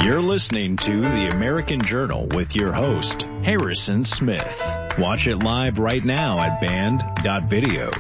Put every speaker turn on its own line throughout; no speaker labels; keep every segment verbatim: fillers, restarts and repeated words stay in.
You're listening to The American Journal with your host, Harrison Smith. Watch it live right now at band dot video.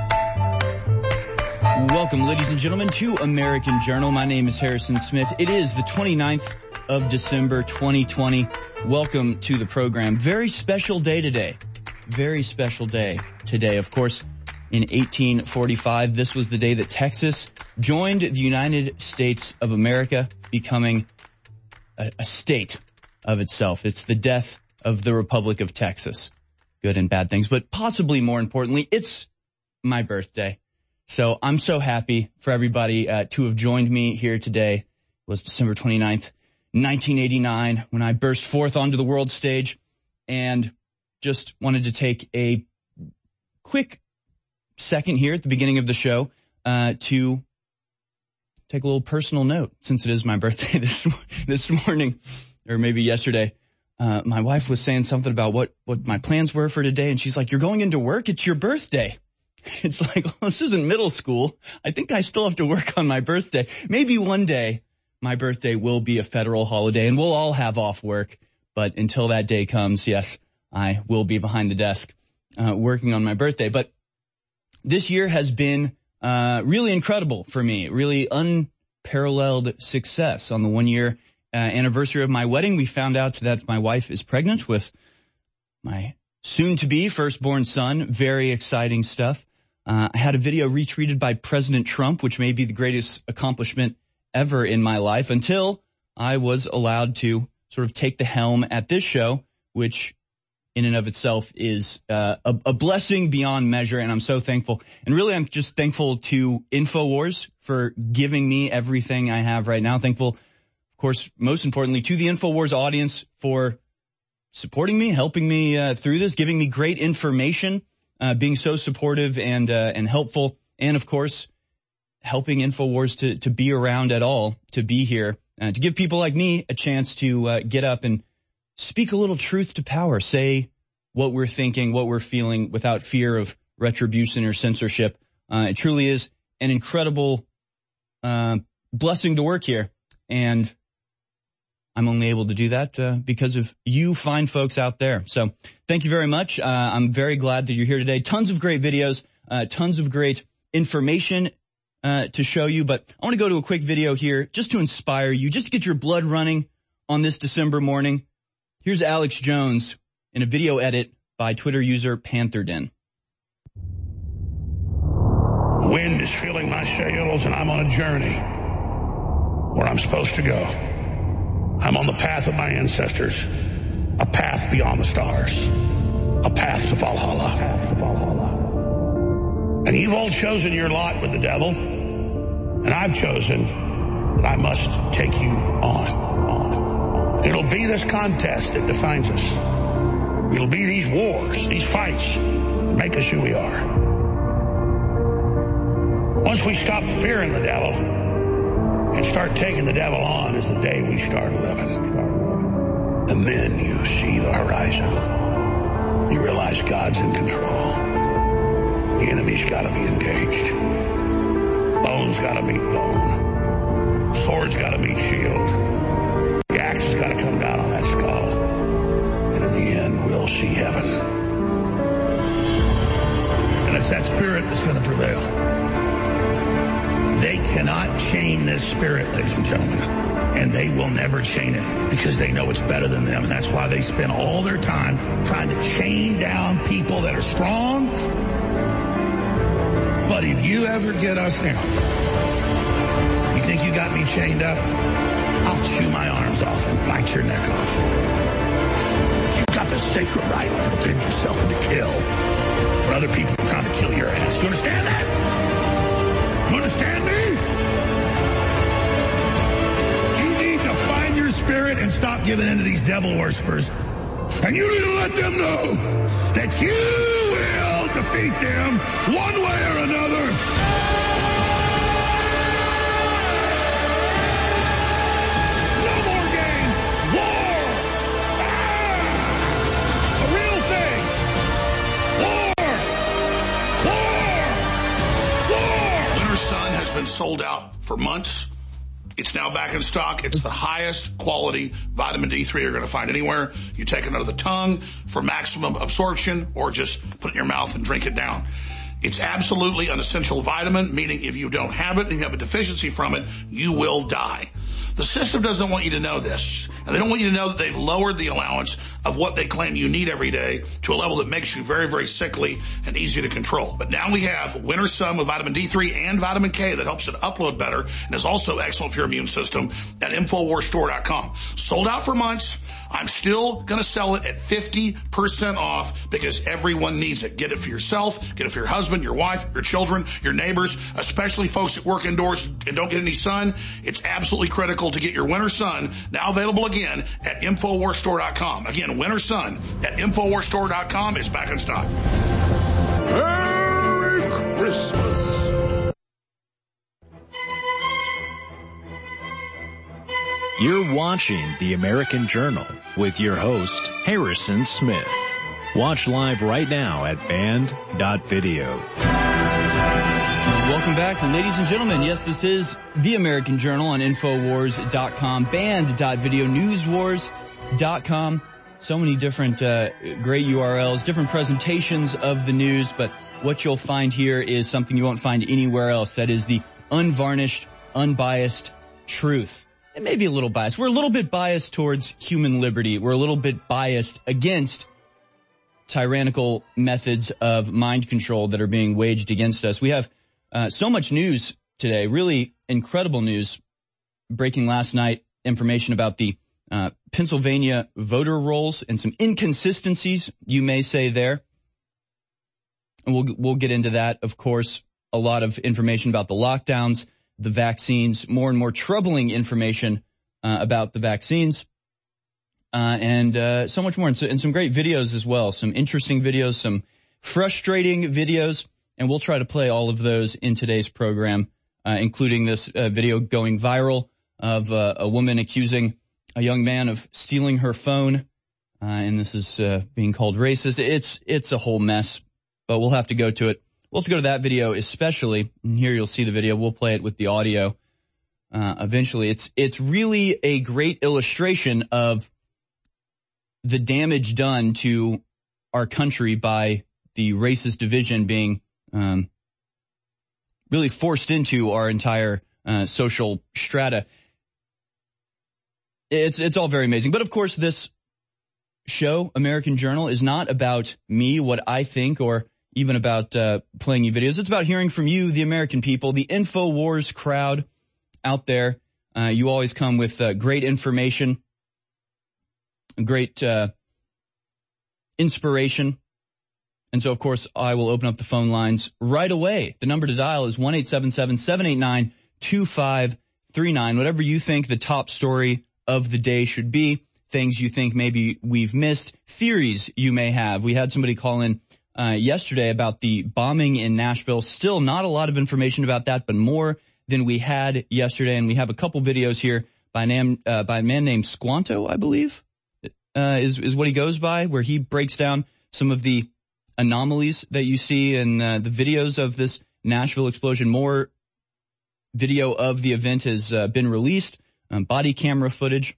Welcome, ladies and gentlemen, to American Journal. My name is Harrison Smith. It is the twenty-ninth of December, twenty twenty. Welcome to the program. Very special day today. Very special day today. Of course, in eighteen forty-five, this was the day that Texas joined the United States of America, becoming a, a state of itself. It's the death of the Republic of Texas. Good and bad things, but possibly more importantly, it's my birthday. So I'm so happy for everybody uh, to have joined me here today. It was December twenty-ninth, nineteen eighty-nine, when I burst forth onto the world stage, and just wanted to take a quick second here at the beginning of the show uh, to take a little personal note, since it is my birthday this this morning, or maybe yesterday. Uh, my wife was saying something about what, what my plans were for today, and she's like, "You're going into work? It's your birthday." It's like, well, this isn't middle school. I think I still have to work on my birthday. Maybe one day my birthday will be a federal holiday and we'll all have off work. But until that day comes, yes, I will be behind the desk uh, working on my birthday. But this year has been uh really incredible for me, really unparalleled success. On the one-year uh, anniversary of my wedding, we found out that my wife is pregnant with my soon-to-be firstborn son. Very exciting stuff. Uh, I had a video retweeted by President Trump, which may be the greatest accomplishment ever in my life, until I was allowed to sort of take the helm at this show, which in and of itself is uh, a, a blessing beyond measure, and I'm so thankful. And really, I'm just thankful to InfoWars for giving me everything I have right now. Thankful, of course, most importantly, to the InfoWars audience for supporting me, helping me uh, through this, giving me great information, uh, being so supportive and uh, and helpful, and of course, helping InfoWars to to be around at all, to be here, uh, to give people like me a chance to uh, get up and speak a little truth to power, say what we're thinking, what we're feeling, without fear of retribution or censorship. Uh, it truly is an incredible uh, blessing to work here, and I'm only able to do that uh, because of you fine folks out there. So thank you very much. Uh, I'm very glad that you're here today. Tons of great videos, uh, tons of great information uh, to show you. But I want to go to a quick video here just to inspire you, just to get your blood running on this December morning. Here's Alex Jones in a video edit by Twitter user Pantherden.
Wind is filling my sails, and I'm on a journey where I'm supposed to go. I'm on the path of my ancestors, a path beyond the stars, a path to Valhalla. Path to Valhalla. And you've all chosen your lot with the devil, and I've chosen that I must take you on. on. It'll be this contest that defines us. It'll be these wars, these fights that make us who we are. Once we stop fearing the devil and start taking the devil on, is the day we start living. And then you see the horizon. You realize God's in control. The enemy's got to be engaged. Bone's got to meet bone. Sword's got to meet shield. The axe has got to come down on that skull. And in the end, we'll see heaven. And it's that spirit that's going to prevail. They cannot chain this spirit, ladies and gentlemen, and they will never chain it because they know it's better than them. And that's why they spend all their time trying to chain down people that are strong. But if you ever get us down, you think you got me chained up? I'll chew my arms off and bite your neck off. You've got the sacred right to defend yourself and to kill when other people are trying to kill your ass. You understand that? You understand me? You need to find your spirit and stop giving in to these devil worshippers. And you need to let them know that you will defeat them one way or another. No more games. War. Ah! A real thing. War. War. War. Winter Sun has been sold out for months. It's now back in stock. It's the highest quality vitamin D three you're going to find anywhere. You take it under the tongue for maximum absorption, or just put it in your mouth and drink it down. It's absolutely an essential vitamin, meaning if you don't have it and you have a deficiency from it, you will die. The system doesn't want you to know this, and they don't want you to know that they've lowered the allowance of what they claim you need every day to a level that makes you very, very sickly and easy to control. But now we have Winter Sun with vitamin D three and vitamin K that helps it upload better and is also excellent for your immune system at Infowars Store dot com. Sold out for months. I'm still going to sell it at fifty percent off because everyone needs it. Get it for yourself, get it for your husband, your wife, your children, your neighbors, especially folks that work indoors and don't get any sun. It's absolutely critical to get your Winter Sun, now available again at Infowars Store dot com. Again, Winter Sun at Infowars Store dot com is back in stock.
Merry Christmas.
You're watching The American Journal with your host, Harrison Smith. Watch live right now at band dot video.
Welcome back, ladies and gentlemen. Yes, this is The American Journal on Infowars dot com, band dot video, newswars dot com. So many different uh, great U R Ls, different presentations of the news, but what you'll find here is something you won't find anywhere else. That is the unvarnished, unbiased truth. It may be a little biased. We're a little bit biased towards human liberty. We're a little bit biased against tyrannical methods of mind control that are being waged against us. We have uh, so much news today, really incredible news. Breaking last night, information about the uh, Pennsylvania voter rolls and some inconsistencies, you may say, there. And we'll we'll get into that, of course. A lot of information about the lockdowns, the vaccines, more and more troubling information uh, about the vaccines, uh, and uh, so much more, and, so, and some great videos as well, some interesting videos, some frustrating videos, and we'll try to play all of those in today's program, uh, including this uh, video going viral of uh, a woman accusing a young man of stealing her phone, uh, and this is uh, being called racist. It's it's a whole mess, but we'll have to go to it. We'll have to go to that video especially, and here you'll see the video. We'll play it with the audio uh, eventually. It's it's really a great illustration of the damage done to our country by the racist division being um, really forced into our entire uh, social strata. It's it's all very amazing. But of course, this show, American Journal, is not about me, what I think, or even about uh, playing you videos. It's about hearing from you, the American people, the InfoWars crowd out there. Uh, you always come with uh, great information, great uh, inspiration. And so, of course, I will open up the phone lines right away. The number to dial is one eight seven seven, seven eight nine, two five three nine. Whatever you think the top story of the day should be, things you think maybe we've missed, theories you may have. We had somebody call in Uh, yesterday about the bombing in Nashville. Still not a lot of information about that, but more than we had yesterday. And we have a couple videos here by, name, uh, by a man named Squanto, I believe, uh, is, is what he goes by, where he breaks down some of the anomalies that you see in uh, the videos of this Nashville explosion. More video of the event has uh, been released, um, body camera footage,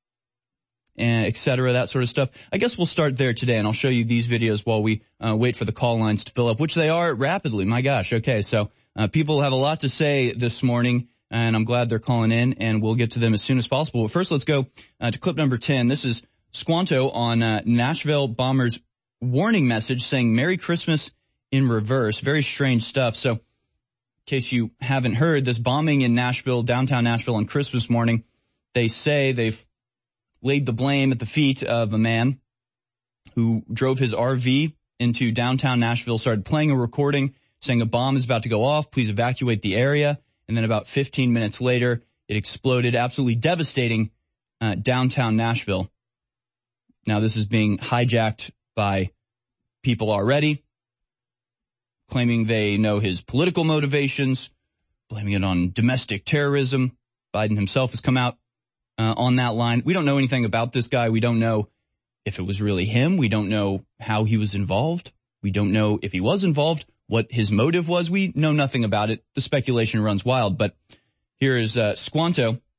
and et cetera, that sort of stuff. I guess we'll start there today, and I'll show you these videos while we uh, wait for the call lines to fill up, which they are rapidly. My gosh. Okay, so uh, people have a lot to say this morning, and I'm glad they're calling in, and we'll get to them as soon as possible. But first, let's go uh, to clip number ten. This is Squanto on uh, Nashville bombers' warning message saying Merry Christmas in reverse. Very strange stuff. So in case you haven't heard, this bombing in Nashville, downtown Nashville on Christmas morning, they say they've laid the blame at the feet of a man who drove his R V into downtown Nashville, started playing a recording saying a bomb is about to go off, please evacuate the area. And then about fifteen minutes later, it exploded, absolutely devastating uh, downtown Nashville. Now, this is being hijacked by people already, claiming they know his political motivations, blaming it on domestic terrorism. Biden himself has come out Uh, on that line. We don't know anything about this guy. We don't know if it was really him. We don't know how he was involved. We don't know if he was involved, what his motive was. We know nothing about it. The speculation runs wild. But here is uh, Squanto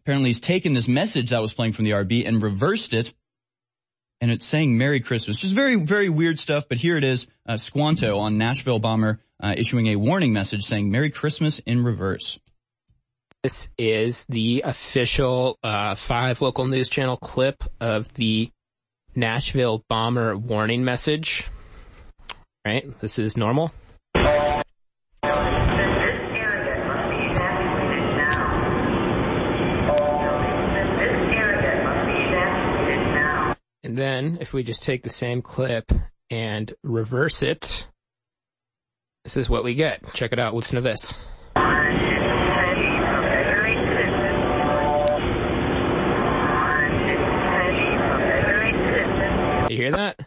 apparently he's taken this message that was playing from the R B and reversed it, and it's saying Merry Christmas. Just very, very weird stuff, but here it is, uh, Squanto on Nashville Bomber uh, issuing a warning message saying Merry Christmas in reverse.
This is the official uh, five local news channel clip of the Nashville Bomber warning message. Right? This is normal. And then, if we just take the same clip and reverse it, this is what we get. Check it out. Listen to this. You hear that?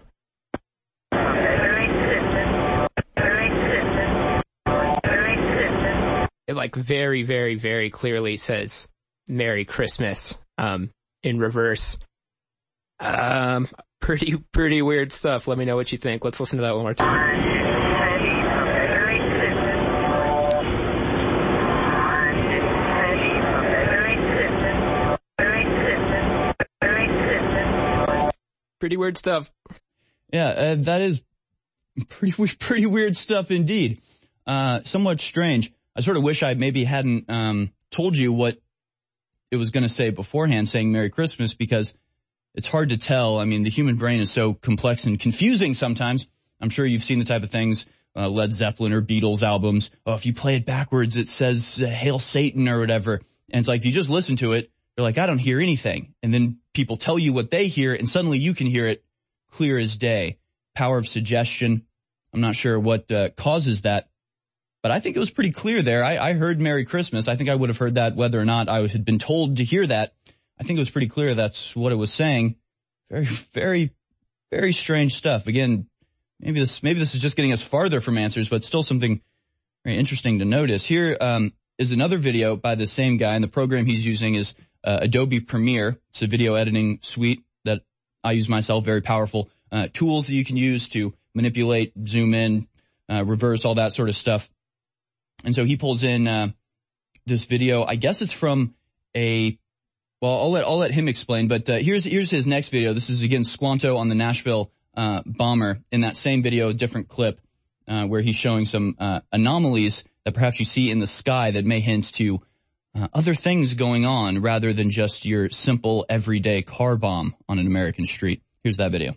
It like very, very, very clearly says Merry Christmas um, in reverse. Um, pretty, pretty weird stuff. Let me know what you think. Let's listen to that one more time. Pretty weird stuff.
Yeah, uh, that is pretty, pretty weird stuff indeed. Uh, somewhat strange. I sort of wish I maybe hadn't, um, told you what it was going to say beforehand, saying Merry Christmas, because it's hard to tell. I mean, the human brain is so complex and confusing sometimes. I'm sure you've seen the type of things, uh, Led Zeppelin or Beatles albums. Oh, if you play it backwards, it says uh, Hail Satan or whatever. And it's like, if you just listen to it, you're like, I don't hear anything. And then people tell you what they hear, and suddenly you can hear it clear as day. Power of suggestion. I'm not sure what uh, causes that, but I think it was pretty clear there. I, I heard Merry Christmas. I think I would have heard that whether or not I had been told to hear that. I think it was pretty clear that's what it was saying. Very, very, very strange stuff. Again, maybe this, maybe this is just getting us farther from answers, but still something very interesting to notice. Here um, is another video by the same guy, and the program he's using is uh, Adobe Premiere. It's a video editing suite that I use myself, very powerful uh, tools that you can use to manipulate, zoom in, uh, reverse, all that sort of stuff. And so he pulls in uh, this video. I guess it's from a Well, I'll let, I'll let him explain, but uh, here's, here's his next video. This is, again, Squanto on the Nashville uh, Bomber in that same video, a different clip, uh, where he's showing some uh, anomalies that perhaps you see in the sky that may hint to uh, other things going on rather than just your simple everyday car bomb on an American street. Here's that video.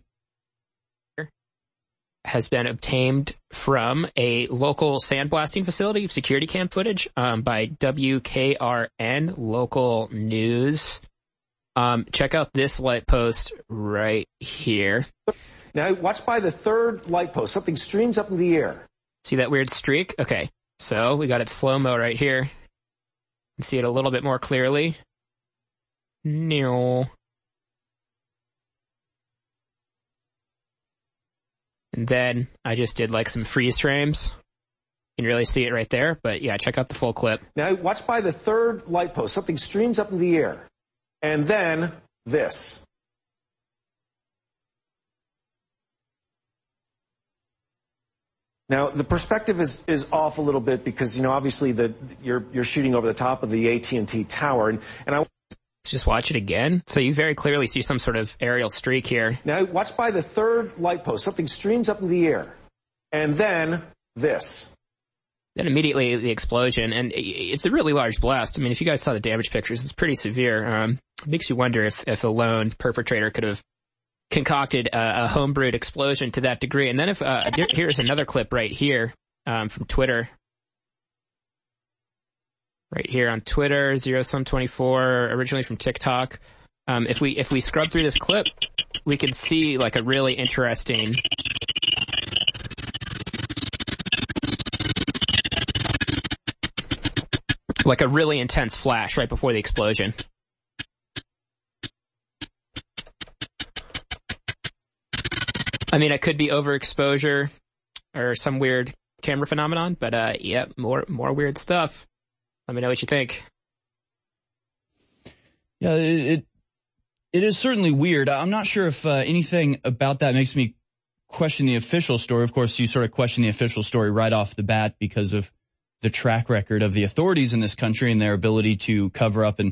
Has been obtained from a local sandblasting facility, security cam footage um, by W K R N local news. Um, check out this light post right here.
Now watch by the third light post. Something streams up in the air.
See that weird streak? Okay, so we got it slow-mo right here. You can see it a little bit more clearly. No. And then I just did like some freeze frames. You can really see it right there, but yeah, check out the full clip.
Now watch by the third light post. Something streams up in the air. And then this. Now the perspective is, is off a little bit because, you know, obviously the, you're, you're shooting over the top of the A T and T tower. And, and I
Let's just watch it again. So you very clearly see some sort of aerial streak here.
Now watch by the third light post. Something streams up in the air. And then this.
Then immediately the explosion, and it's a really large blast. I mean, if you guys saw the damage pictures, it's pretty severe. Um, it makes you wonder if, if a lone perpetrator could have concocted a, a homebrewed explosion to that degree. And then if, uh, here, here's another clip right here, um, from Twitter. Right here on Twitter, zero sum twenty-four, originally from TikTok. Um, if we, if we scrub through this clip, we can see like a really interesting like a really intense flash right before the explosion. I mean, it could be overexposure or some weird camera phenomenon, but uh, yeah, more more weird stuff. Let me know what you think.
Yeah, it it, it is certainly weird. I'm not sure if uh, anything about that makes me question the official story. Of course, you sort of question the official story right off the bat because of the track record of the authorities in this country and their ability to cover up and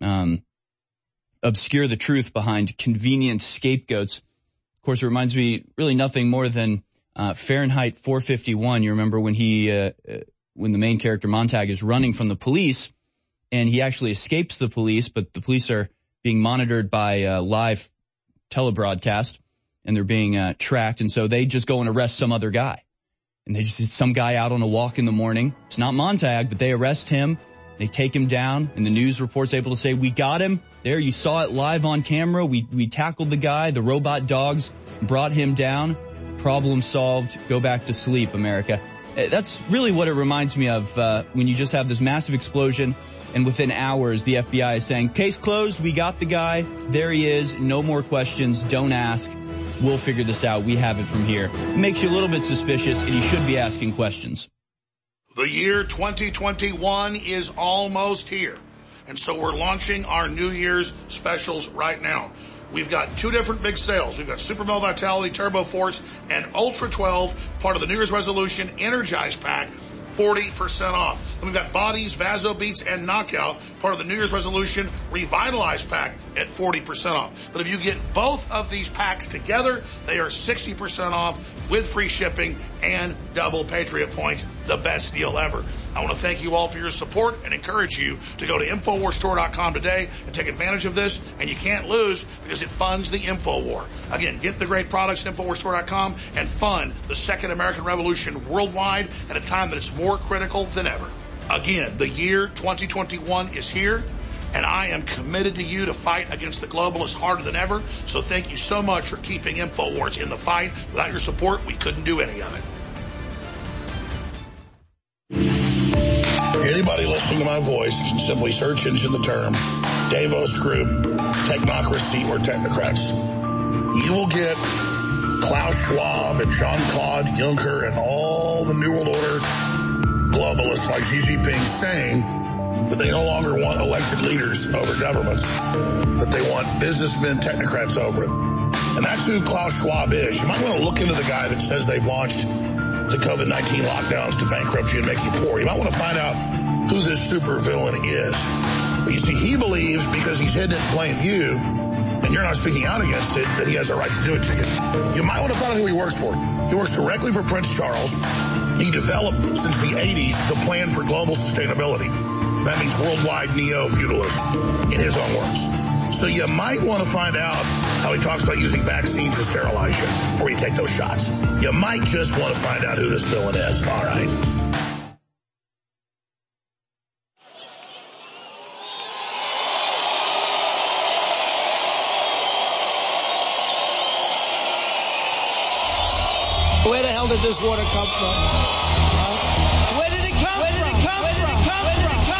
um, obscure the truth behind convenient scapegoats. Of course, it reminds me really nothing more than uh, Fahrenheit four fifty-one. You remember when he, uh, when the main character Montag is running from the police, and he actually escapes the police, but the police are being monitored by uh, live telebroadcast, and they're being uh, tracked, and so they just go and arrest some other guy. And they just see some guy out on a walk in the morning. It's not Montag, but they arrest him. They take him down, and the news report's able to say, we got him. There, you saw it live on camera. We we tackled the guy. The robot dogs brought him down. Problem solved. Go back to sleep, America. That's really what it reminds me of uh, when you just have this massive explosion, and within hours, the F B I is saying, case closed, we got the guy. There he is. No more questions. Don't ask. We'll figure this out. We have it from here. It makes you a little bit suspicious, and you should be asking questions.
The year twenty twenty-one is almost here, and so we're launching our New Year's specials right now. We've got two different big sales. We've got Super Male Vitality, Turbo Force, and Ultra twelve, part of the New Year's Resolution Energize Pack, forty percent off. Then we've got Bodies, Vaso Beats, and Knockout, part of the New Year's Resolution Revitalize Pack at forty percent off. But if you get both of these packs together, they are sixty percent off with free shipping and double Patriot points. The best deal ever. I want to thank you all for your support and encourage you to go to Infowars Store dot com today and take advantage of this. And you can't lose because it funds the InfoWar. Again, get the great products at Infowars Store dot com and fund the Second American Revolution worldwide at a time that it's more critical than ever. Again, the year twenty twenty-one is here, and I am committed to you to fight against the globalists harder than ever. So thank you so much for keeping InfoWars in the fight. Without your support, we couldn't do any of it. Anybody listening to my voice can simply search engine the term Davos Group, Technocracy, or Technocrats. You will get Klaus Schwab and Jean-Claude Juncker and all the New World Order globalists like Xi Jinping saying that they no longer want elected leaders over governments, that they want businessmen, technocrats over it. And that's who Klaus Schwab is. You might want to look into the guy that says they've launched the COVID nineteen lockdowns to bankrupt you and make you poor. You might want to find out who this supervillain is. But you see, he believes because he's hidden it in plain view and you're not speaking out against it, that he has a right to do it to you. You might want to find out who he works for. He works directly for Prince Charles. He developed, since the eighties, the plan for global sustainability. That means worldwide neo-feudalism, in his own words. So you might want to find out how he talks about using vaccines to sterilize you before you take those shots. You might just want to find out who this villain is. All right.
Where the hell did this water come from? Huh? Where did it come Where did it come Where did it come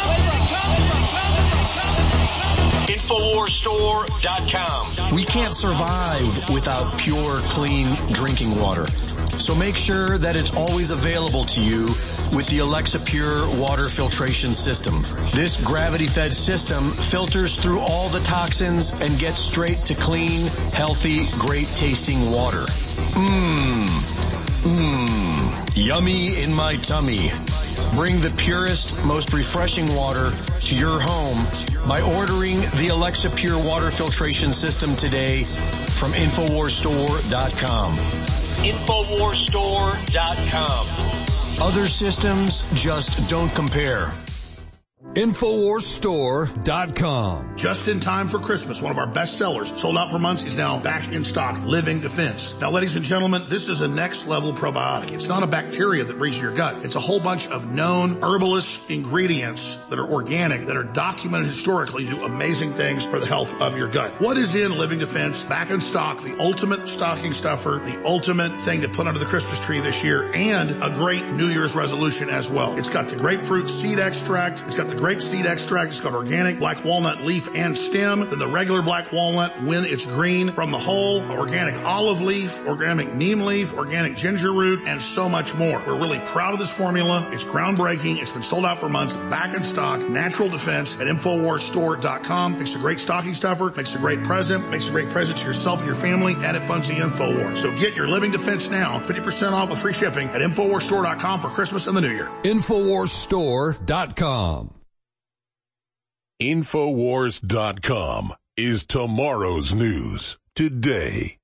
Infowars Store dot com.
We can't survive without pure, clean drinking water. So make sure that it's always available to you with the Alexa Pure water filtration system. This gravity-fed system filters through all the toxins and gets straight to clean, healthy, great-tasting water. Mmm. Mmm. Yummy in my tummy. Bring the purest, most refreshing water to your home by ordering the Alexa Pure water filtration system today from Infowars Store dot com.
Infowars Store dot com.
Other systems just don't compare.
Infowars Store dot com.
Just in time for Christmas, one of our best sellers, sold out for months, is now back in stock, Living Defense. Now, ladies and gentlemen, this is a next level probiotic. It's not a bacteria that breeds in your gut. It's a whole bunch of known herbalist ingredients that are organic, that are documented historically to do amazing things for the health of your gut. What is in Living Defense? Back in stock, the ultimate stocking stuffer, the ultimate thing to put under the Christmas tree this year, and a great New Year's resolution as well. It's got the grapefruit seed extract. It's got the grape seed extract. It's got organic black walnut leaf and stem, then the regular black walnut when it's green from the whole, organic olive leaf, organic neem leaf, organic ginger root, and so much more. We're really proud of this formula. It's groundbreaking. It's been sold out for months, back in stock. Natural Defense at Infowars Store dot com. Makes a great stocking stuffer, makes a great present, makes a great present to yourself and your family, and it funds the InfoWars. So get your Living Defense now, fifty percent off with free shipping at Infowars Store dot com for Christmas and the New Year.
Infowars Store dot com. Infowars dot com is tomorrow's news today.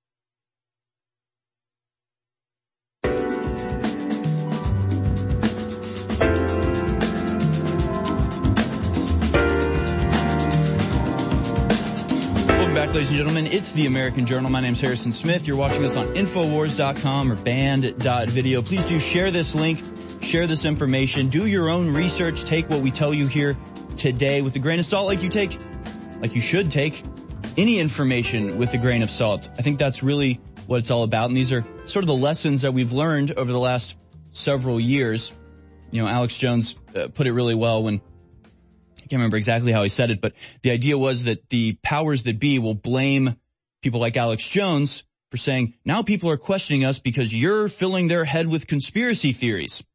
Welcome back, ladies and gentlemen. It's the American Journal. My name's Harrison Smith. You're watching us on Infowars dot com or band dot video. Please do share this link, share this information, do your own research, take what we tell you here today with a grain of salt like you take, like you should take any information with a grain of salt. I think that's really what it's all about. And these are sort of the lessons that we've learned over the last several years. You know, Alex Jones uh, put it really well when, I can't remember exactly how he said it, but the idea was that the powers that be will blame people like Alex Jones for saying, now people are questioning us because you're filling their head with conspiracy theories.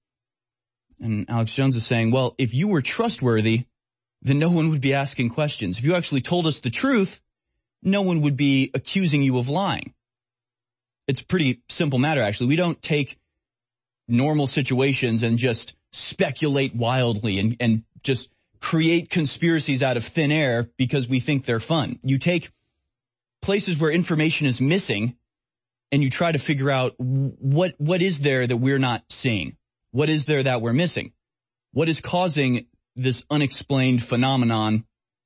And Alex Jones is saying, well, if you were trustworthy, then no one would be asking questions. If you actually told us the truth, no one would be accusing you of lying. It's a pretty simple matter, actually. We don't take normal situations and just speculate wildly and, and just create conspiracies out of thin air because we think they're fun. You take places where information is missing and you try to figure out what what is there that we're not seeing? What is there that we're missing? What is causing this unexplained phenomenon,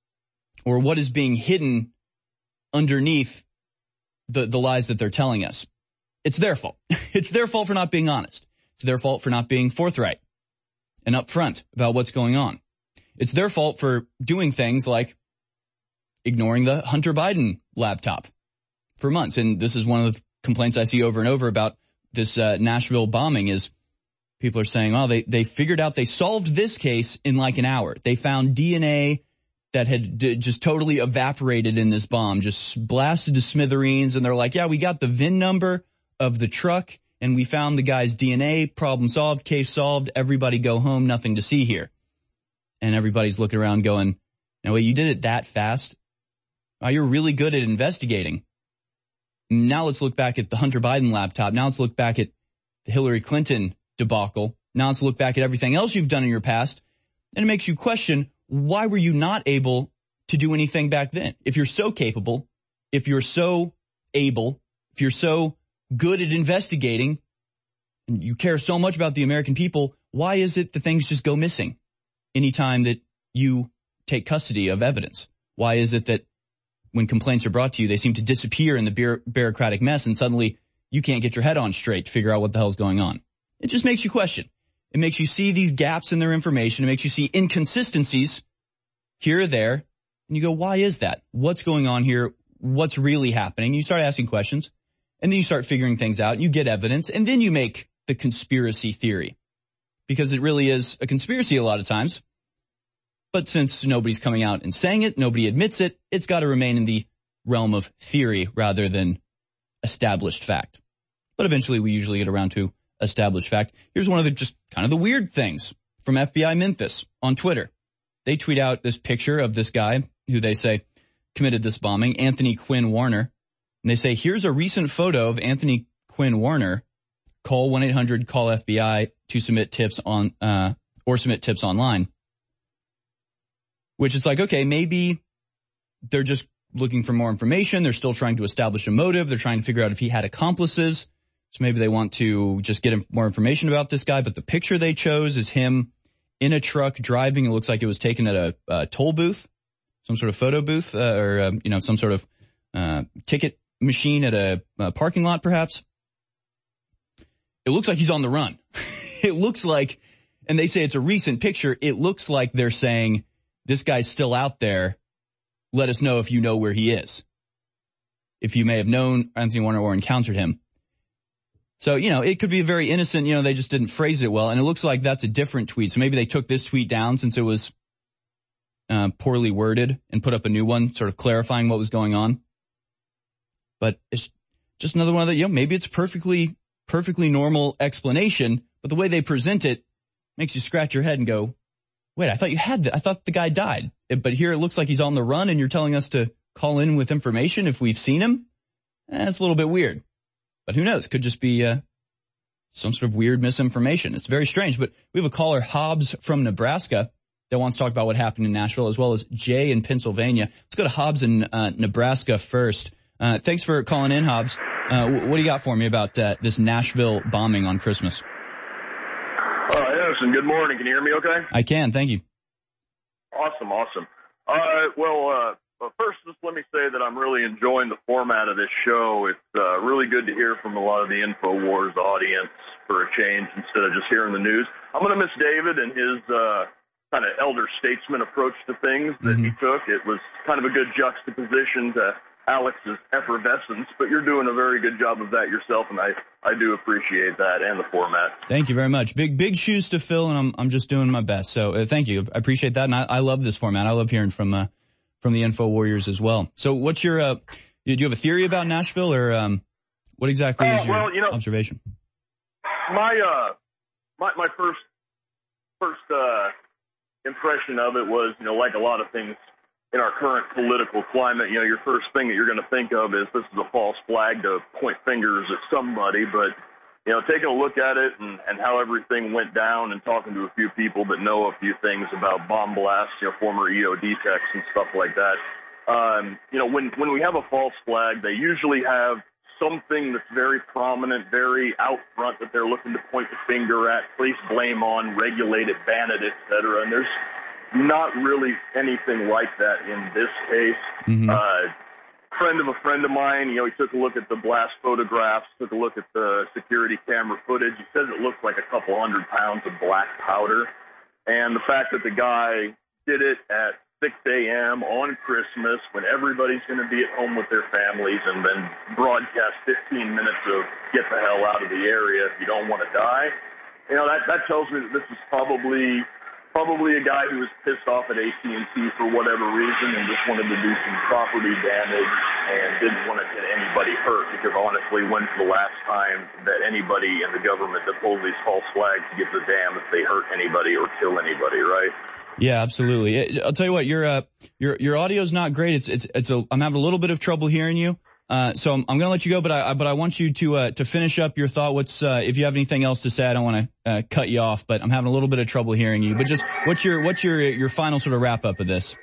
or what is being hidden underneath the, the lies that they're telling us? It's their fault. It's their fault for not being honest. It's their fault for not being forthright and upfront about what's going on. It's their fault for doing things like ignoring the Hunter Biden laptop for months. And this is one of the complaints I see over and over about this uh, Nashville bombing is people are saying, oh, they, they figured out they solved this case in like an hour. They found D N A that had d- just totally evaporated in this bomb, just blasted to smithereens. And they're like, yeah, we got the V I N number of the truck and we found the guy's D N A, problem solved, case solved, everybody go home, nothing to see here. And everybody's looking around going, no, wait, you did it that fast? Oh, you're really good at investigating. Now let's look back at the Hunter Biden laptop. Now let's look back at the Hillary Clinton debacle. Now let's look back at everything else you've done in your past. And it makes you question, why were you not able to do anything back then? If you're so capable, if you're so able, if you're so good at investigating, and you care so much about the American people, why is it that things just go missing anytime that you take custody of evidence? Why is it that when complaints are brought to you, they seem to disappear in the bu- bureaucratic mess and suddenly you can't get your head on straight to figure out what the hell's going on? It just makes you question. It makes you see these gaps in their information. It makes you see inconsistencies here or there. And you go, why is that? What's going on here? What's really happening? You start asking questions and then you start figuring things out and you get evidence and then you make the conspiracy theory because it really is a conspiracy a lot of times. But since nobody's coming out and saying it, nobody admits it, it's got to remain in the realm of theory rather than established fact. But eventually we usually get around to established fact. Here's one of the just kind of the weird things from F B I Memphis on Twitter. They tweet out this picture of this guy who they say committed this bombing, Anthony Quinn Warner. And they say, here's a recent photo of Anthony Quinn Warner. Call one eight hundred call F B I to submit tips on, uh, or submit tips online. Which is like, okay, maybe they're just looking for more information. They're still trying to establish a motive. They're trying to figure out if he had accomplices. So maybe they want to just get more information about this guy. But the picture they chose is him in a truck driving. It looks like it was taken at a, a toll booth, some sort of photo booth, uh, or, um, you know, some sort of uh, ticket machine at a, a parking lot, perhaps. It looks like he's on the run. It looks like, and they say it's a recent picture. It looks like they're saying, this guy's still out there. Let us know if you know where he is. If you may have known Anthony Warner or encountered him. So, you know, it could be very innocent. You know, they just didn't phrase it well. And it looks like that's a different tweet. So maybe they took this tweet down since it was uh, poorly worded and put up a new one, sort of clarifying what was going on. But it's just another one of the, you know, maybe it's a perfectly, perfectly normal explanation, but the way they present it makes you scratch your head and go, wait, I thought you had that. I thought the guy died. But here it looks like he's on the run and you're telling us to call in with information if we've seen him. Eh, it's a little bit weird. But who knows? Could just be uh, some sort of weird misinformation. It's very strange. But we have a caller, Hobbs from Nebraska. that wants to talk about what happened in Nashville, as well as Jay in Pennsylvania. Let's go to Hobbs in uh, Nebraska first. Uh, thanks for calling in, Hobbs. Uh, what do you got for me about uh, this Nashville bombing on Christmas?
Uh, Harrison, good morning. Can you hear me okay?
I can, thank you.
Awesome, awesome. Uh, well, uh, first, just let me say that I'm really enjoying the format of this show. It's uh, really good to hear from a lot of the InfoWars audience for a change instead of just hearing the news. I'm going to miss David and his uh, kind of elder statesman approach to things that mm-hmm. he took. It was kind of a good juxtaposition to Alex's effervescence, but you're doing a very good job of that yourself, and I, I do appreciate that and the format.
Thank you very much. Big, big shoes to fill, and I'm, I'm just doing my best. So uh, thank you. I appreciate that, and I, I love this format. I love hearing from, uh, from the Info Warriors as well. So what's your, uh, do you have a theory about Nashville, or, um, what exactly is your
uh, well, you know,
observation?
My, uh, my, my first, first, uh, impression of it was, you know, like a lot of things in our current political climate, you know, your first thing that you're going to think of is this is a false flag to point fingers at somebody. But, you know, taking a look at it and, and how everything went down and talking to a few people that know a few things about bomb blasts, you know, former E O D techs and stuff like that, um, you know, when, when we have a false flag, they usually have something that's very prominent, very out front that they're looking to point the finger at, place blame on, regulate it, ban it, et cetera. And there's not really anything like that in this case. Mm-hmm. Uh, friend of a friend of mine, you know, he took a look at the blast photographs, took a look at the security camera footage. He says it looks like a couple hundred pounds of black powder. And the fact that the guy did it at six a.m. on Christmas when everybody's going to be at home with their families, and then broadcast fifteen minutes of get the hell out of the area if you don't want to die, you know, that, that tells me that this is probably Probably a guy who was pissed off at A T and T for whatever reason and just wanted to do some property damage and didn't want to get anybody hurt, because honestly, when's the last time that anybody in the government that pulls these false flags gives a damn if they hurt anybody or kill anybody, right?
Yeah, absolutely. I'll tell you what, your uh, your your audio's not great. It's it's it's a, I'm having a little bit of trouble hearing you. Uh, so I'm, I'm going to let you go, but I, but I want you to, uh, to finish up your thought. What's, uh, if you have anything else to say, I don't want to, uh, cut you off, but I'm having a little bit of trouble hearing you. But just, what's your, what's your, your final sort of wrap up of this?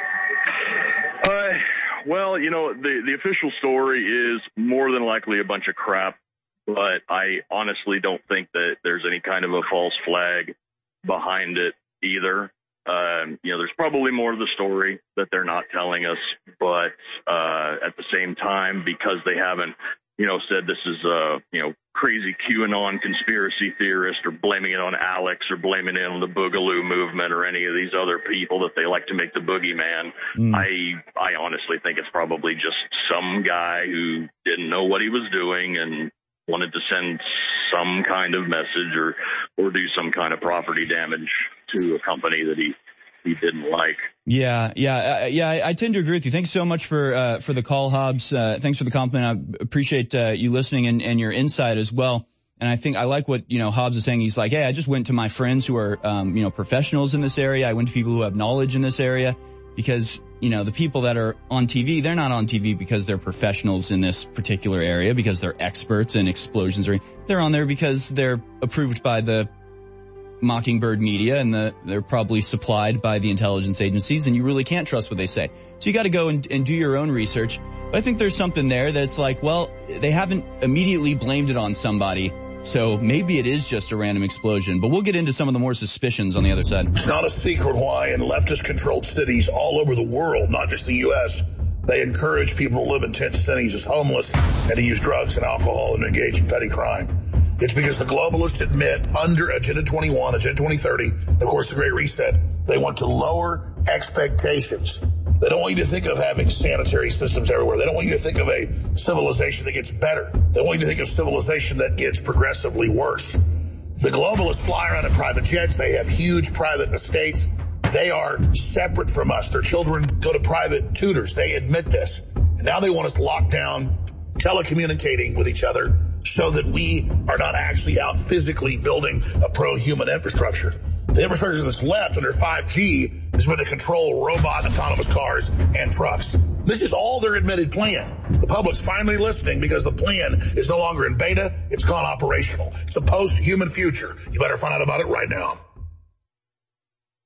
Uh, well, you know, the, the official story is more than likely a bunch of crap, but I honestly don't think that there's any kind of a false flag behind it either. Um, you know, there's probably more to the story that they're not telling us, but uh, at the same time, because they haven't, you know, said this is a, you know, crazy QAnon conspiracy theorist, or blaming it on Alex, or blaming it on the Boogaloo movement, or any of these other people that they like to make the boogeyman. Mm. I, I honestly think it's probably just some guy who didn't know what he was doing and wanted to send some kind of message or, or do some kind of property damage to a company that he, he didn't like.
Yeah, yeah, uh, yeah, I, I tend to agree with you. Thanks so much for, uh, for the call, Hobbs. Uh, thanks for the compliment. I appreciate, uh, you listening and, and your insight as well. And I think I like what, you know, Hobbs is saying. He's like, hey, I just went to my friends who are, um, you know, professionals in this area. I went to people who have knowledge in this area, because, you know, the people that are on T V, they're not on T V because they're professionals in this particular area, because they're experts in explosions, or they're on there because they're approved by the Mockingbird media, and the, they're probably supplied by the intelligence agencies, and you really can't trust what they say. So you got to go and, and do your own research. But I think there's something there that's like, well, they haven't immediately blamed it on somebody, so maybe it is just a random explosion. But we'll get into some of the more suspicions on the other side.
It's not a secret why in leftist-controlled cities all over the world, not just the U S, they encourage people to live in tent cities as homeless and to use drugs and alcohol and engage in petty crime. It's because the globalists admit under Agenda twenty-one, Agenda twenty thirty, of course the Great Reset, they want to lower expectations. They don't want you to think of having sanitary systems everywhere. They don't want you to think of a civilization that gets better. They want you to think of civilization that gets progressively worse. The globalists fly around in private jets. They have huge private estates. They are separate from us. Their children go to private tutors. They admit this. And now they want us locked down, telecommunicating with each other, so that we are not actually out physically building a pro-human infrastructure. The infrastructure that's left under five G is meant to control robot autonomous cars and trucks. This is all their admitted plan. The public's finally listening because the plan is no longer in beta. It's gone operational. It's a post-human future. You better find out about it right now.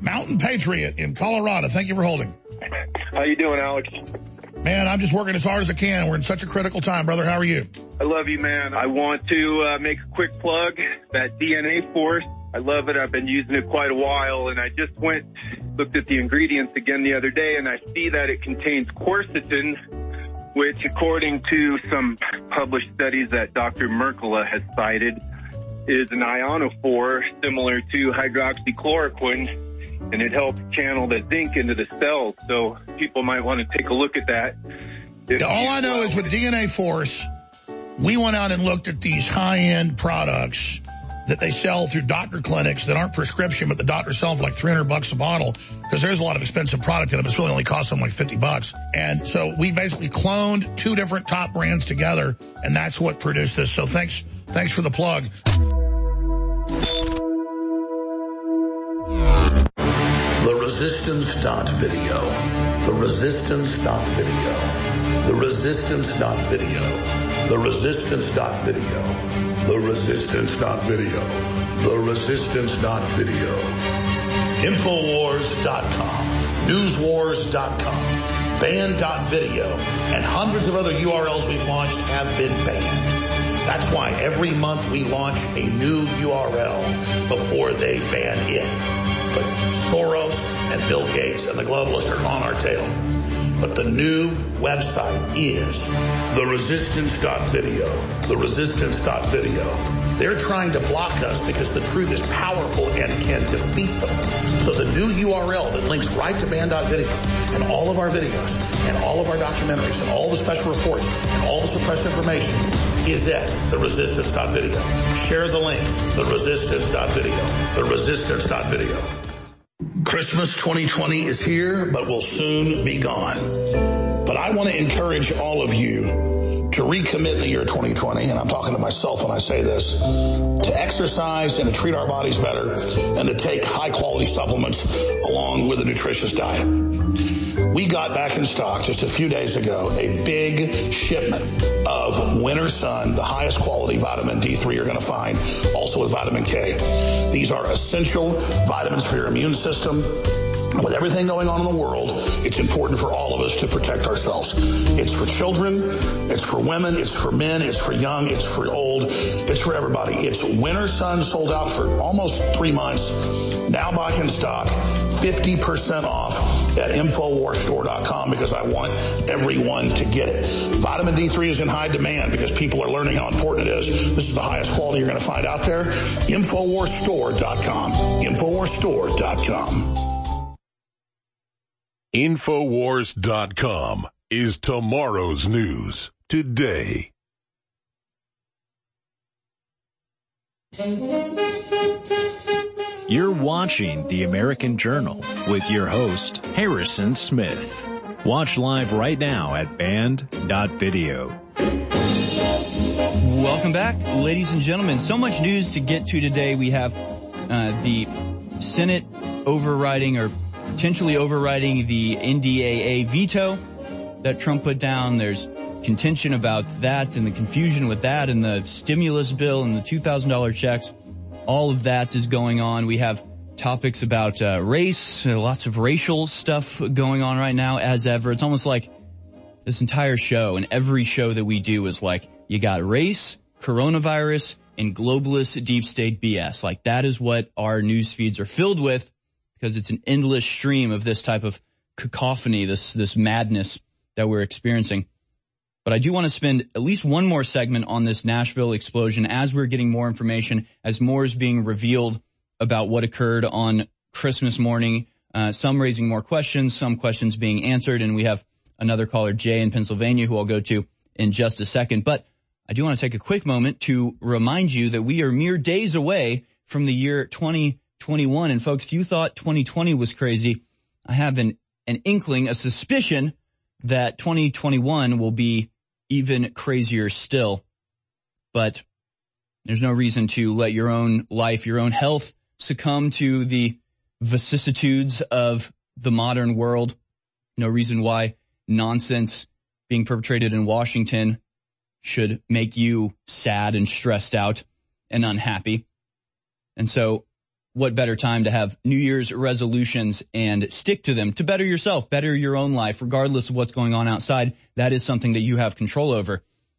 Mountain Patriot in Colorado. Thank you for holding.
How you doing, Alex?
Man, I'm just working as hard as I can. We're in such a critical time, brother. How are you?
I love you, man. I want to uh, make a quick plug. That D N A Force, I love it. I've been using it quite a while, and I just went, looked at the ingredients again the other day, and I see that it contains quercetin, which, according to some published studies that Doctor Mercola has cited, is an ionophore similar to hydroxychloroquine, and it helps channel the zinc into the cells. So people might want to take a look at that.
Yeah, all I know is with D N A Force, we went out and looked at these high-end products that they sell through doctor clinics that aren't prescription, but the doctors sell for like three hundred bucks a bottle, because there's a lot of expensive product in them. It's really only costs them like fifty bucks. And so we basically cloned two different top brands together, and that's what produced this. So thanks, thanks for the plug.
The Resistance dot video. The Resistance dot video. The Resistance dot video. The Resistance dot video. The Resistance dot video. The Resistance dot video. Infowars dot com. Newswars dot com. Banned dot video. And hundreds of other U R Ls we've launched have been banned. That's why every month we launch a new U R L before they ban it. But Soros and Bill Gates and the globalists are on our tail. But the new website is the Resistance dot video. The Resistance dot video. They're trying to block us because the truth is powerful and can defeat them. So the new U R L that links right to banned dot video and all of our videos and all of our documentaries and all the special reports and all the suppressed information is at the Resistance dot video. Share the link. The Resistance dot video. The Resistance dot video. Christmas twenty twenty is here, but will soon be gone. But I want to encourage all of you to recommit in the year twenty twenty, and I'm talking to myself when I say this, to exercise and to treat our bodies better and to take high-quality supplements along with a nutritious diet. We got back in stock just a few days ago a big shipment of Winter Sun, the highest quality vitamin D three you're going to find, also with vitamin K. These are essential vitamins for your immune system. With everything going on in the world, it's important for all of us to protect ourselves. It's for children, it's for women, it's for men, it's for young, it's for old, it's for everybody. It's Winter Sun, sold out for almost three months. Now back in stock, fifty percent off at Infowars Store dot com because I want everyone to get it. Vitamin D three is in high demand because people are learning how important it is. This is the highest quality you're going to find out there. Infowars Store dot com. Infowars Store dot com.
Infowars dot com is tomorrow's news today.
You're watching The American Journal with your host, Harrison Smith. Watch live right now at banned dot video.
Welcome back, ladies and gentlemen. So much news to get to today. We have uh, the Senate overriding or potentially overriding the N D A A veto that Trump put down. There's contention about that and the confusion with that and the stimulus bill and the two thousand dollars checks. All of that is going on. We have topics about uh, race, uh, lots of racial stuff going on right now as ever. It's almost like this entire show and every show that we do is like, you got race, coronavirus, and globalist deep state B S. Like that is what our news feeds are filled with because it's an endless stream of this type of cacophony, this, this madness that we're experiencing. But I do want to spend at least one more segment on this Nashville explosion as we're getting more information, as more is being revealed about what occurred on Christmas morning. Uh, some raising more questions, some questions being answered. And we have another caller, Jay in Pennsylvania, who I'll go to in just a second. But I do want to take a quick moment to remind you that we are mere days away from the year twenty twenty-one. And folks, if you thought twenty twenty was crazy, I have an, an inkling, a suspicion that twenty twenty-one will be even crazier still. But there's no reason to let your own life, your own health succumb to the vicissitudes of the modern world. No reason why nonsense being perpetrated in Washington should make you sad and stressed out and unhappy. And so what better time to have New Year's resolutions and stick to them to better yourself, better your own life, regardless of what's going on outside. That is something that you have control over.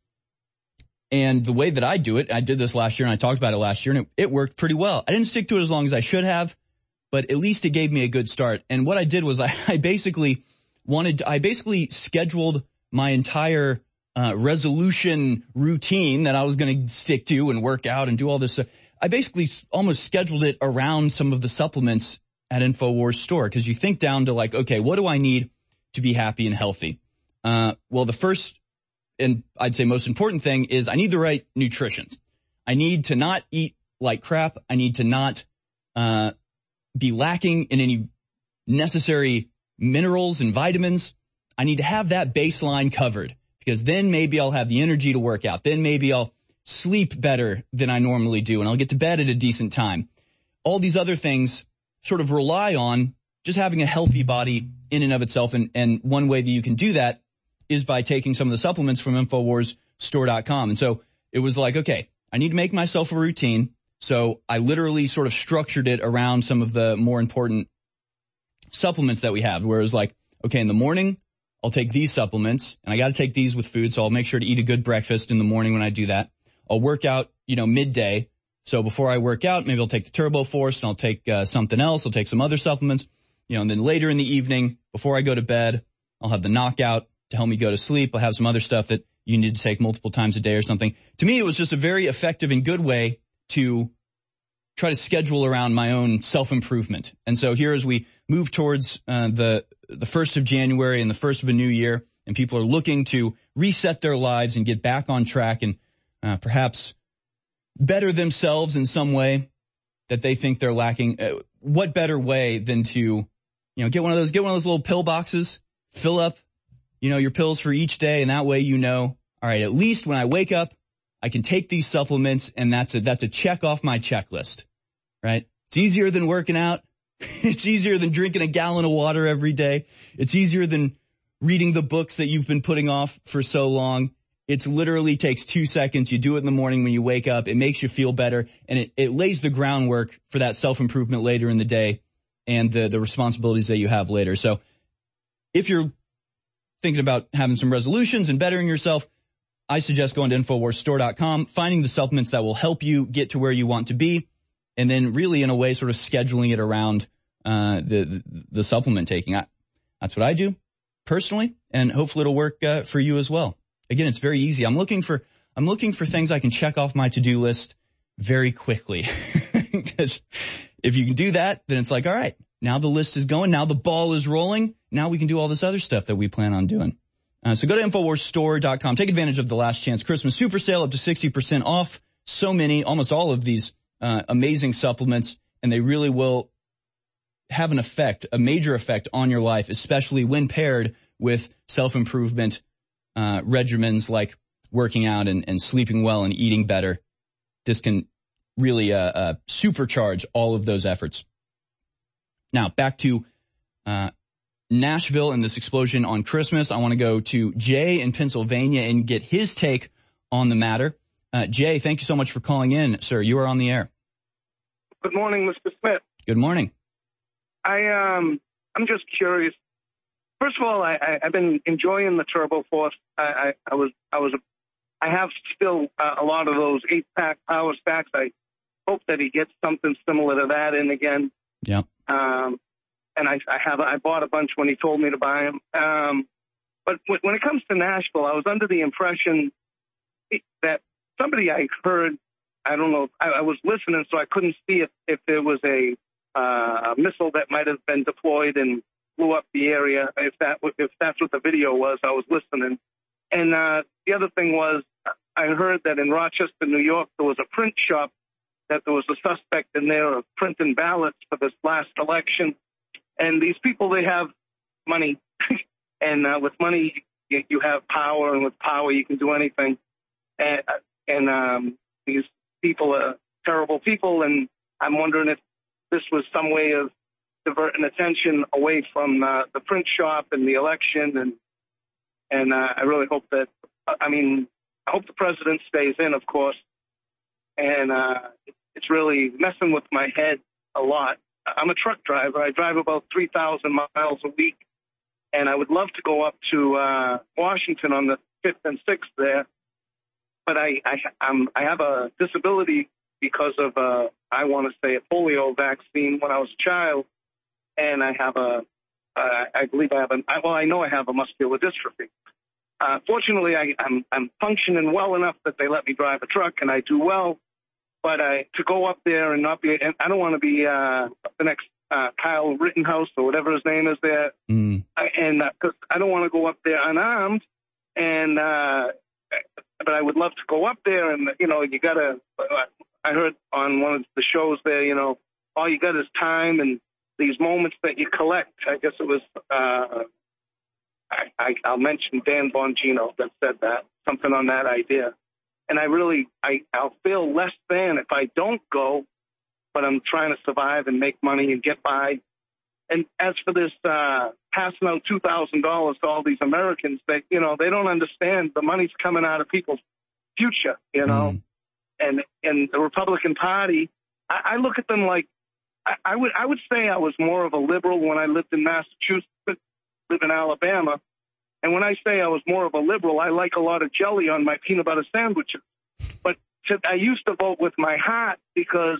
And the way that I do it, I did this last year and I talked about it last year, and it, it worked pretty well. I didn't stick to it as long as I should have, but at least it gave me a good start. And what I did was I, I basically wanted, I basically scheduled my entire uh, resolution routine that I was going to stick to and work out and do all this stuff. I basically almost scheduled it around some of the supplements at InfoWars store, because you think down to like, okay, what do I need to be happy and healthy? Uh, well, the first and I'd say most important thing is I need the right nutrition. I need to not eat like crap. I need to not uh, be lacking in any necessary minerals and vitamins. I need to have that baseline covered, because then maybe I'll have the energy to work out. Then maybe I'll sleep better than I normally do, and I'll get to bed at a decent time. All these other things sort of rely on just having a healthy body in and of itself, and, and one way that you can do that is by taking some of the supplements from InfoWars Store dot com. And so it was like, okay, I need to make myself a routine. So I literally sort of structured it around some of the more important supplements that we have, where it was like, okay, in the morning, I'll take these supplements, and I got to take these with food, so I'll make sure to eat a good breakfast in the morning when I do that. I'll work out, you know, midday. So before I work out, maybe I'll take the Turbo Force, and I'll take uh, something else. I'll take some other supplements, you know, and then later in the evening, before I go to bed, I'll have the Knockout to help me go to sleep. I'll have some other stuff that you need to take multiple times a day or something. To me, it was just a very effective and good way to try to schedule around my own self-improvement. And so here, as we move towards uh, the the first of January and the first of a new year, and people are looking to reset their lives and get back on track and uh, perhaps better themselves in some way that they think they're lacking, uh, what better way than to, you know, get one of those, get one of those little pill boxes, fill up, you know, your pills for each day, and that way you know, all right, at least when I wake up, I can take these supplements, and that's a, that's a check off my checklist, right? It's easier than working out. It's easier than drinking a gallon of water every day. It's easier than reading the books that you've been putting off for so long. It literally takes two seconds. You do it in the morning when you wake up. It makes you feel better, and it, it lays the groundwork for that self-improvement later in the day and the, the responsibilities that you have later. So if you're thinking about having some resolutions and bettering yourself, I suggest going to InfoWars Store dot com, finding the supplements that will help you get to where you want to be, and then really, in a way, sort of scheduling it around uh the, the, the supplement taking. I, that's what I do personally, and hopefully it'll work uh, for you as well. Again, it's very easy. I'm looking for I'm looking for things I can check off my to-do list very quickly, because if you can do that, then it's like, all right, now the list is going, now the ball is rolling, now we can do all this other stuff that we plan on doing. Uh, so go to InfoWars Store dot com. Take advantage of the Last Chance Christmas Super Sale, up to sixty percent off. So many, almost all of these uh, amazing supplements, and they really will have an effect, a major effect on your life, especially when paired with self-improvement uh, regimens like working out and, and sleeping well and eating better. This can really uh, uh, supercharge all of those efforts. Now, back to uh Nashville and this explosion on Christmas. I want to go to Jay in Pennsylvania and get his take on the matter. Uh, Jay, thank you so much for calling in, sir. You are on the air.
Good morning, Mister Smith.
Good morning.
I um, I'm just curious. First of all, I, I, I've been enjoying the Turbo Force. I, I, I was, I was, I have still uh, a lot of those eight-pack power stacks. I hope that he gets something similar to that in again.
Yeah.
Um. And I, I have I bought a bunch when he told me to buy them. Um, but w- when it comes to Nashville, I was under the impression that somebody I heard, I don't know, I, I was listening, so I couldn't see if, if there was a, uh, a missile that might have been deployed and blew up the area. If that if that's what the video was, I was listening. And uh, the other thing was, I heard that in Rochester, New York, there was a print shop, that there was a suspect in there of printing ballots for this last election. And these people, they have money, and uh, with money, you, you have power, and with power, you can do anything. And, and um, these people are terrible people, and I'm wondering if this was some way of diverting attention away from uh, the print shop and the election. And and uh, I really hope that, I mean, I hope the president stays in, of course. And uh, it's really messing with my head a lot. I'm a truck driver. I drive about three thousand miles a week, and I would love to go up to uh, Washington on the fifth and sixth there. But I, I, I'm, I have a disability because of, uh, I want to say, a polio vaccine when I was a child, and I have a, uh, I believe I have a, well, I know I have a muscular dystrophy. Uh, fortunately, I, I'm, I'm functioning well enough that they let me drive a truck, and I do well. But I, to go up there and not be, and I don't want to be uh, the next uh, Kyle Rittenhouse or whatever his name is there, mm. I, and because uh, I don't want to go up there unarmed, and uh, but I would love to go up there, and you know, you gotta. I heard on one of the shows there, you know, all you got is time and these moments that you collect. I guess it was. Uh, I, I, I'll mention Dan Bongino that said that, something on that idea. And I really, I, I'll feel less than if I don't go, but I'm trying to survive and make money and get by. And as for this uh, passing out two thousand dollars to all these Americans, that, you know, they don't understand the money's coming out of people's future, you know. Mm. And and the Republican Party, I, I look at them like, I, I would I would say I was more of a liberal when I lived in Massachusetts, live in Alabama. And when I say I was more of a liberal, I like a lot of jelly on my peanut butter sandwiches. But to, I used to vote with my heart because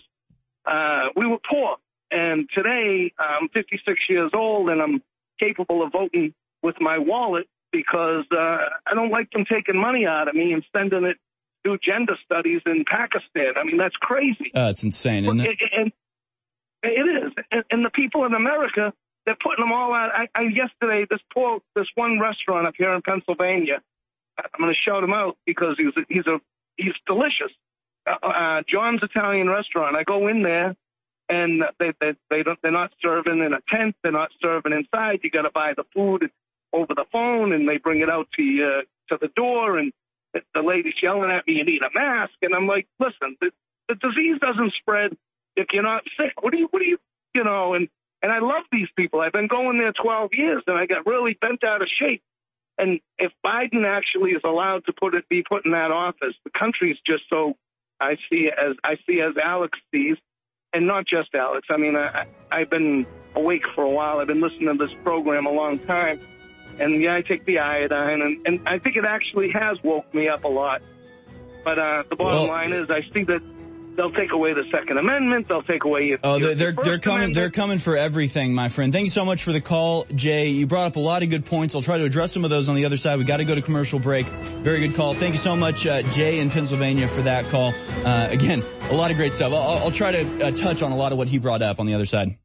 uh, we were poor. And today I'm fifty-six years old and I'm capable of voting with my wallet because uh, I don't like them taking money out of me and sending it to do gender studies in Pakistan. I mean, that's crazy.
Uh, it's insane, isn't it?
And, and it is. And, and the people in America, they're putting them all out. I, I yesterday, this poor, this one restaurant up here in Pennsylvania, I'm going to shout him out because he's a, he's a he's delicious. Uh, uh, John's Italian Restaurant. I go in there, and they they they don't they're not serving in a tent. They're not serving inside. You got to buy the food over the phone, and they bring it out to you to the door. And the, the lady's yelling at me, "You need a mask." And I'm like, "Listen, the, the disease doesn't spread if you're not sick. What do you what do you you know?" And And I love these people. I've been going there twelve years, and I got really bent out of shape. And if Biden actually is allowed to put it, be put in that office, the country's just so I see as I see as Alex sees, and not just Alex. I mean, I, I've been awake for a while. I've been listening to this program a long time, and yeah, I take the iodine, and, and I think it actually has woke me up a lot. But uh, the bottom well, line is, I see that. They'll take away the Second Amendment. They'll take away your.
Oh,
your
they're they're, they're coming. Amendment. They're coming for everything, my friend. Thank you so much for the call, Jay. You brought up a lot of good points. I'll try to address some of those on the other side. We got to go to commercial break. Very good call. Thank you so much, uh, Jay in Pennsylvania, for that call. Uh, again, a lot of great stuff. I'll, I'll try to uh, touch on a lot of what he brought up on the other side.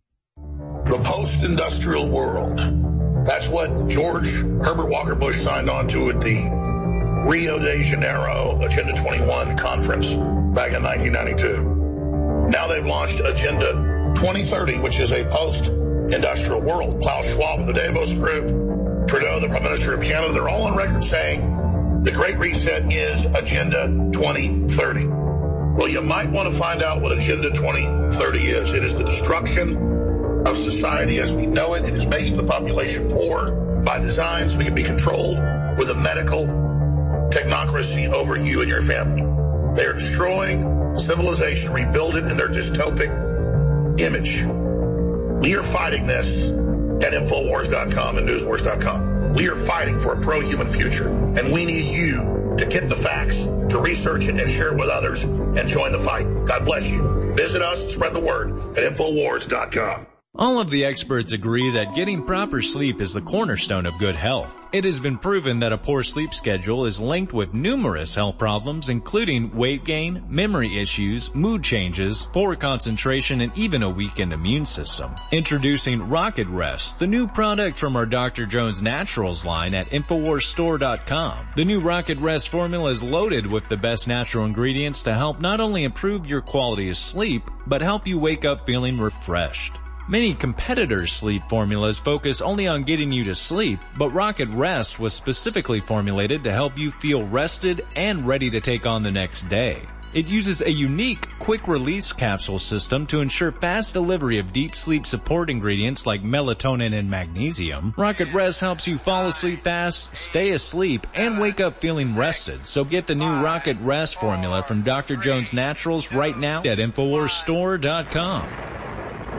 The post-industrial world. That's what George Herbert Walker Bush signed on to at the Rio de Janeiro Agenda twenty-one conference back in nineteen ninety-two. Now they've launched Agenda twenty thirty, which is a post-industrial world. Klaus Schwab of the Davos Group, Trudeau, the Prime Minister of Canada, they're all on record saying the Great Reset is Agenda twenty thirty. Well, you might want to find out what Agenda twenty thirty is. It is the destruction of society as we know it. It is making the population poor by design so we can be controlled with a medical technocracy over you and your family. They are destroying civilization, rebuild it in their dystopic image. We are fighting this at Infowars dot com and Newswars dot com. We are fighting for a pro-human future, and we need you to get the facts, to research it and share it with others, and join the fight. God bless you. Visit us and spread the word at Infowars dot com.
All of the experts agree that getting proper sleep is the cornerstone of good health. It has been proven that a poor sleep schedule is linked with numerous health problems, including weight gain, memory issues, mood changes, poor concentration, and even a weakened immune system. Introducing Rocket Rest, the new product from our Doctor Jones Naturals line at Infowars Store dot com. The new Rocket Rest formula is loaded with the best natural ingredients to help not only improve your quality of sleep, but help you wake up feeling refreshed. Many competitors' sleep formulas focus only on getting you to sleep, but Rocket Rest was specifically formulated to help you feel rested and ready to take on the next day. It uses a unique quick-release capsule system to ensure fast delivery of deep sleep support ingredients like melatonin and magnesium. Rocket Rest helps you fall asleep fast, stay asleep, and wake up feeling rested. So get the new Rocket Rest formula from Doctor Jones Naturals right now at Infowars Store dot com.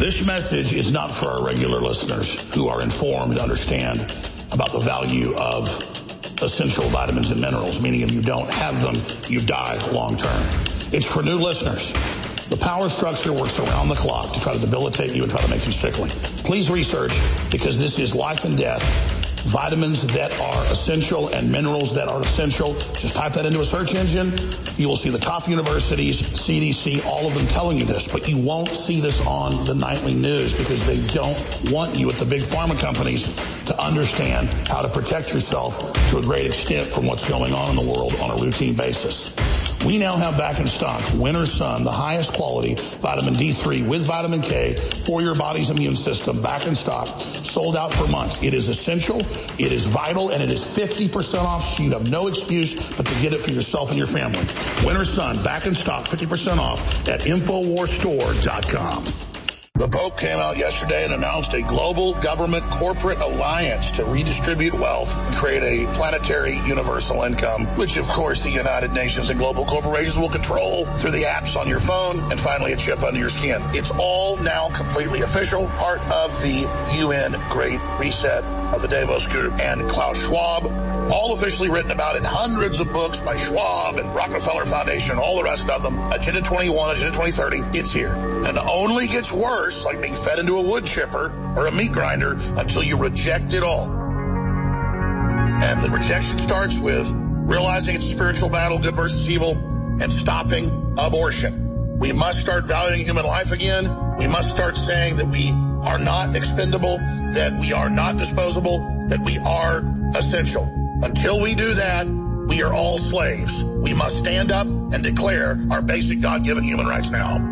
This message is not for our regular listeners who are informed and understand about the value of essential vitamins and minerals, meaning if you don't have them, you die long term. It's for new listeners. The power structure works around the clock to try to debilitate you and try to make you sickly. Please research, because this is life and death. Vitamins that are essential and minerals that are essential. Just type that into a search engine. You will see the top universities, C D C, all of them telling you this. But you won't see this on the nightly news because they don't want you at the big pharma companies to understand how to protect yourself to a great extent from what's going on in the world on a routine basis. We now have back in stock Winter Sun, the highest quality vitamin D three with vitamin K for your body's immune system, back in stock, sold out for months. It is essential, it is vital, and it is fifty percent off, so you have no excuse but to get it for yourself and your family. Winter Sun, back in stock, fifty percent off at Infowars Store dot com. The Pope came out yesterday and announced a global government corporate alliance to redistribute wealth and create a planetary universal income, which of course the United Nations and global corporations will control through the apps on your phone and finally a chip under your skin. It's all now completely official, part of the U N Great Reset of the Davos Group and Klaus Schwab, all officially written about in hundreds of books by Schwab and Rockefeller Foundation and all the rest of them. Agenda twenty-one, Agenda twenty thirty, it's here. And it only gets worse, like being fed into a wood chipper or a meat grinder, until you reject it all. And the rejection starts with realizing it's a spiritual battle, good versus evil, and stopping abortion. We must start valuing human life again. We must start saying that we are not expendable, that we are not disposable, that we are essential. Until we do that, we are all slaves. We must stand up and declare our basic God-given human rights now.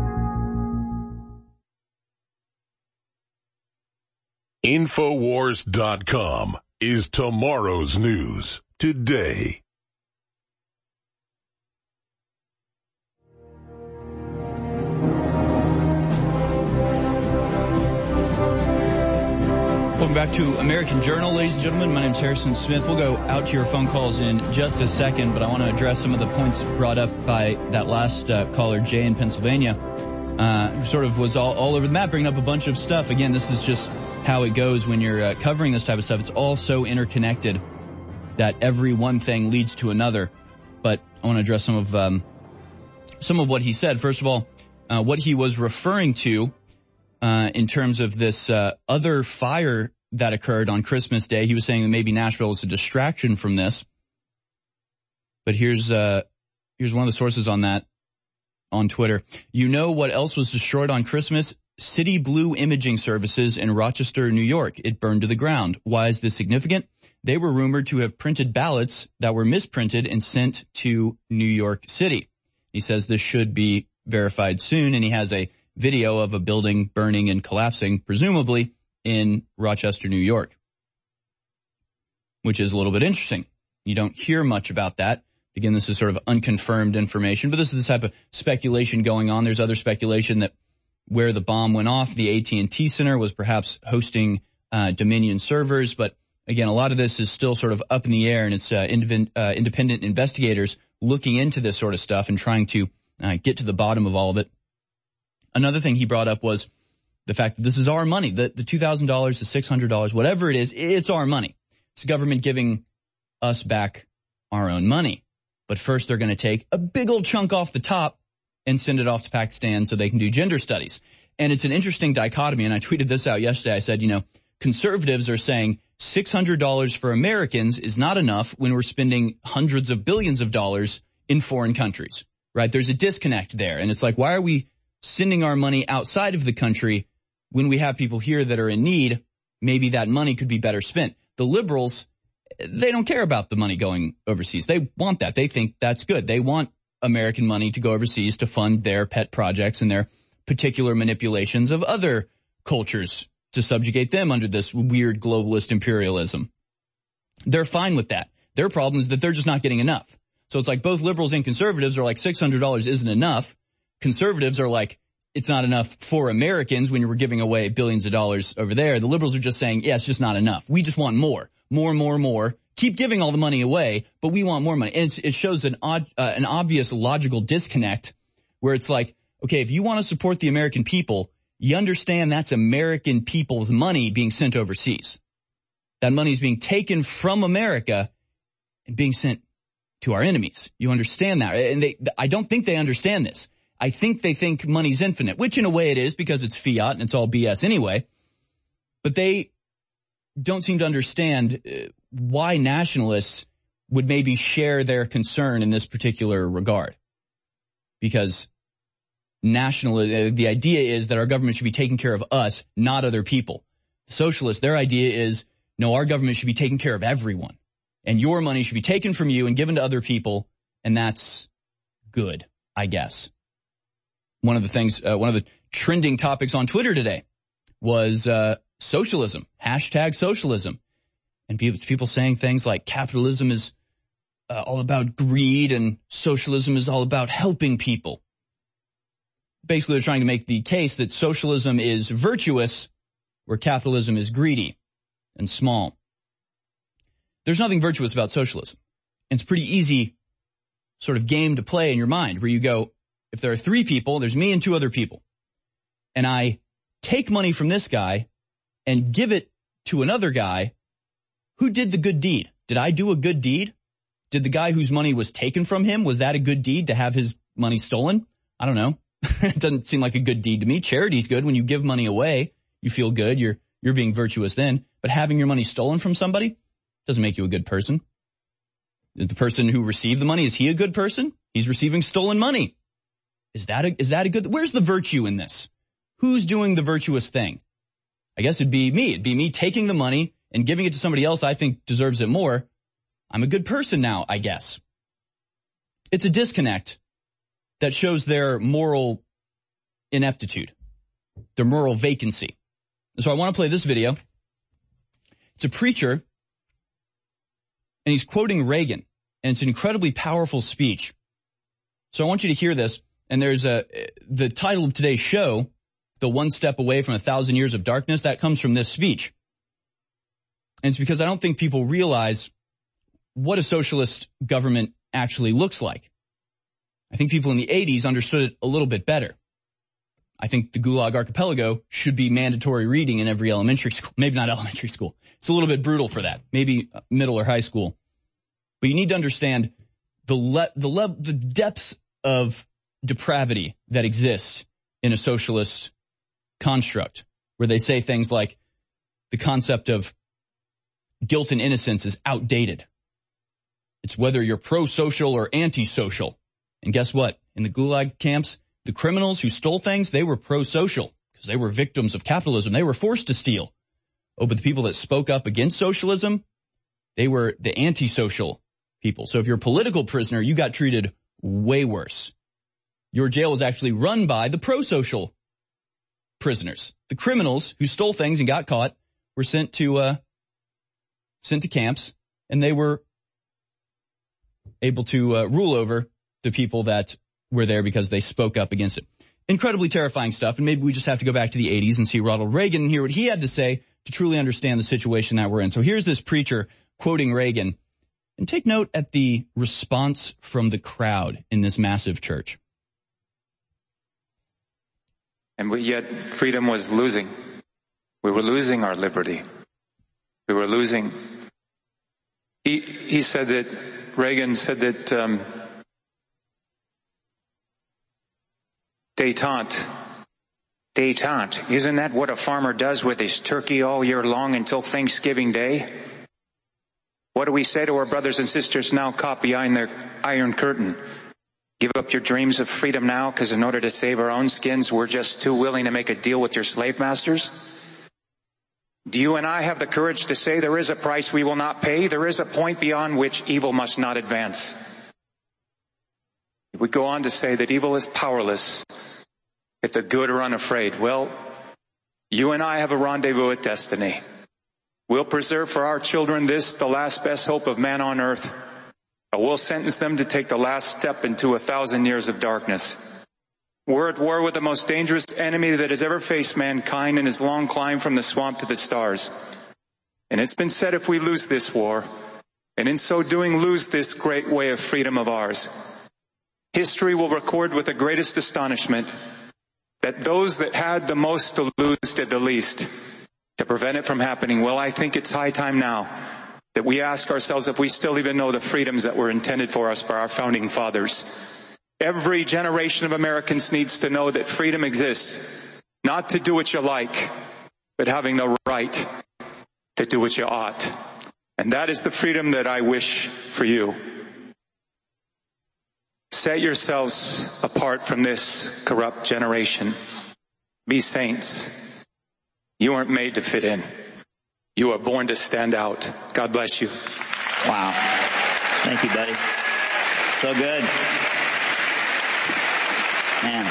Infowars dot com is tomorrow's news today.
Welcome back to American Journal, ladies and gentlemen. My name is Harrison Smith. We'll go out to your phone calls in just a second, but I want to address some of the points brought up by that last uh, caller, Jay in Pennsylvania. Uh, sort of was all, all over the map, bringing up a bunch of stuff. Again, this is just how it goes when you're uh, covering this type of stuff. It's all so interconnected that every one thing leads to another. But I want to address some of um, some of what he said. First of all, uh, what he was referring to uh, in terms of this uh, other fire that occurred on Christmas Day. He was saying that maybe Nashville is a distraction from this. But here's uh, here's one of the sources on that on Twitter. You know what else was destroyed on Christmas? City Blue Imaging Services in Rochester, New York. It burned to the ground. Why is this significant? They were rumored to have printed ballots that were misprinted and sent to New York City. He says this should be verified soon, and he has a video of a building burning and collapsing, presumably in Rochester, New York, which is a little bit interesting. You don't hear much about that. Again, this is sort of unconfirmed information, but this is the type of speculation going on. There's other speculation that where the bomb went off, the A T and T Center was perhaps hosting uh, Dominion servers. But again, a lot of this is still sort of up in the air, and it's uh, independent, uh, independent investigators looking into this sort of stuff and trying to uh, get to the bottom of all of it. Another thing he brought up was the fact that this is our money, the, the two thousand dollars, the six hundred dollars, whatever it is, it's our money. It's the government giving us back our own money. But first, they're going to take a big old chunk off the top and send it off to Pakistan so they can do gender studies. And it's an interesting dichotomy, and I tweeted this out yesterday. I said, you know, conservatives are saying six hundred dollars for Americans is not enough when we're spending hundreds of billions of dollars in foreign countries, right? There's a disconnect there. And it's like, why are we sending our money outside of the country when we have people here that are in need? Maybe that money could be better spent. The liberals, they don't care about the money going overseas. They want that. They think that's good. They want American money to go overseas to fund their pet projects and their particular manipulations of other cultures to subjugate them under this weird globalist imperialism. They're fine with that. Their problem is that they're just not getting enough. So it's like both liberals and conservatives are like six hundred dollars isn't enough. Conservatives are like, it's not enough for Americans when you were giving away billions of dollars over there. The liberals are just saying, yeah, it's just not enough. We just want more, more, more, more. Keep giving all the money away, but we want more money. And it's, it shows an odd, uh, an obvious logical disconnect where it's like, okay, if you want to support the American people, you understand that's American people's money being sent overseas. That money is being taken from America and being sent to our enemies. You understand that? And they, I don't think they understand this. I think they think money's infinite, which in a way it is because it's fiat and it's all B S anyway. But they don't seem to understand why nationalists would maybe share their concern in this particular regard. Because national, the idea is that our government should be taking care of us, not other people. Socialists, their idea is, no, our government should be taking care of everyone. And your money should be taken from you and given to other people, and that's good, I guess. One of the things, uh, one of the trending topics on Twitter today was uh socialism, hashtag socialism. And people, people saying things like capitalism is uh, all about greed and socialism is all about helping people. Basically, they're trying to make the case that socialism is virtuous where capitalism is greedy and small. There's nothing virtuous about socialism. It's a pretty easy sort of game to play in your mind where you go, if there are three people, there's me and two other people, and I take money from this guy and give it to another guy, who did the good deed? Did I do a good deed? Did the guy whose money was taken from him, was that a good deed to have his money stolen? I don't know. It doesn't seem like a good deed to me. Charity's good. When you give money away, you feel good. You're, you're being virtuous then. But having your money stolen from somebody doesn't make you a good person. The person who received the money, is he a good person? He's receiving stolen money. Is that a, is that a good, where's the virtue in this? Who's doing the virtuous thing? I guess it'd be me. It'd be me taking the money and giving it to somebody else I think deserves it more. I'm a good person now, I guess. It's a disconnect that shows their moral ineptitude, their moral vacancy. So I want to play this video. It's a preacher, and he's quoting Reagan, and it's an incredibly powerful speech. So I want you to hear this, and there's a, the title of today's show, The One Step Away from a Thousand Years of Darkness, that comes from this speech. And it's because I don't think people realize what a socialist government actually looks like. I think people in the eighties understood it a little bit better. I think the Gulag Archipelago should be mandatory reading in every elementary school. Maybe not elementary school. It's a little bit brutal for that. Maybe middle or high school. But you need to understand the le- the le- the depth of depravity that exists in a socialist construct, where they say things like the concept of guilt and innocence is outdated. It's whether you're pro-social or anti-social. And guess what? In the Gulag camps, the criminals who stole things, they were pro-social because they were victims of capitalism. They were forced to steal. Oh, but the people that spoke up against socialism, they were the anti-social people. So if you're a political prisoner, you got treated way worse. Your jail was actually run by the pro-social prisoners. The criminals who stole things and got caught were sent to uh, sent to camps, and they were able to uh, rule over the people that were there because they spoke up against it. Incredibly terrifying stuff, and maybe we just have to go back to the eighties and see Ronald Reagan and hear what he had to say to truly understand the situation that we're in. So here's this preacher quoting Reagan, and take note at the response from the crowd in this massive church.
And yet freedom was losing. We were losing our liberty. We were losing. He, he said that, Reagan said that um, détente, détente, isn't that what a farmer does with his turkey all year long until Thanksgiving Day? What do we say to our brothers and sisters now caught behind their iron curtain? Give up your dreams of freedom now, because in order to save our own skins, we're just too willing to make a deal with your slave masters? Do you and I have the courage to say there is a price we will not pay? There is a point beyond which evil must not advance. We go on to say that evil is powerless if the good are unafraid. Well, you and I have a rendezvous with destiny. We'll preserve for our children this, the last best hope of man on earth. But we'll sentence them to take the last step into a thousand years of darkness. We're at war with the most dangerous enemy that has ever faced mankind in his long climb from the swamp to the stars. And it's been said, if we lose this war, and in so doing lose this great way of freedom of ours, history will record with the greatest astonishment that those that had the most to lose did the least to prevent it from happening. Well, I think it's high time now that we ask ourselves if we still even know the freedoms that were intended for us by our founding fathers. Every generation of Americans needs to know that freedom exists, not to do what you like, but having the right to do what you ought. And that is the freedom that I wish for you. Set yourselves apart from this corrupt generation. Be saints. You weren't made to fit in. You are born to stand out. God bless you.
Wow. Thank you, buddy. So good. Man.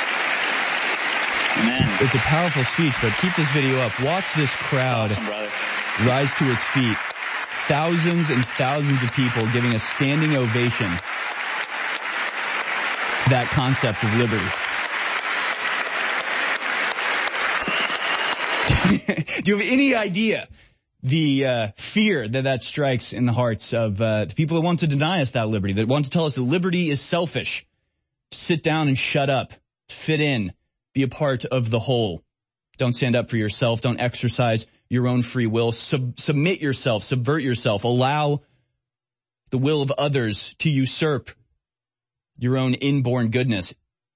Man. It's a powerful speech, but keep this video up. Watch this crowd awesome, rise to its feet. Thousands and thousands of people giving a standing ovation to that concept of liberty. Do you have any idea the uh, fear that that strikes in the hearts of uh, the people that want to deny us that liberty, that want to tell us that liberty is selfish? Sit down and shut up, fit in, be a part of the whole. Don't stand up for yourself. Don't exercise your own free will. Sub- submit yourself, subvert yourself, allow the will of others to usurp your own inborn goodness.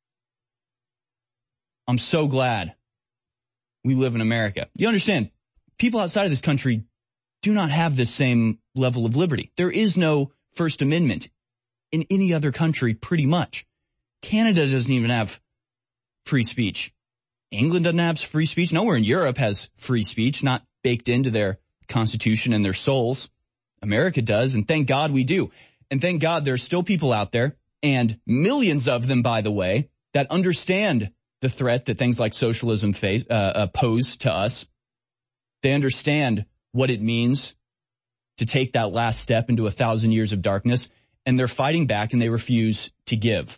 I'm so glad we live in America. You understand, people outside of this country do not have this same level of liberty. There is no First Amendment in any other country, pretty much. Canada doesn't even have free speech. England doesn't have free speech. Nowhere in Europe has free speech, not baked into their constitution and their souls. America does, and thank God we do. And thank God there are still people out there, and millions of them, by the way, that understand the threat that things like socialism face, uh, uh, pose to us. They understand what it means to take that last step into a thousand years of darkness, and they're fighting back and they refuse to give.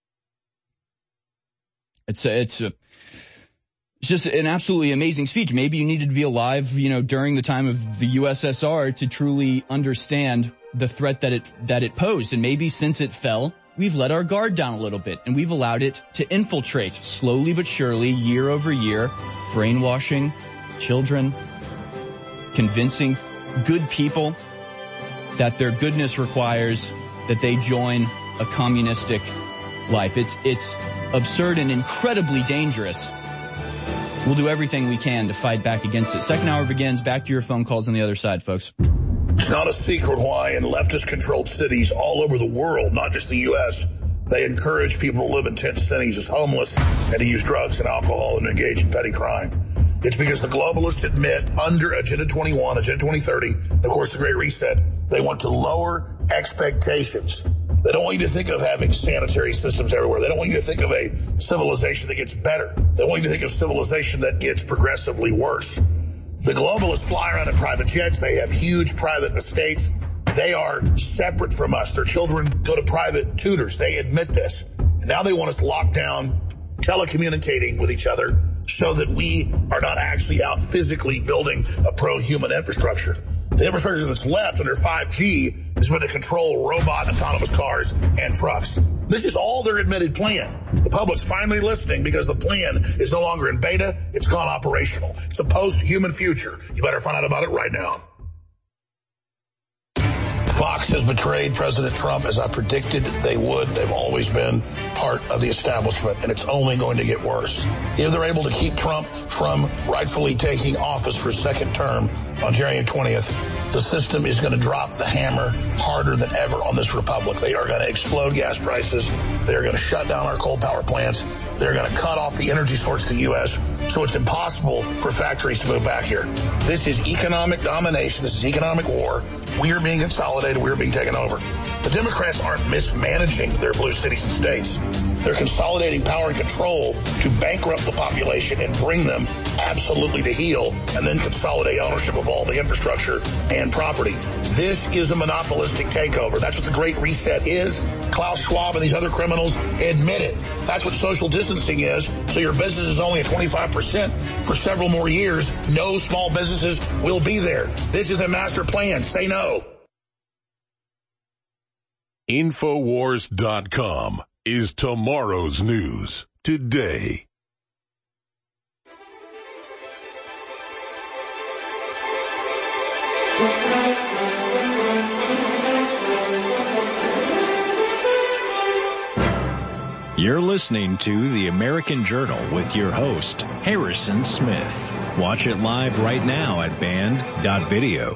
It's a, it's a, it's just an absolutely amazing speech. Maybe you needed to be alive, you know, during the time of the U S S R to truly understand the threat that it, that it posed. And maybe since it fell, we've let our guard down a little bit and we've allowed it to infiltrate slowly but surely, year over year, brainwashing children, convincing good people that their goodness requires that they join a communistic life. It's, it's absurd and incredibly dangerous. We'll do everything we can to fight back against it. Second hour begins. Back to your phone calls on the other side, folks.
It's not a secret why in leftist-controlled cities all over the world, not just the U S, they encourage people to live in tent cities as homeless and to use drugs and alcohol and engage in petty crime. It's because the globalists admit under Agenda twenty-one, Agenda twenty thirty, of course the Great Reset, they want to lower expectations. They don't want you to think of having sanitary systems everywhere. They don't want you to think of a civilization that gets better. They want you to think of civilization that gets progressively worse. The globalists fly around in private jets. They have huge private estates. They are separate from us. Their children go to private tutors. They admit this. And now they want us locked down, telecommunicating with each other so that we are not actually out physically building a pro-human infrastructure. The infrastructure that's left under five G is going to control robot autonomous cars and trucks. This is all their admitted plan. The public's finally listening because the plan is no longer in beta. It's gone operational. It's a post-human future. You better find out about it right now. Fox has betrayed President Trump as I predicted they would. They've always been part of the establishment, and it's only going to get worse. If they're able to keep Trump from rightfully taking office for a second term on January twentieth, the system is going to drop the hammer harder than ever on this republic. They are going to explode gas prices. They're going to shut down our coal power plants. They're going to cut off the energy source to the U S, so it's impossible for factories to move back here. This is economic domination. This is economic war. We are being consolidated. We are being taken over. The Democrats aren't mismanaging their blue cities and states. They're consolidating power and control to bankrupt the population and bring them absolutely to heel, and then consolidate ownership of all the infrastructure and property. This is a monopolistic takeover. That's what the Great Reset is. Klaus Schwab and these other criminals admit it. That's what social distancing is. So your business is only at twenty-five percent for several more years. No small businesses will be there. This is a master plan. Say no.
Infowars dot com is tomorrow's news today.
You're listening to The American Journal with your host, Harrison Smith. Watch it live right now at band dot video.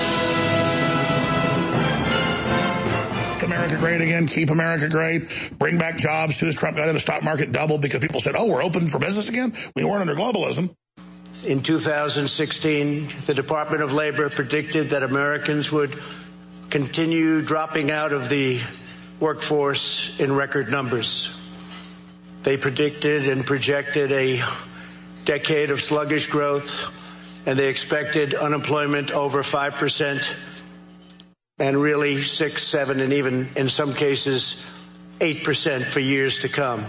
America great again, keep America great, bring back jobs. As soon as Trump got in, the stock market doubled because people said, oh, we're open for business again? We weren't under globalism.
In two thousand sixteen, the Department of Labor predicted that Americans would continue dropping out of the workforce in record numbers. They predicted and projected a decade of sluggish growth, and they expected unemployment over five percent, and really six, seven, and even in some cases eight percent for years to come.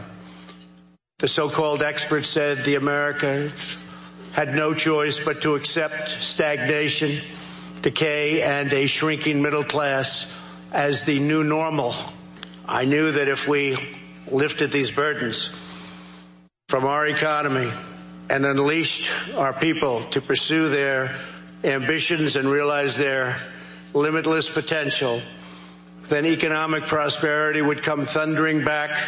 The so-called experts said the Americans had no choice but to accept stagnation, decay, and a shrinking middle class as the new normal. I knew that if we lifted these burdens from our economy and unleashed our people to pursue their ambitions and realize their limitless potential, then economic prosperity would come thundering back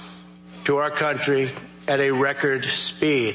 to our country at a record speed.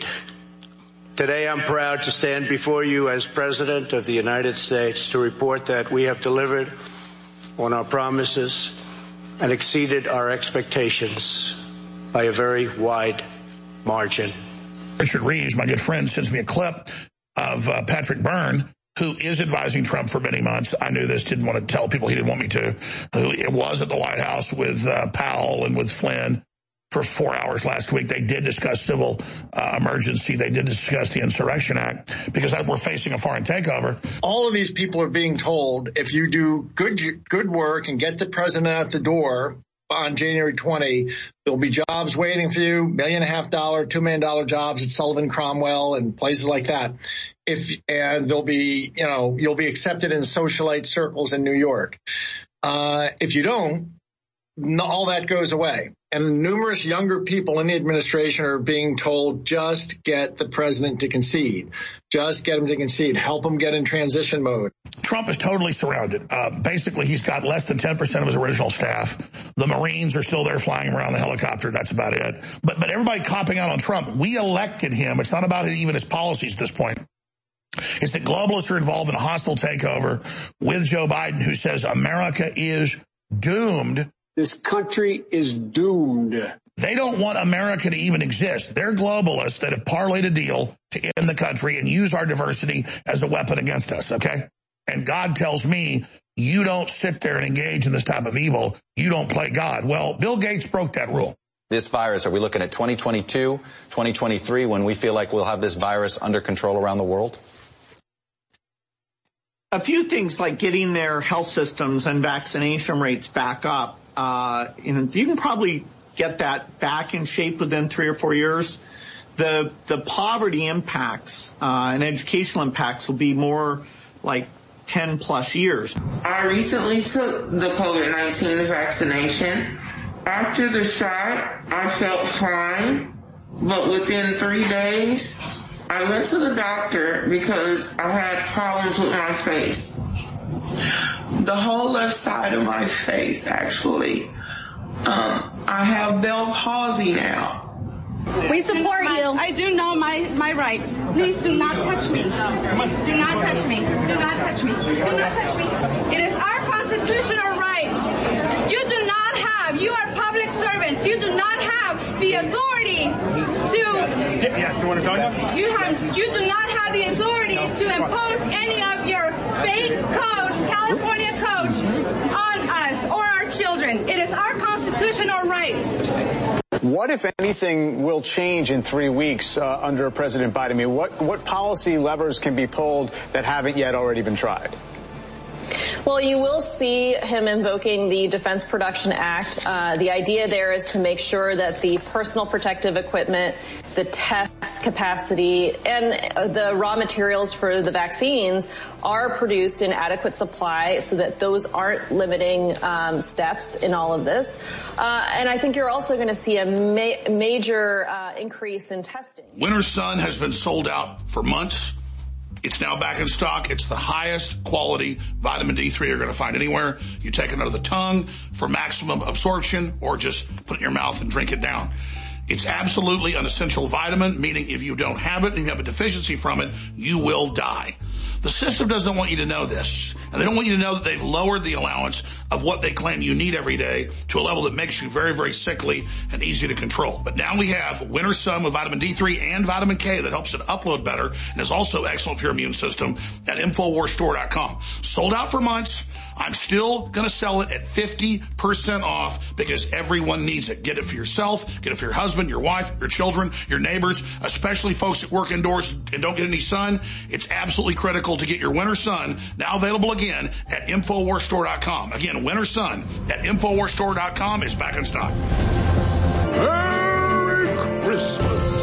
Today, I'm proud to stand before you as President of the United States to report that we have delivered on our promises and exceeded our expectations by a very wide margin.
Richard Reeves, my good friend, sends me a clip of uh, Patrick Byrne, who is advising Trump for many months. I knew this, didn't want to tell people he didn't want me to. Who it was at the White House with uh, Powell and with Flynn for four hours last week. They did discuss civil uh, emergency. They did discuss the Insurrection Act because we're facing a foreign takeover.
All of these people are being told if you do good good work and get the president out the door on January twentieth, there'll be jobs waiting for you, million and a half dollar, two million dollar jobs at Sullivan Cromwell and places like that. If and there'll be, you know, you'll be accepted in socialite circles in New York. Uh, if you don't, all that goes away. And numerous younger people in the administration are being told, just get the president to concede. Just get him to concede. Help him get in transition mode.
Trump is totally surrounded. Uh, basically, he's got less than ten percent of his original staff. The Marines are still there flying around the helicopter. That's about it. But, but everybody copping out on Trump. We elected him. It's not about even his policies at this point. It's that globalists are involved in a hostile takeover with Joe Biden, who says America is doomed.
This country is doomed.
They don't want America to even exist. They're globalists that have parlayed a deal to end the country and use our diversity as a weapon against us, okay? And God tells me, you don't sit there and engage in this type of evil. You don't play God. Well, Bill Gates broke that rule.
This virus, are we looking at twenty twenty-two, twenty twenty-three, when we feel like we'll have this virus under control around the world?
A few things like getting their health systems and vaccination rates back up. Uh, and you can probably get that back in shape within three or four years. The the poverty impacts uh, and educational impacts will be more like ten plus years.
I recently took the COVID nineteen vaccination. After the shot, I felt fine, but within three days, I went to the doctor because I had problems with my face. The whole left side of my face, actually. Um, I have Bell palsy now.
We support you. I do know my, my rights. Please do not touch me. Do not touch me. Do not touch me. Do not touch me. It is our constitutional rights. You do not have, you are public servants. You do not have the authority to,
yeah, you want to go now?
You have, you do not have the authority to impose any of your fake codes, California codes, on us or our children. It is our constitutional rights.
What, if anything, will change in three weeks uh, under President Biden? I mean, what, what policy levers can be pulled that haven't yet already been tried?
Well, you will see him invoking the Defense Production Act. Uh, the idea there is to make sure that the personal protective equipment, the test capacity, and the raw materials for the vaccines are produced in adequate supply so that those aren't limiting um, steps in all of this. Uh, and I think you're also going to see a ma- major uh, increase in testing.
Winter Sun has been sold out for months. It's now back in stock. It's the highest quality vitamin D three you're going to find anywhere. You take it under the tongue for maximum absorption, or just put it in your mouth and drink it down. It's absolutely an essential vitamin, meaning if you don't have it and you have a deficiency from it, you will die. The system doesn't want you to know this, and they don't want you to know that they've lowered the allowance of what they claim you need every day to a level that makes you very, very sickly and easy to control. But now we have Winter Sun with vitamin D three and vitamin K that helps it upload better and is also excellent for your immune system at Infowars Store dot com. Sold out for months. I'm still going to sell it at fifty percent off because everyone needs it. Get it for yourself, get it for your husband, your wife, your children, your neighbors, especially folks that work indoors and don't get any sun. It's absolutely critical to get your Winter Sun, now available again at Infowars Store dot com. Again, Winter Sun at Infowars Store dot com is back in stock.
Merry Christmas.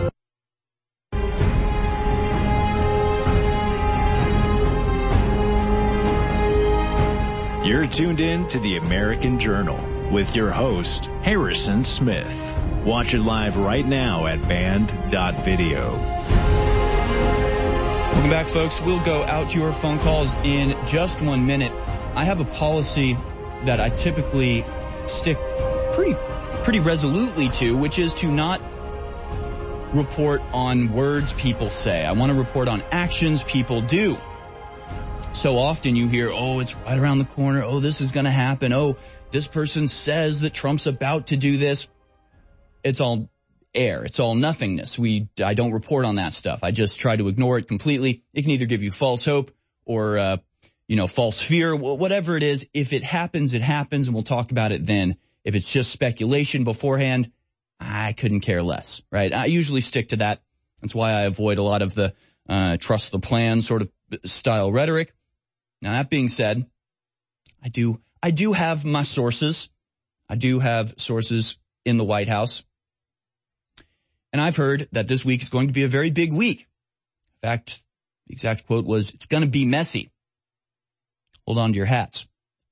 You're tuned in to the American Journal with your host, Harrison Smith. Watch it live right now at band dot video.
Welcome back, folks. We'll go out to your phone calls in just one minute. I have a policy that I typically stick pretty, pretty resolutely to, which is to not report on words people say. I want to report on actions people do. So often you hear, oh, it's right around the corner. Oh, this is going to happen. Oh, this person says that Trump's about to do this. It's all air. It's all nothingness. We, I don't report on that stuff. I just try to ignore it completely. It can either give you false hope or, uh, you know, false fear, whatever it is. If it happens, it happens, and we'll talk about it then. If it's just speculation beforehand, I couldn't care less, right? I usually stick to that. That's why I avoid a lot of the, uh, trust the plan sort of style rhetoric. Now, that being said, I do, I do have my sources. I do have sources in the White House. And I've heard that this week is going to be a very big week. In fact, the exact quote was, it's going to be messy. Hold on to your hats.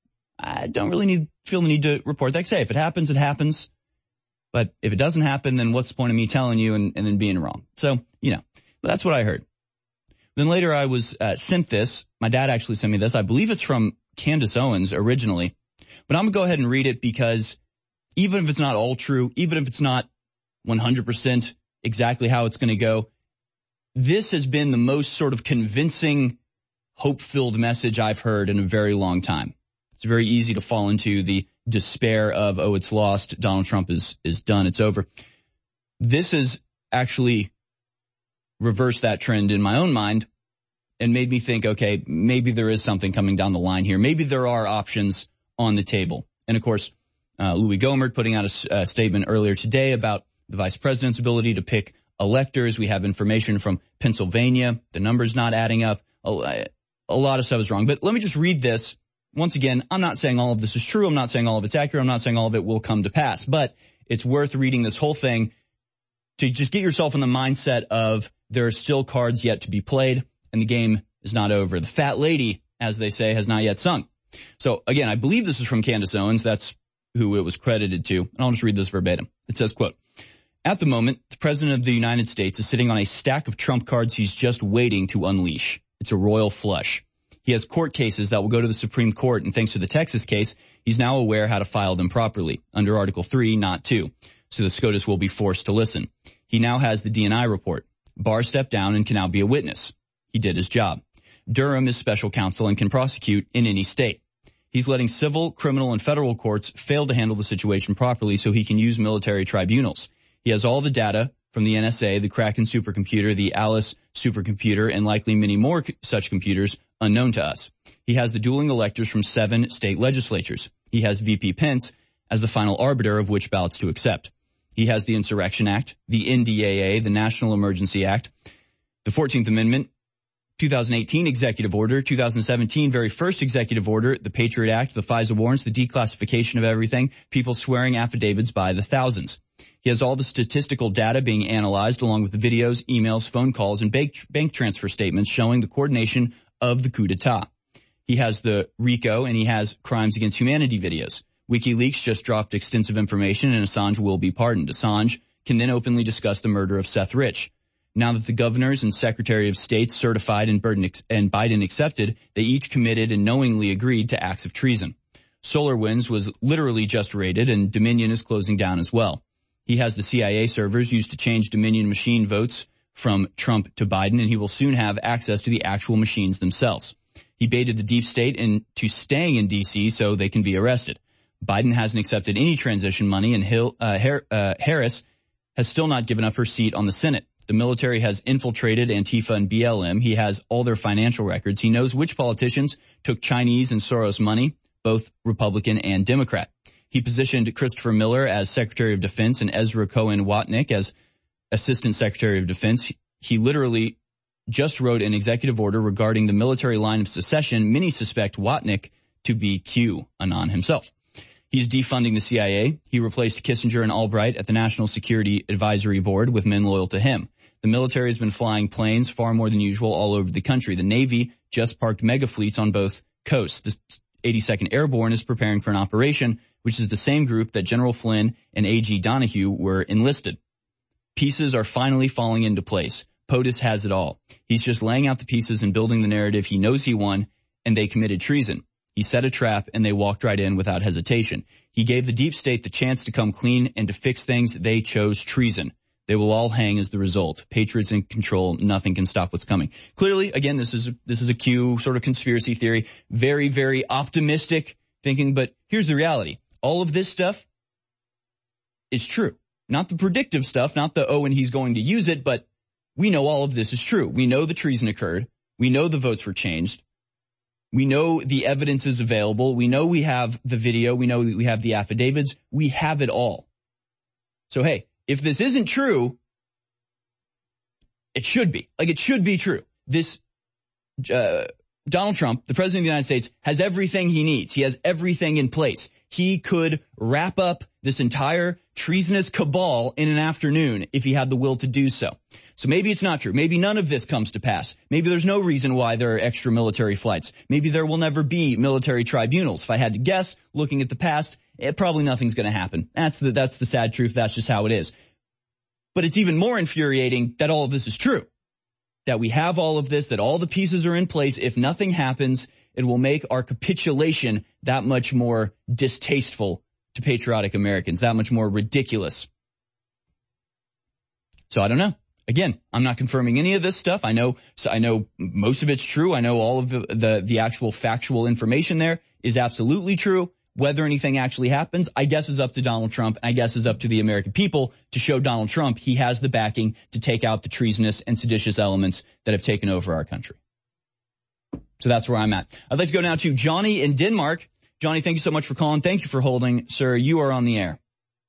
I don't really need, feel the need to report that. Say, if it happens, it happens. But if it doesn't happen, then what's the point of me telling you and, and then being wrong? So, you know, but that's what I heard. Then later I was uh, sent this. My dad actually sent me this. I believe it's from Candace Owens originally. But I'm going to go ahead and read it because even if it's not all true, even if it's not one hundred percent exactly how it's going to go, this has been the most sort of convincing, hope-filled message I've heard in a very long time. It's very easy to fall into the despair of, oh, it's lost, Donald Trump is is done, it's over. This has actually reversed that trend in my own mind and made me think, okay, maybe there is something coming down the line here. Maybe there are options on the table. And of course, uh, Louis Gohmert putting out a, a statement earlier today about the vice president's ability to pick electors. We have information from Pennsylvania. The number's not adding up. A, a lot of stuff is wrong. But let me just read this. Once again, I'm not saying all of this is true. I'm not saying all of it's accurate. I'm not saying all of it will come to pass. But it's worth reading this whole thing to just get yourself in the mindset of there are still cards yet to be played, and the game is not over. The fat lady, as they say, has not yet sung. So, again, I believe this is from Candace Owens. That's who it was credited to. And I'll just read this verbatim. It says, quote, at the moment, the President of the United States is sitting on a stack of trump cards he's just waiting to unleash. It's a royal flush. He has court cases that will go to the Supreme Court, and thanks to the Texas case, he's now aware how to file them properly, under Article three, not two. So the SCOTUS will be forced to listen. He now has the D N I report. Barr stepped down and can now be a witness. He did his job. Durham is special counsel and can prosecute in any state. He's letting civil, criminal, and federal courts fail to handle the situation properly so he can use military tribunals. He has all the data from the N S A, the Kraken supercomputer, the Alice supercomputer, and likely many more such computers unknown to us. He has the dueling electors from seven state legislatures. He has V P Pence as the final arbiter of which ballots to accept. He has the Insurrection Act, the N D A A, the National Emergency Act, the fourteenth Amendment, two thousand eighteen Executive Order, two thousand seventeen very first Executive Order, the Patriot Act, the FISA warrants, the declassification of everything, people swearing affidavits by the thousands. He has all the statistical data being analyzed along with the videos, emails, phone calls, and bank, bank transfer statements showing the coordination of the coup d'etat. He has the RICO and he has crimes against humanity videos. WikiLeaks just dropped extensive information and Assange will be pardoned. Assange can then openly discuss the murder of Seth Rich. Now that the governors and Secretary of State certified and Biden accepted, they each committed and knowingly agreed to acts of treason. SolarWinds was literally just raided, and Dominion is closing down as well. He has the C I A servers used to change Dominion machine votes from Trump to Biden, and he will soon have access to the actual machines themselves. He baited the deep state into staying in D C so they can be arrested. Biden hasn't accepted any transition money, and Hill, uh, Har- uh, Harris has still not given up her seat on the Senate. The military has infiltrated Antifa and B L M. He has all their financial records. He knows which politicians took Chinese and Soros money, both Republican and Democrat. He positioned Christopher Miller as Secretary of Defense and Ezra Cohen Watnick as Assistant Secretary of Defense. He literally just wrote an executive order regarding the military line of secession. Many suspect Watnick to be QAnon himself. He's defunding the C I A. He replaced Kissinger and Albright at the National Security Advisory Board with men loyal to him. The military has been flying planes far more than usual all over the country. The Navy just parked mega fleets on both coasts. The eighty-second Airborne is preparing for an operation, which is the same group that General Flynn and A G Donahue were enlisted. Pieces are finally falling into place. POTUS has it all. He's just laying out the pieces and building the narrative. He knows he won, and they committed treason. He set a trap, and they walked right in without hesitation. He gave the deep state the chance to come clean and to fix things. They chose treason. They will all hang as the result. Patriots in control. Nothing can stop what's coming. Clearly, again, this is this is a Q sort of conspiracy theory. Very, very optimistic thinking. But here's the reality. All of this stuff is true. Not the predictive stuff, not the, oh, and he's going to use it, but we know all of this is true. We know the treason occurred. We know the votes were changed. We know the evidence is available. We know we have the video. We know that we have the affidavits. We have it all. So, hey, if this isn't true, it should be. Like, it should be true. This, uh, Donald Trump, the president of the United States, has everything he needs. He has everything in place. He could wrap up this entire treasonous cabal in an afternoon if he had the will to do so. So maybe it's not true. Maybe none of this comes to pass. Maybe there's no reason why there are extra military flights. Maybe there will never be military tribunals. If I had to guess, looking at the past, it, probably nothing's going to happen. That's the, that's the sad truth. That's just how it is. But it's even more infuriating that all of this is true. That we have all of this, that all the pieces are in place. If nothing happens, it will make our capitulation that much more distasteful to patriotic Americans, that much more ridiculous. So I don't know. Again, I'm not confirming any of this stuff. I know, so I know most of it's true. I know all of the, the, the actual factual information there is absolutely true. Whether anything actually happens, I guess is up to Donald Trump. I guess is up to the American people to show Donald Trump he has the backing to take out the treasonous and seditious elements that have taken over our country. So that's where I'm at. I'd like to go now to Johnny in Denmark. Johnny, thank you so much for calling. Thank you for holding. Sir, you are on the air.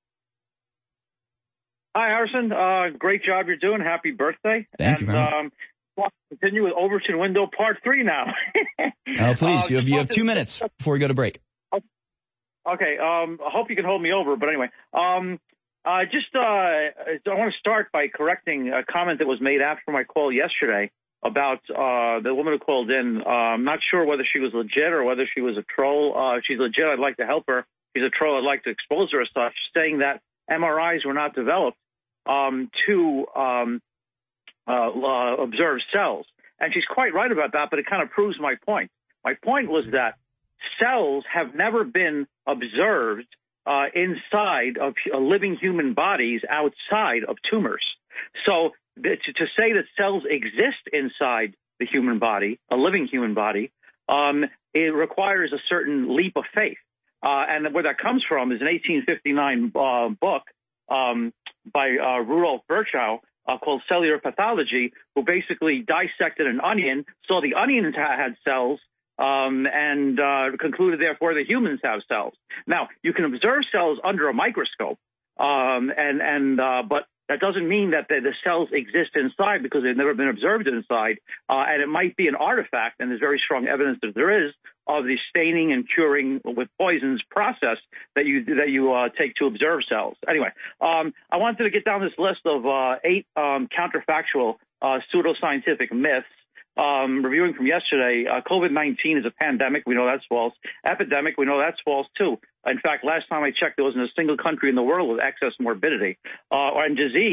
Hi, Harrison. Uh, great job you're doing. Happy birthday.
Thank
and,
you very much.
Um, we'll continue with Overton Window Part three now.
Oh, please.
Uh,
you have, you have two minutes before we go to break.
Okay. Um, I hope you can hold me over. But anyway, um, uh, just uh, I want to start by correcting a comment that was made after my call yesterday about uh, the woman who called in. Uh, I'm not sure whether she was legit or whether she was a troll. Uh, if she's legit, I'd like to help her. If she's a troll, I'd like to expose her as such, saying that M R Is were not developed um, to um, uh, uh, observe cells. And she's quite right about that, but it kind of proves my point. My point was that cells have never been observed uh, inside of uh, living human bodies outside of tumors. So to, to say that cells exist inside the human body, a living human body, um, it requires a certain leap of faith. Uh, and where that comes from is an eighteen fifty-nine uh, book um, by uh, Rudolf Virchow uh, called Cellular Pathology, who basically dissected an onion, saw the onions ha- had cells, um, and uh, concluded, therefore, that humans have cells. Now, you can observe cells under a microscope, um, and and uh, but that doesn't mean that the, the cells exist inside because they've never been observed inside, uh, and it might be an artifact, and there's very strong evidence that there is, of the staining and curing with poisons process that you that you uh, take to observe cells. Anyway, um, I wanted to get down this list of uh, eight um, counterfactual uh, pseudoscientific myths. Um, reviewing from yesterday, uh, COVID nineteen is a pandemic. We know that's false. Epidemic, we know that's false, too. In fact, last time I checked, there wasn't a single country in the world with excess morbidity. Uh, and disease,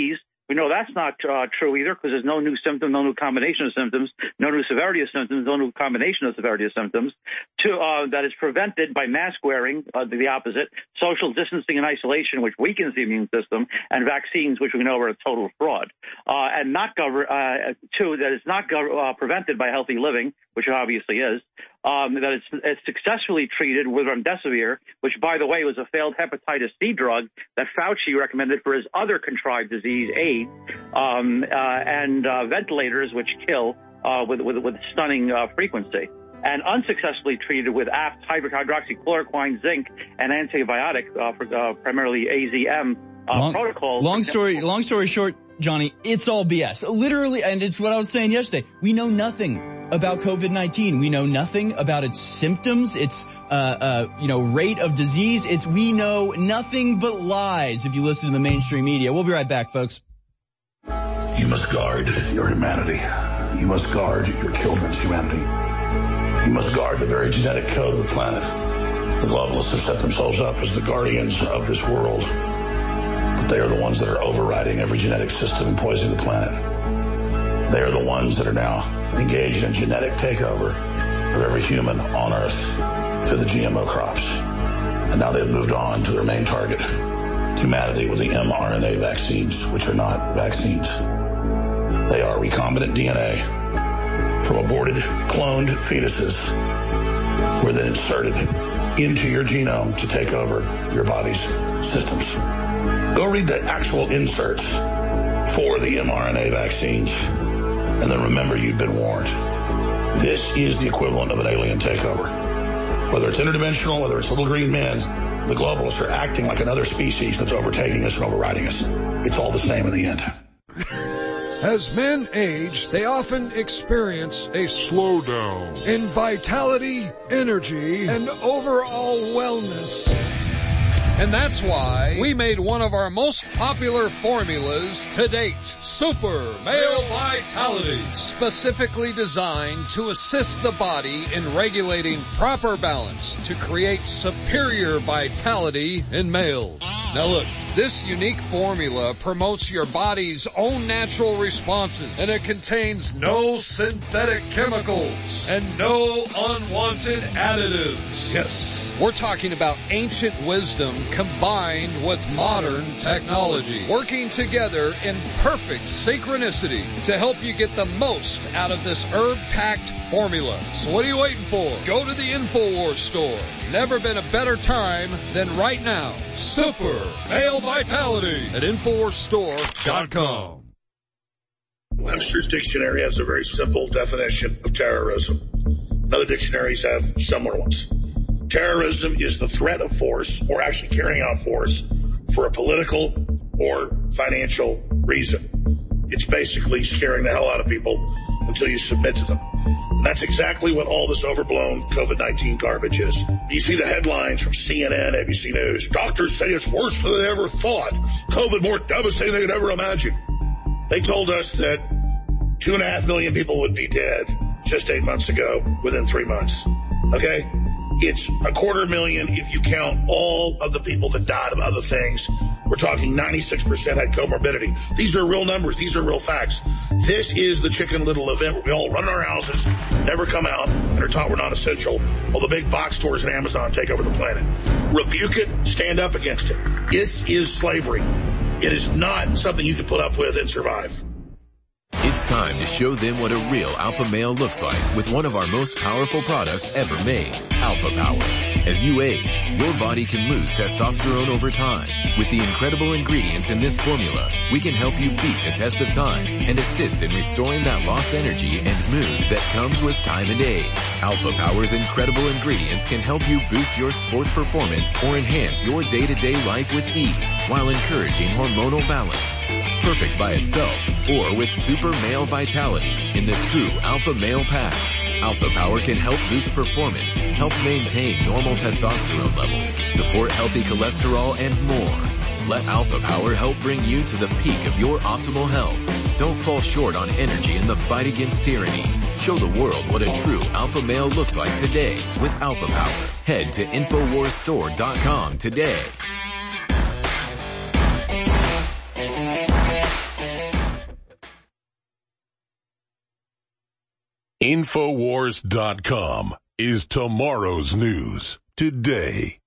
We know that's not uh, true either because there's no new symptom, no new combination of symptoms, no new severity of symptoms, no new combination of severity of symptoms. To, uh, that is prevented by mask wearing, uh, the opposite, social distancing and isolation, which weakens the immune system, and vaccines, which we know are a total fraud. Uh, and not cover, uh, two, that is not go- uh, prevented by healthy living, which it obviously is. Um, that it's, it's successfully treated with remdesivir, which, by the way, was a failed hepatitis C drug that Fauci recommended for his other contrived disease, AIDS, um, uh, and uh, ventilators, which kill uh, with, with, with stunning uh, frequency. And unsuccessfully treated with A F T, hydroxychloroquine, zinc, and antibiotic, uh, for, uh, primarily A Z M uh,
long,
protocols.
Long story, long story short, Johnny, it's all B S. Literally, and it's what I was saying yesterday. We know nothing about COVID nineteen. We know nothing about its symptoms, its, uh, uh, you know, rate of disease. It's, we know nothing but lies if you listen to the mainstream media. We'll be right back, folks.
You must guard your humanity. You must guard your children's humanity. You must guard the very genetic code of the planet. The globalists have set themselves up as the guardians of this world, but they are the ones that are overriding every genetic system and poisoning the planet. They are the ones that are now engaged in genetic takeover of every human on Earth through the G M O crops. And now they've moved on to their main target, humanity, with the mRNA vaccines, which are not vaccines. They are recombinant D N A from aborted, cloned fetuses who are then inserted into your genome to take over your body's systems. Go read the actual inserts for the mRNA vaccines, and then remember you've been warned. This is the equivalent of an alien takeover. Whether it's interdimensional, whether it's little green men, the globalists are acting like another species that's overtaking us and overriding us. It's all the same in the end.
As men age, they often experience a slowdown in vitality, energy, and overall wellness. And that's why we made one of our most popular formulas to date, Super Male Vitality, specifically designed to assist the body in regulating proper balance to create superior vitality in males. Now look, this unique formula promotes your body's own natural responses, and it contains no synthetic chemicals and no unwanted additives. Yes, we're talking about ancient wisdom combined with modern technology, working together in perfect synchronicity to help you get the most out of this herb-packed formula. So what are you waiting for? Go to the InfoWars store. Never been a better time than right now. Super Male Vitality at Infowars Store dot com.
Webster's dictionary has a very simple definition of terrorism. Other dictionaries have similar ones. Terrorism is the threat of force, or actually carrying out force, for a political or financial reason. It's basically scaring the hell out of people until you submit to them. And that's exactly what all this overblown COVID nineteen garbage is. You see the headlines from C N N, A B C News. Doctors say it's worse than they ever thought. COVID more devastating than they could ever imagine. They told us that two and a half million people would be dead just eight months ago within three months. Okay? It's a quarter million if you count all of the people that died of other things. We're talking ninety-six percent had comorbidity. These are real numbers. These are real facts. This is the Chicken Little event where we all run in our houses, never come out, and are taught we're not essential, while the big box stores and Amazon take over the planet. Rebuke it. Stand up against it. This is slavery. It is not something you can put up with and survive.
It's time to show them what a real alpha male looks like with one of our most powerful products ever made, Alpha Power. As you age, your body can lose testosterone over time. With the incredible ingredients in this formula, we can help you beat the test of time and assist in restoring that lost energy and mood that comes with time and age. Alpha Power's incredible ingredients can help you boost your sports performance or enhance your day-to-day life with ease while encouraging hormonal balance. Perfect by itself or with Super Male Vitality in the true Alpha Male Pack. Alpha Power can help boost performance, help maintain normal testosterone levels, support healthy cholesterol, and more. Let Alpha Power help bring you to the peak of your optimal health. Don't fall short on energy in the fight against tyranny. Show the world what a true alpha male looks like today with Alpha Power. Head to Infowars Store dot com today.
Infowars dot com is tomorrow's news today.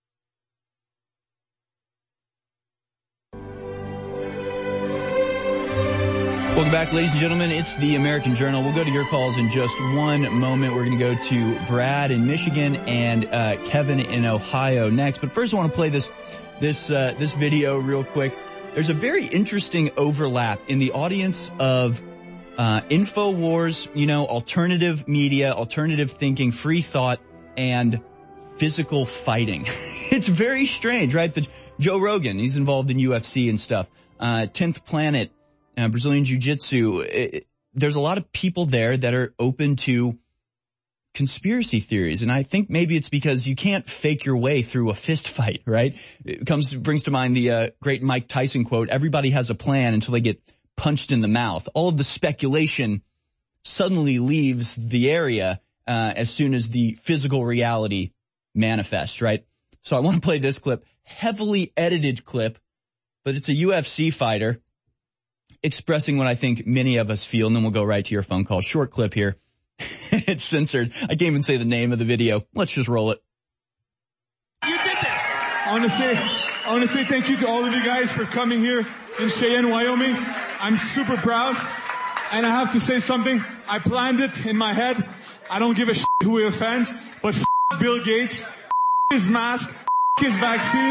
Welcome back, ladies and gentlemen. It's the American Journal. We'll go to your calls in just one moment. We're going to go to Brad in Michigan and uh, Kevin in Ohio next. But first, I want to play this this uh, this video real quick. There's a very interesting overlap in the audience of uh, InfoWars, you know, alternative media, alternative thinking, free thought, and physical fighting. It's very strange, right? The, Joe Rogan, he's involved in U F C and stuff. Uh, tenth Planet. Uh, Brazilian Jiu-Jitsu, there's a lot of people there that are open to conspiracy theories. And I think maybe it's because you can't fake your way through a fist fight, right? It comes, brings to mind the uh, great Mike Tyson quote, everybody has a plan until they get punched in the mouth. All of the speculation suddenly leaves the area uh, as soon as the physical reality manifests, right? So I want to play this clip, heavily edited clip, but it's a U F C fighter expressing what I think many of us feel, and then we'll go right to your phone call. Short clip here. It's censored. I can't even say the name of the video. Let's just roll it.
You did that. I want to say, I want to say thank you to all of you guys for coming here in Cheyenne, Wyoming. I'm super proud. And I have to say something. I planned it in my head. I don't give a shit who he offends, but f- Bill Gates, f- his mask, f- his vaccines.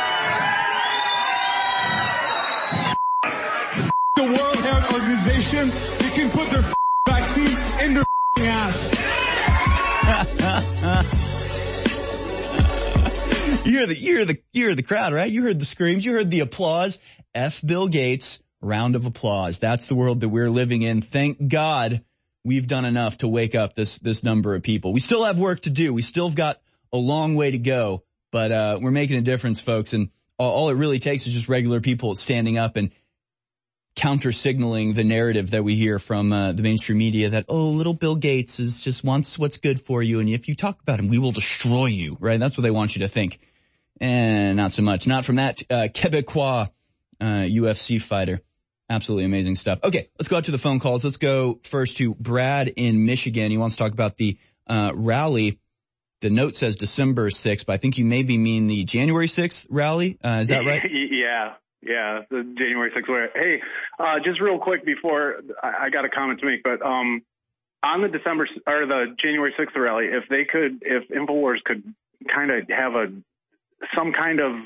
The World Health Organization, they can put their vaccine in their ass.
You hear the, you hear the, you hear the crowd, right? You heard the screams, you heard the applause. F Bill Gates, round of applause. That's the world that we're living in. Thank God we've done enough to wake up this, this number of people. We still have work to do. We still have got a long way to go, but, uh, we're making a difference, folks. And all, all it really takes is just regular people standing up and counter-signaling the narrative that we hear from uh, the mainstream media that, oh, little Bill Gates is just wants what's good for you, and if you talk about him, we will destroy you, right? That's what they want you to think. And not so much. Not from that uh, Quebecois uh, U F C fighter. Absolutely amazing stuff. Okay, let's go out to the phone calls. Let's go first to Brad in Michigan. He wants to talk about the uh, rally. The note says December sixth, but I think you maybe mean the January sixth rally. Uh, is that right?
Yeah. Yeah, the January sixth. Hey, uh, just real quick before I, I got a comment to make, but um, on the December or the January sixth rally, if they could, if InfoWars could kind of have a some kind of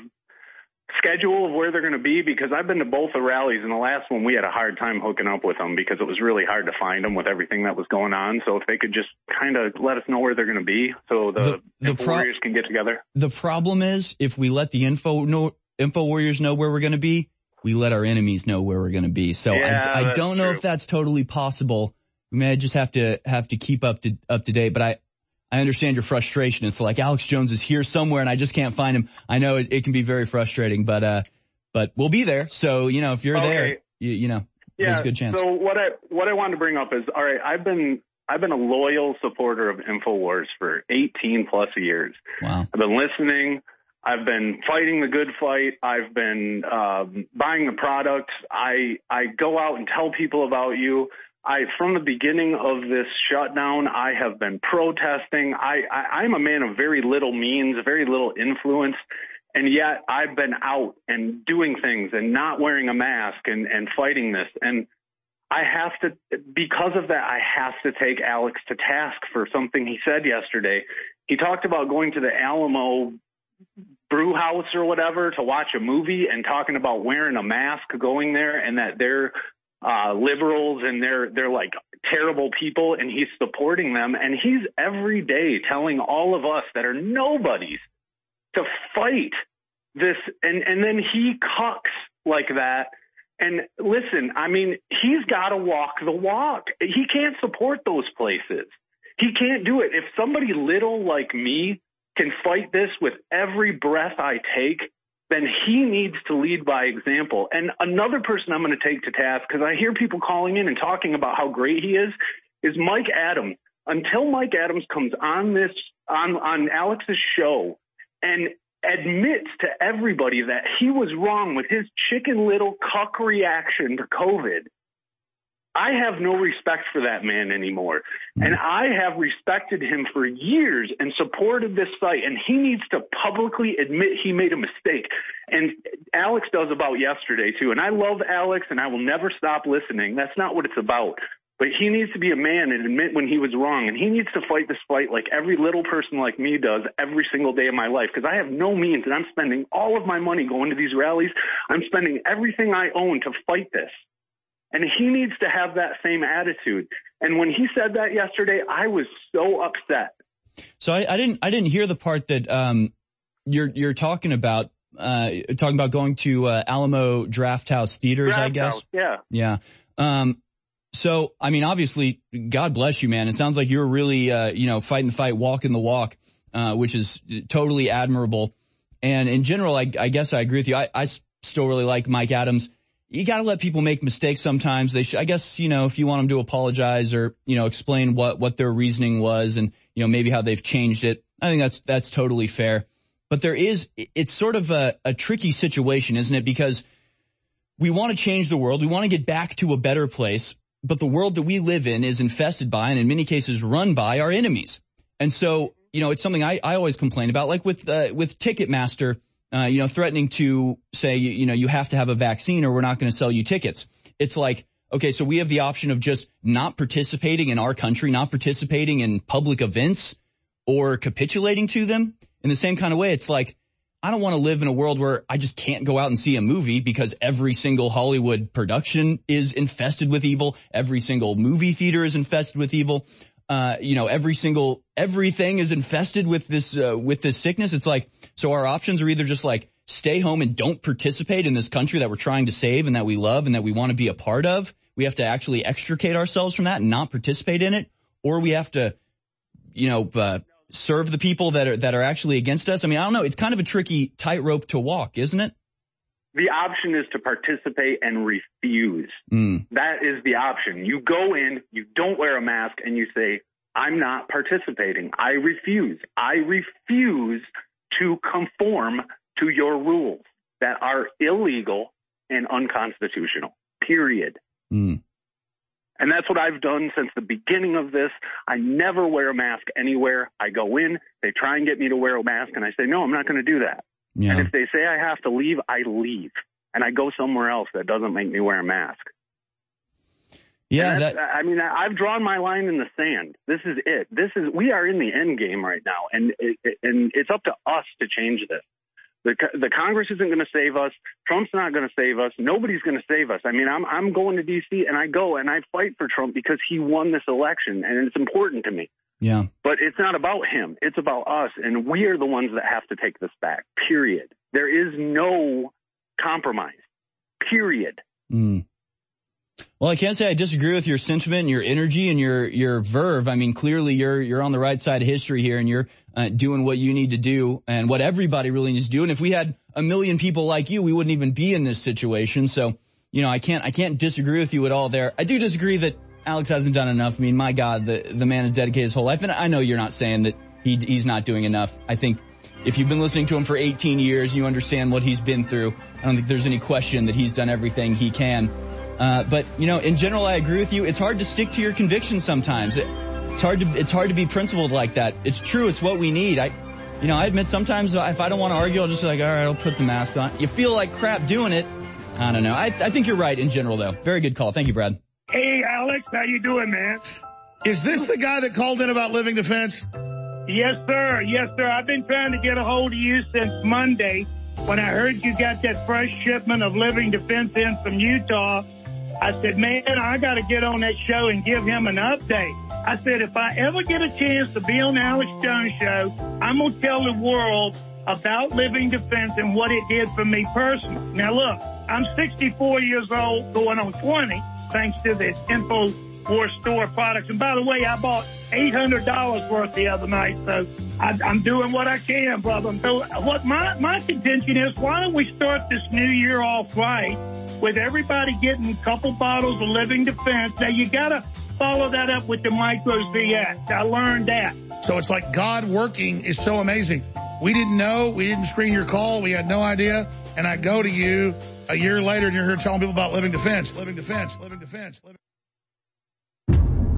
schedule of where they're going to be, because I've been to both the rallies, and the last one we had a hard time hooking up with them because it was really hard to find them with everything that was going on. So if they could just kind of let us know where they're going to be, so the, the, the Info pro- Warriors can get together.
The problem is if we let the info know. Info Warriors know where we're going to be, we let our enemies know where we're going to be. So
yeah,
I, I don't know
true.
if that's totally possible. We may just have to have to keep up to up to date. But I I understand your frustration. It's like Alex Jones is here somewhere and I just can't find him. I know it, it can be very frustrating, but uh, but we'll be there. So you know, if you're
okay.
there, you, you know,
yeah,
there's a good chance.
So what I what I wanted to bring up is, all right, I've been I've been a loyal supporter of InfoWars for eighteen plus years.
Wow.
I've been listening. I've been fighting the good fight. I've been um, buying the products. I I go out and tell people about you. I from the beginning of this shutdown, I have been protesting. I, I I'm a man of very little means, very little influence, and yet I've been out and doing things and not wearing a mask and and fighting this. And I have to, because of that, I have to take Alex to task for something he said yesterday. He talked about going to the Alamo brew house or whatever to watch a movie and talking about wearing a mask going there, and that they're uh, liberals and they're they're like terrible people, and he's supporting them. And he's every day telling all of us that are nobodies to fight this. And, and then he cucks like that. And listen, I mean, he's got to walk the walk. He can't support those places. He can't do it. If somebody little like me can fight this with every breath I take, then he needs to lead by example. And another person I'm going to take to task, because I hear people calling in and talking about how great he is, is Mike Adams. Until Mike Adams comes on this, on, on Alex's show and admits to everybody that he was wrong with his chicken little cuck reaction to COVID, I have no respect for that man anymore. And I have respected him for years and supported this fight. And he needs to publicly admit he made a mistake. And Alex does about yesterday, too. And I love Alex, and I will never stop listening. That's not what it's about. But he needs to be a man and admit when he was wrong. And he needs to fight this fight like every little person like me does every single day of my life. Because I have no means, and I'm spending all of my money going to these rallies. I'm spending everything I own to fight this. And he needs to have that same attitude. And when he said that yesterday, I was so upset.
So I, I didn't, I didn't hear the part that um, you're you're talking about, uh, talking about going to uh, Alamo Drafthouse Theaters,
Draft
I guess.
House, yeah.
Yeah. Um, so I mean, obviously, God bless you, man. It sounds like you're really, uh, you know, fighting the fight, walking the walk, uh, which is totally admirable. And in general, I, I guess I agree with you. I, I still really like Mike Adams. You got to let people make mistakes sometimes. They should, I guess, you know, if you want them to apologize or, you know, explain what, what their reasoning was and, you know, maybe how they've changed it. I think that's, that's totally fair. But there is, it's sort of a, a tricky situation, isn't it? Because we want to change the world. We want to get back to a better place. But the world that we live in is infested by and in many cases run by our enemies. And so, you know, it's something I, I always complain about, like with, uh, with Ticketmaster. Uh, you know, threatening to say, you, you know, you have to have a vaccine or we're not going to sell you tickets. It's like, okay, so we have the option of just not participating in our country, not participating in public events or capitulating to them. In the same kind of way, it's like, I don't want to live in a world where I just can't go out and see a movie because every single Hollywood production is infested with evil. Every single movie theater is infested with evil. Uh, you know, every single, everything is infested with this, uh, with this sickness. It's like, so our options are either just like stay home and don't participate in this country that we're trying to save and that we love and that we want to be a part of. We have to actually extricate ourselves from that and not participate in it. Or we have to, you know, uh, serve the people that are, that are actually against us. I mean, I don't know. It's kind of a tricky tightrope to walk, isn't it?
The option is to participate and refuse.
Mm.
That is the option. You go in, you don't wear a mask, and you say, I'm not participating. I refuse. I refuse to conform to your rules that are illegal and unconstitutional, period.
Mm.
And that's what I've done since the beginning of this. I never wear a mask anywhere. I go in, they try and get me to wear a mask, and I say, no, I'm not going to do that.
Yeah.
And if they say I have to leave, I leave. And I go somewhere else that doesn't make me wear a mask.
Yeah, that,
I mean, I've drawn my line in the sand. This is it. This is, we are in the end game right now. And it, and it's up to us to change this. The, the Congress isn't going to save us. Trump's not going to save us. Nobody's going to save us. I mean, I'm, I'm going to D C and I go and I fight for Trump because he won this election and it's important to me.
Yeah.
But it's not about him. It's about us. And we are the ones that have to take this back, period. There is no compromise, period.
Mm. Well, I can't say I disagree with your sentiment and your energy and your, your verve. I mean, clearly you're, you're on the right side of history here and you're uh, doing what you need to do and what everybody really needs to do. And if we had a million people like you, we wouldn't even be in this situation. So, you know, I can't, I can't disagree with you at all there. I do disagree that Alex hasn't done enough. I mean, my God, the, the man has dedicated his whole life. And I know you're not saying that he, he's not doing enough. I think if you've been listening to him for eighteen years and you understand what he's been through, I don't think there's any question that he's done everything he can. Uh, but, you know, in general, I agree with you. It's hard to stick to your convictions sometimes. It, it's hard to, it's hard to be principled like that. It's true. It's what we need. I, you know, I admit sometimes if I don't want to argue, I'll just be like, all right, I'll put the mask on. You feel like crap doing it. I don't know. I, I think you're right in general, though. Very good call. Thank you, Brad.
Hey, Alex, how you doing, man?
Is this the guy that called in about Living Defense?
Yes, sir. Yes, sir. I've been trying to get a hold of you since Monday when I heard you got that fresh shipment of Living Defense in from Utah. I said, man, I got to get on that show and give him an update. I said, if I ever get a chance to be on the Alex Jones show, I'm going to tell the world about Living Defense and what it did for me personally. Now, look, I'm sixty-four years old, going on twenty, thanks to the InfoWars store products. And by the way, I bought eight hundred dollars worth the other night, so I, I'm doing what I can, brother. So what my, my contention is, why don't we start this new year off right with everybody getting a couple bottles of Living Defense? Now, you got to follow that up with the Micros V X. I learned that.
So it's like God working is so amazing. We didn't know. We didn't screen your call. We had no idea. And I go to you a year later and you're here telling people about Living Defense, Living Defense, Living Defense. Living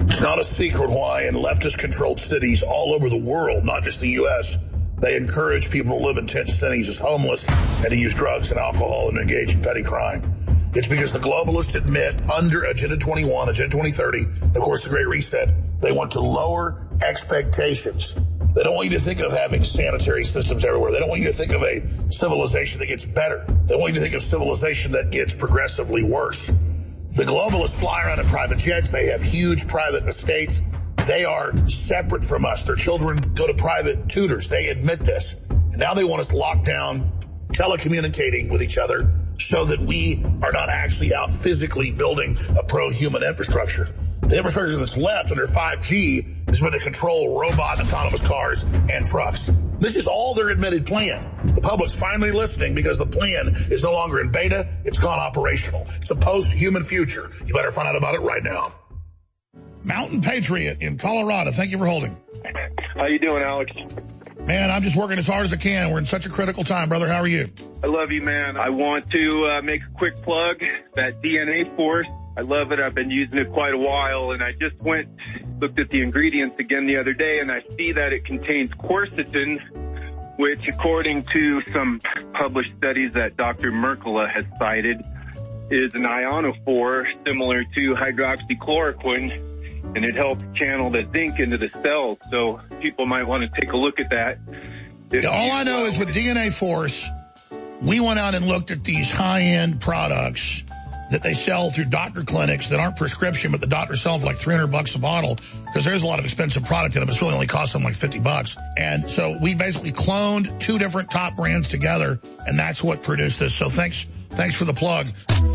It's not a secret why in leftist-controlled cities all over the world, not just the U S, they encourage people to live in tent cities as homeless and to use drugs and alcohol and engage in petty crime. It's because the globalists admit under Agenda twenty-one, Agenda twenty thirty, of course the Great Reset, they want to lower expectations. They don't want you to think of having sanitary systems everywhere. They don't want you to think of a civilization that gets better. They want you to think of civilization that gets progressively worse. The globalists fly around in private jets. They have huge private estates. They are separate from us. Their children go to private tutors. They admit this. And now they want us locked down, telecommunicating with each other so that we are not actually out physically building a pro-human infrastructure. The infrastructure that's left under five G is going to control robot autonomous cars and trucks. This is all their admitted plan. The public's finally listening because the plan is no longer in beta. It's gone operational. It's a post-human future. You better find out about it right now. Mountain Patriot in Colorado. Thank you for holding.
How you doing, Alex?
Man, I'm just working as hard as I can. We're in such a critical time, brother. How are you?
I love you, man. I want to uh, make a quick plug. That D N A Force, I love it. I've been using it quite a while, and I just went, looked at the ingredients again the other day, and I see that it contains quercetin, which, according to some published studies that Doctor Mercola has cited, is an ionophore similar to hydroxychloroquine, and it helps channel the zinc into the cells. So people might want to take a look at that.
Yeah, all I know is with D N A Force, we went out and looked at these high-end products that they sell through doctor clinics that aren't prescription, but the doctors sell for like three hundred bucks a bottle because there's a lot of expensive product in them. It's really only costs them like fifty bucks. And so we basically cloned two different top brands together, and that's what produced this. So thanks, thanks for the plug.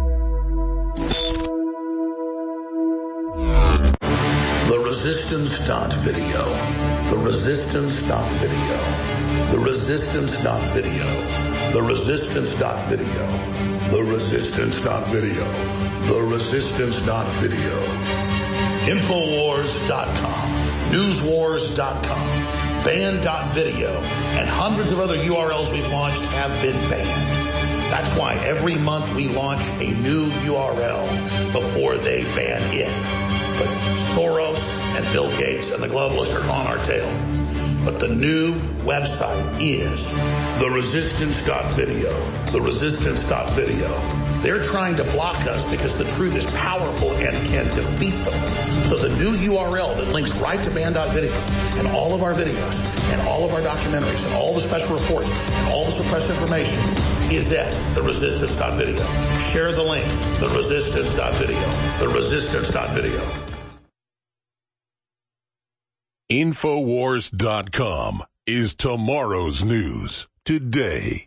The Resistance Dot Video. The Resistance Dot Video. The Resistance Dot Video. The Resistance Dot Video. The Resistance Dot Video. The Resistance Dot Video. Infowars dot com. Newswars dot com. Banned dot video. And hundreds of other U R Ls we've launched have been banned. That's why every month we launch a new U R L before they ban it. But Soros and Bill Gates and the globalists are on our tail. But the new website is the Resistance dot video. The Resistance dot video. They're trying to block us because the truth is powerful and can defeat them. So the new U R L that links right to banned dot video and all of our videos and all of our documentaries and all the special reports and all the suppressed information is at the Resistance dot video. Share the link. The Resistance dot video. The Resistance dot video.
Infowars dot com is tomorrow's news today.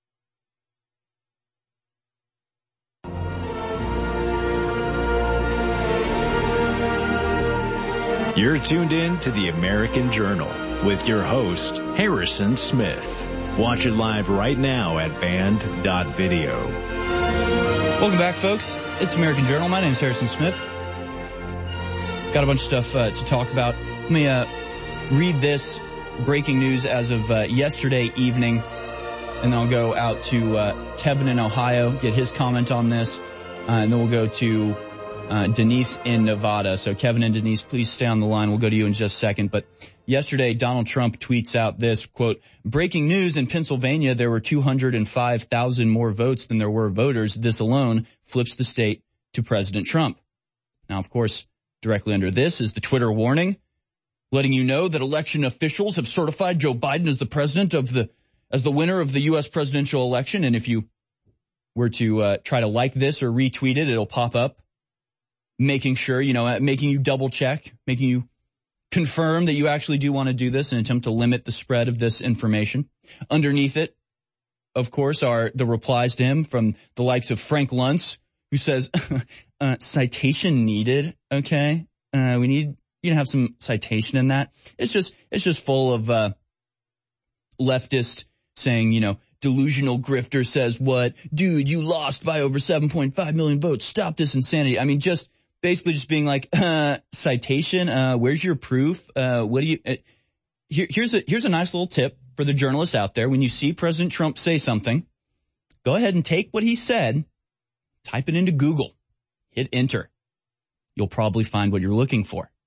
You're tuned in to the American Journal with your host, Harrison Smith. Watch it live right now at banned dot video.
Welcome back, folks. It's American Journal. My name is Harrison Smith. Got a bunch of stuff uh, to talk about. Let me uh, read this breaking news as of uh, yesterday evening, and then I'll go out to uh, Kevin in Ohio, get his comment on this, uh, and then we'll go to uh, Denise in Nevada. So Kevin and Denise, please stay on the line. We'll go to you in just a second. But yesterday, Donald Trump tweets out this, quote, breaking news in Pennsylvania, there were two hundred five thousand more votes than there were voters. This alone flips the state to President Trump. Now, of course, directly under this is the Twitter warning, letting you know that election officials have certified Joe Biden as the president of the, as the winner of the U S presidential election. And if you were to uh, try to like this or retweet it, it'll pop up, making sure, you know, uh, making you double check, making you confirm that you actually do want to do this and attempt to limit the spread of this information. Underneath it, of course, are the replies to him from the likes of Frank Luntz, who says, uh, citation needed. Okay. Uh, we need, you know, have some citation in that. It's just, it's just full of, uh, leftist saying, you know, delusional grifter says what? Dude, you lost by over seven point five million votes. Stop this insanity. I mean, just basically just being like, uh, citation, uh, where's your proof? Uh, what do you, uh, here, here's a, here's a nice little tip for the journalists out there. When you see President Trump say something, go ahead and take what he said, type it into Google, hit enter. You'll probably find what you're looking for.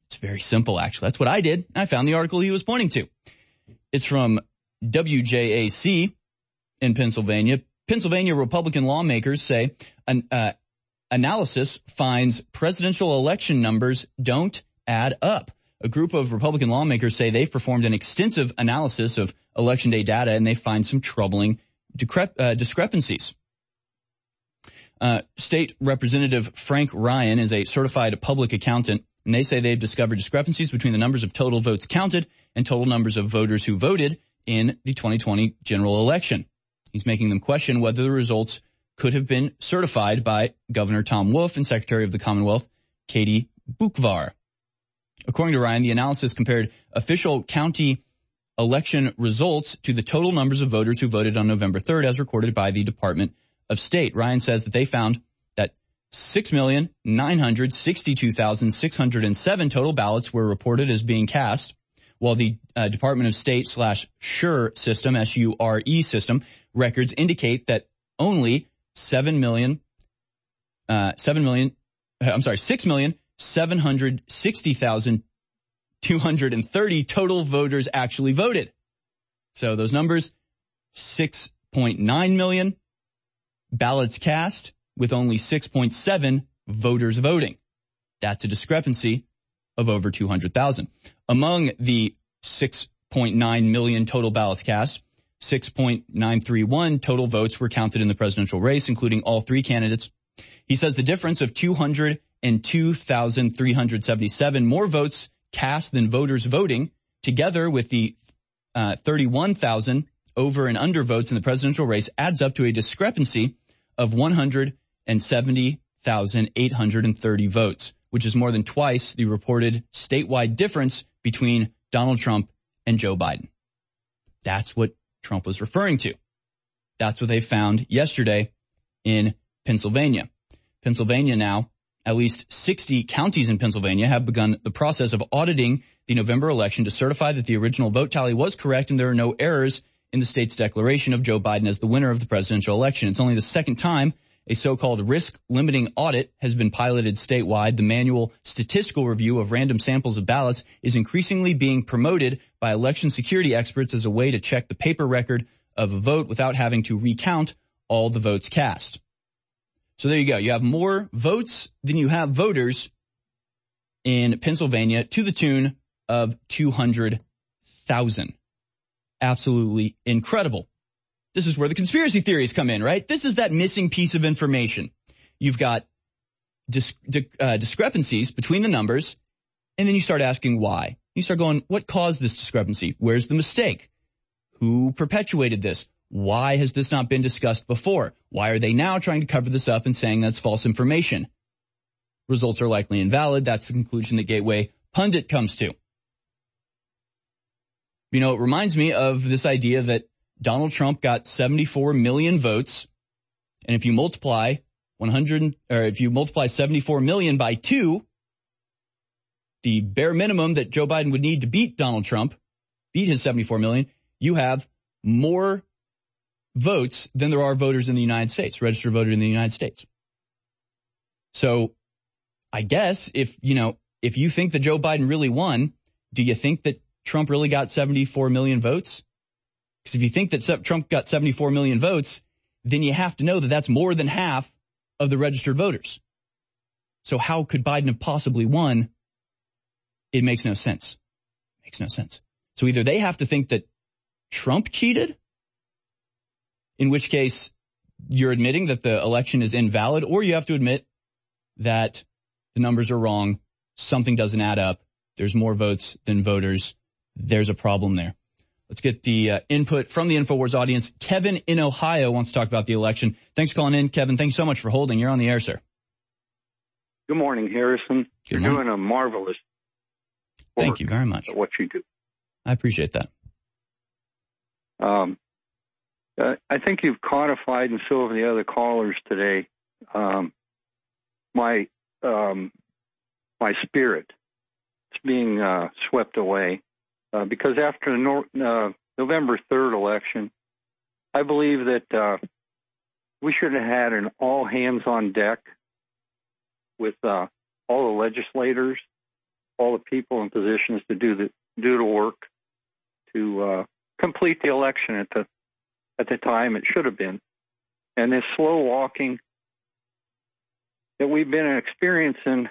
It's very simple, actually. That's what I did. I found the article he was pointing to. It's from W J A C in Pennsylvania. Pennsylvania Republican lawmakers say an uh, analysis finds presidential election numbers don't add up. A group of Republican lawmakers say they've performed an extensive analysis of election day data, and they find some troubling decrep- uh, discrepancies. Uh, State Representative Frank Ryan is a certified public accountant, and they say they've discovered discrepancies between the numbers of total votes counted and total numbers of voters who voted in the twenty twenty general election. He's making them question whether the results could have been certified by Governor Tom Wolf and Secretary of the Commonwealth Katie Boockvar. According to Ryan, the analysis compared official county election results to the total numbers of voters who voted on November third as recorded by the Department of State. Ryan says that they found that six million nine hundred sixty-two thousand six hundred seven total ballots were reported as being cast, while the uh, Department of State slash SURE system, S U R E system, records indicate that only seven million, uh, seven million, I'm sorry, six million seven hundred sixty thousand two hundred thirty total voters actually voted. So those numbers, six point nine million ballots cast with only six point seven voters voting. That's a discrepancy of over two hundred thousand. Among the six point nine million total ballots cast, six point nine three one total votes were counted in the presidential race, including all three candidates. He says the difference of two hundred two thousand three hundred seventy-seven more votes cast than voters voting, together with the uh, thirty-one thousand over and under votes in the presidential race, adds up to a discrepancy of one hundred seventy thousand eight hundred thirty votes, which is more than twice the reported statewide difference between Donald Trump and Joe Biden. That's what Trump was referring to. That's what they found yesterday in Pennsylvania. Pennsylvania now, at least sixty counties in Pennsylvania have begun the process of auditing the November election to certify that the original vote tally was correct and there are no errors in the state's declaration of Joe Biden as the winner of the presidential election. It's only the second time a so-called risk-limiting audit has been piloted statewide. The manual statistical review of random samples of ballots is increasingly being promoted by election security experts as a way to check the paper record of a vote without having to recount all the votes cast. So there you go. You have more votes than you have voters in Pennsylvania to the tune of two hundred thousand. Absolutely incredible. This is where the conspiracy theories come in, right? This is that missing piece of information. You've got dis- di- uh, discrepancies between the numbers, and then you start asking why. You start going, what caused this discrepancy? Where's the mistake? Who perpetuated this? Why has this not been discussed before? Why are they now trying to cover this up and saying that's false information? Results are likely invalid. That's the conclusion that Gateway Pundit comes to. You know, it reminds me of this idea that Donald Trump got seventy-four million votes, and if you multiply one hundred, or if you multiply seventy-four million by two, the bare minimum that Joe Biden would need to beat Donald Trump, beat his seventy-four million, you have more votes than there are voters in the United States, registered voters in the United States. So I guess if, you know, if you think that Joe Biden really won, do you think that Trump really got seventy-four million votes? Because if you think that Trump got seventy-four million votes, then you have to know that that's more than half of the registered voters. So how could Biden have possibly won? It makes no sense. Makes no sense. So either they have to think that Trump cheated, in which case you're admitting that the election is invalid, or you have to admit that the numbers are wrong, something doesn't add up, there's more votes than voters, there's a problem there. Let's get the uh, input from the InfoWars audience. Kevin in Ohio wants to talk about the election. Thanks for calling in, Kevin. Thanks so much for holding. You're on the air, sir.
Good morning, Harrison.
Good
You're
morning.
doing a marvelous work.
Thank you very much.
What you do.
I appreciate that.
Um, uh, I think you've codified, and so have the other callers today, um, my um, my spirit. It's being uh, swept away. Uh, because after the Nor- uh, November third election, I believe that uh, we should have had an all hands on deck with uh, all the legislators all the people in positions to do the do the work to uh, complete the election at the at the time it should have been. And this slow walking that we've been experiencing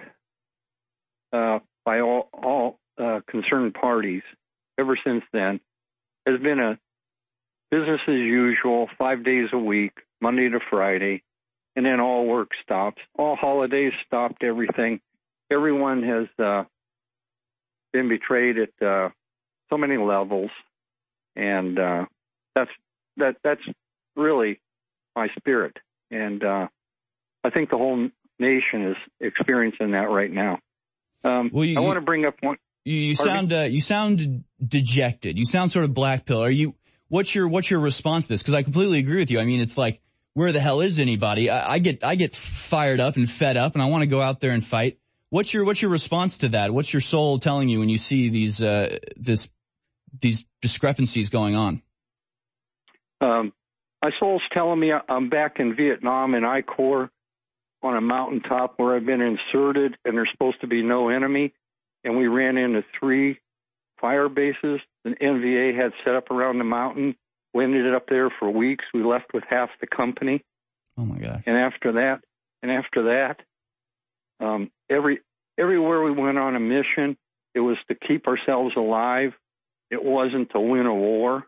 uh, by all, all uh, concerned parties ever since then has been a business as usual, five days a week, Monday to Friday, and then all work stops. All holidays stopped, everything. Everyone has uh, been betrayed at uh, so many levels, and uh, that's that that's really my spirit. And uh, I think the whole nation is experiencing that right now. Um,
well, you,
I want to bring up one.
You, you sound uh, you sound dejected. You sound sort of black pill. Are you? What's your what's your response to this? Because I completely agree with you. I mean, it's like, where the hell is anybody? I, I get I get fired up and fed up, and I want to go out there and fight. What's your what's your response to that? What's your soul telling you when you see these uh, this these discrepancies going on?
Um, my soul's telling me I'm back in Vietnam in I Corps on a mountaintop where I've been inserted, and there's supposed to be no enemy, and we ran into three fire bases the N V A had set up around the mountain. We ended up there for weeks. We left with half the company.
Oh my gosh!
And after that, and after that, um, every everywhere we went on a mission, it was to keep ourselves alive. It wasn't to win a war.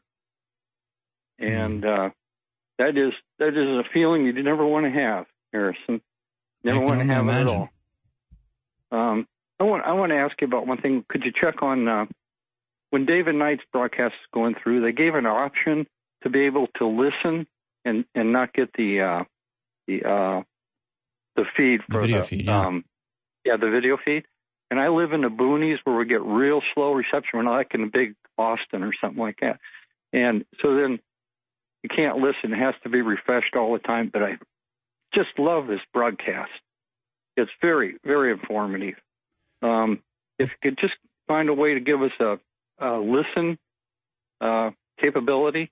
And uh, that is that is a feeling you never want to have, Harrison. Never want to have imagine. it at all. Um, I want I want to ask you about one thing. Could you check on uh, when David Knight's broadcast is going through? They gave an option to be able to listen and, and not get the uh, the uh, the feed for
the video
the,
feed. Yeah.
Um, yeah, the video feed. And I live in the boonies where we get real slow reception. We're not like in big Austin or something like that. And so then you can't listen. It has to be refreshed all the time. But I just love this broadcast. It's very, very informative. Um, if you could just find a way to give us a, a listen uh, capability,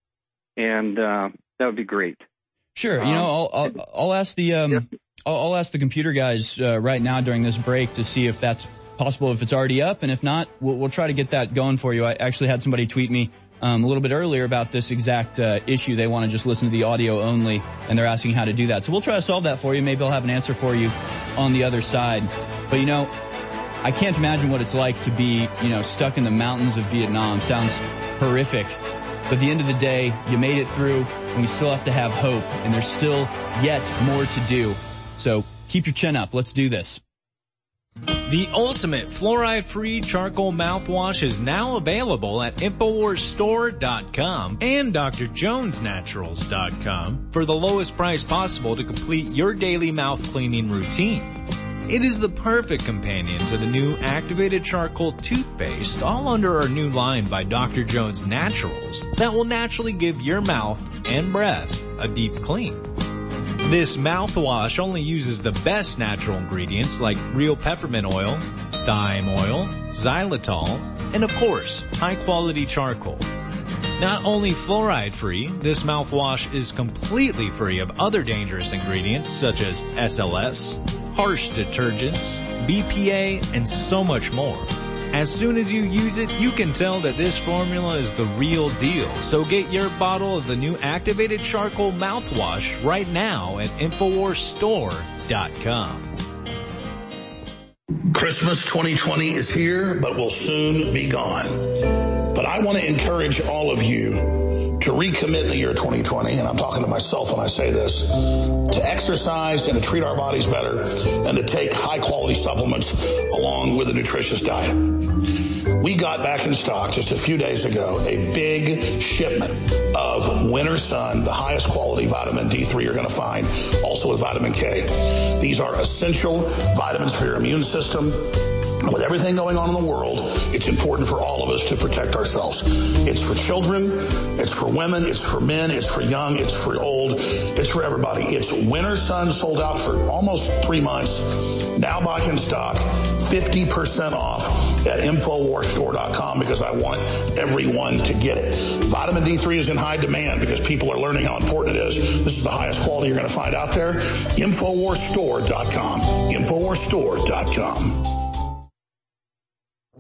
and uh, that would be great.
Sure.
Um,
you know, I'll, I'll, I'll ask the um, yeah. I'll, I'll ask the computer guys uh, right now during this break to see if that's possible, if it's already up, and if not, we'll, we'll try to get that going for you. I actually had somebody tweet me um, a little bit earlier about this exact uh, issue. They want to just listen to the audio only, and they're asking how to do that. So we'll try to solve that for you. Maybe I'll have an answer for you on the other side. But, you know, I can't imagine what it's like to be, you know, stuck in the mountains of Vietnam. Sounds horrific. But at the end of the day, you made it through, and we still have to have hope, and there's still yet more to do. So keep your chin up. Let's do this.
The ultimate fluoride-free charcoal mouthwash is now available at Infowars Store dot com and D R Jones Naturals dot com for the lowest price possible to complete your daily mouth cleaning routine. It is the perfect companion to the new activated charcoal toothpaste, all under our new line by D R Jones Naturals, that will naturally give your mouth and breath a deep clean. This mouthwash only uses the best natural ingredients like real peppermint oil, thyme oil, xylitol, and of course, high-quality charcoal. Not only fluoride-free, this mouthwash is completely free of other dangerous ingredients such as S L S, harsh detergents, B P A, and so much more. As soon as you use it, you can tell that this formula is the real deal. So get your bottle of the new activated charcoal mouthwash right now at Infowars Store dot com.
Christmas twenty twenty is here, but will soon be gone. But I want to encourage all of you to recommit in the year twenty twenty, and I'm talking to myself when I say this, to exercise and to treat our bodies better and to take high-quality supplements along with a nutritious diet. We got back in stock just a few days ago a big shipment of Winter Sun, the highest quality vitamin D three you're going to find, also with vitamin K. These are essential vitamins for your immune system. With everything going on in the world, it's important for all of us to protect ourselves. It's for children, it's for women, it's for men, it's for young, it's for old, it's for everybody. It's Winter Sun, sold out for almost three months, now back in stock, fifty percent off at Infowars Store dot com because I want everyone to get it. Vitamin D three is in high demand because people are learning how important it is. This is the highest quality you're going to find out there. Infowars Store dot com. Infowars Store dot com.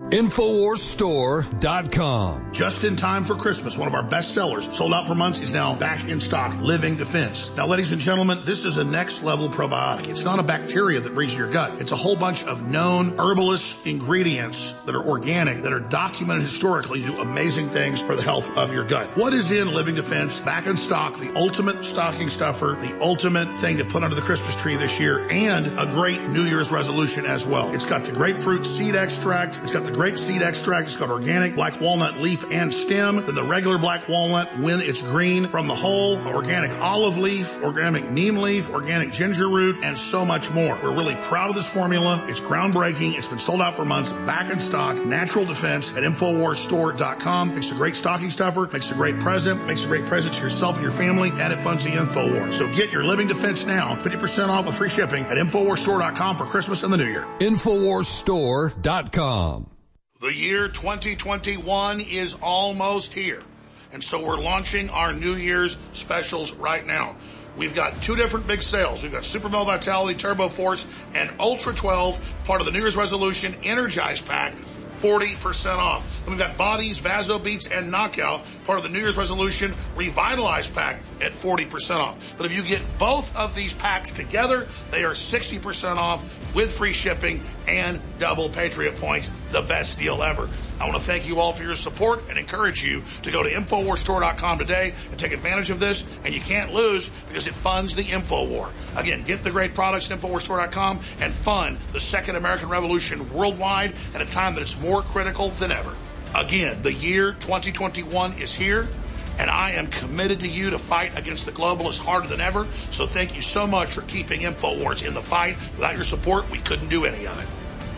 Infowars Store dot com.
Just in time for Christmas, one of our best sellers, sold out for months, is now back in stock. Living Defense. Now, ladies and gentlemen, this is a next level probiotic. It's not a bacteria that breeds in your gut. It's a whole bunch of known herbalist ingredients that are organic, that are documented historically to do amazing things for the health of your gut. What is in Living Defense? Back in stock, the ultimate stocking stuffer, the ultimate thing to put under the Christmas tree this year, and a great New Year's resolution as well. It's got the grapefruit seed extract. It's got the grape seed extract. It's got organic black walnut leaf and stem. Then the regular black walnut when it's green from the whole, organic olive leaf, organic neem leaf, organic ginger root, and so much more. We're really proud of this formula. It's groundbreaking. It's been sold out for months. Back in stock. Natural Defense at Infowars Store dot com. Makes a great stocking stuffer. Makes a great present. Makes a great present to yourself and your family. And it funds the InfoWars. So get your Living Defense now. fifty percent off with free shipping at Infowars Store dot com for Christmas and the New Year.
Infowars Store dot com.
The year twenty twenty-one is almost here. And so we're launching our New Year's specials right now. We've got two different big sales. We've got Super Male Vitality, Turbo Force, and Ultra twelve, part of the New Year's Resolution Energize Pack, forty percent off. Then we've got Bodies, Vaso Beats, and Knockout, part of the New Year's Resolution Revitalize Pack at forty percent off. But if you get both of these packs together, they are sixty percent off with free shipping and double Patriot points. The best deal ever. I want to thank you all for your support and encourage you to go to Infowars Store dot com today and take advantage of this. And you can't lose because it funds the InfoWar. Again, get the great products at Infowars Store dot com and fund the Second American Revolution worldwide at a time that it's more critical than ever. Again, the year twenty twenty-one is here, and I am committed to you to fight against the globalists harder than ever. So thank you so much for keeping InfoWars in the fight. Without your support, we couldn't do any of it.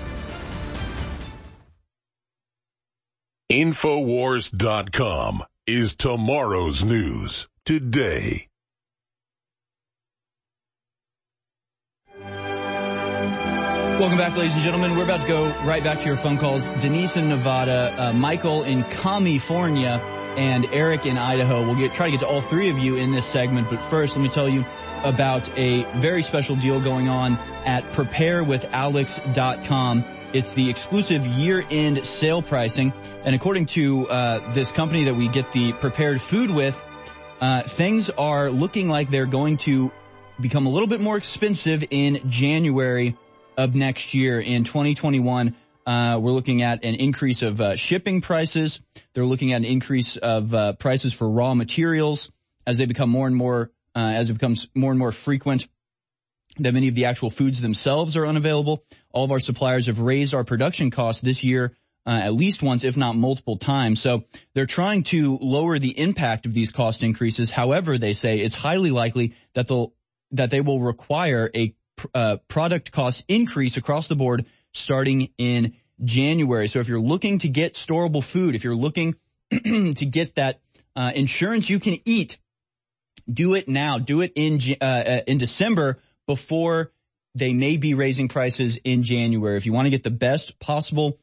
Infowars dot com is tomorrow's news today.
Welcome back, ladies and gentlemen. We're about to go right back to your phone calls. Denise in Nevada, uh, Michael in California, and Eric in Idaho. We'll get try to get to all three of you in this segment, but first let me tell you about a very special deal going on at prepare with alex dot com. It's the exclusive year-end sale pricing, and according to uh this company that we get the prepared food with, uh things are looking like they're going to become a little bit more expensive in January of next year. In twenty twenty-one, uh we're looking at an increase of uh, shipping prices. They're looking at an increase of uh, prices for raw materials as they become more and more, uh, as it becomes more and more frequent that many of the actual foods themselves are unavailable. All of our suppliers have raised our production costs this year uh, at least once, if not multiple times. So they're trying to lower the impact of these cost increases. However, they say it's highly likely that they'll that they will require a uh, product cost increase across the board starting in January. So if you're looking to get storable food, if you're looking to get that uh, insurance you can eat, do it now. Do it in uh, in December, before they may be raising prices in January. If you want to get the best possible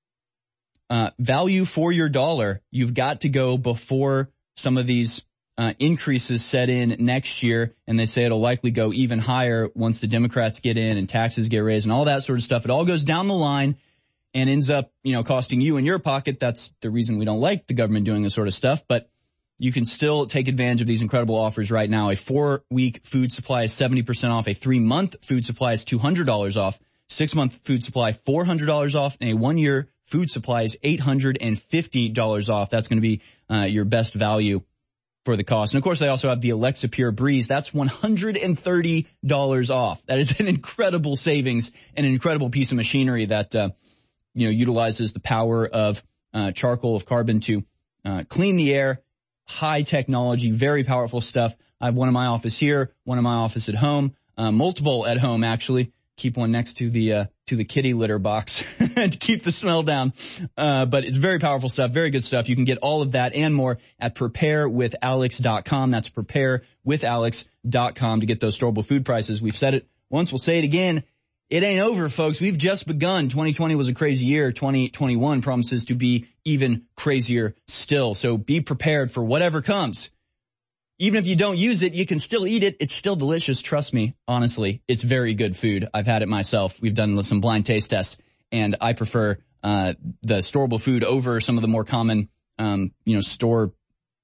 uh, value for your dollar, you've got to go before some of these uh, increases set in next year. And they say it'll likely go even higher once the Democrats get in and taxes get raised and all that sort of stuff. It all goes down the line and ends up, you know, costing you in your pocket. That's the reason we don't like the government doing this sort of stuff. But you can still take advantage of these incredible offers right now. A four-week food supply is seventy percent off. A three-month food supply is two hundred dollars off. Six-month food supply, four hundred dollars off. And a one-year food supply is eight hundred fifty dollars off. That's going to be uh, your best value for the cost. And, of course, they also have the Alexa Pure Breeze. That's one hundred thirty dollars off. That is an incredible savings and an incredible piece of machinery that, uh, you know, utilizes the power of uh, charcoal, of carbon to uh, clean the air. High technology, very powerful stuff. I have one in my office here, one in my office at home, uh, multiple at home, actually. Keep one next to the, uh, to the kitty litter box to keep the smell down. Uh, but it's very powerful stuff, very good stuff. You can get all of that and more at prepare with alex dot com. That's prepare with alex dot com to get those storable food prices. We've said it once, we'll say it again. It ain't over, folks. We've just begun. twenty twenty was a crazy year. twenty twenty-one promises to be even crazier still. So be prepared for whatever comes. Even if you don't use it, you can still eat it. It's still delicious. Trust me. Honestly, it's very good food. I've had it myself. We've done some blind taste tests, and I prefer uh, the storable food over some of the more common, um, you know, store,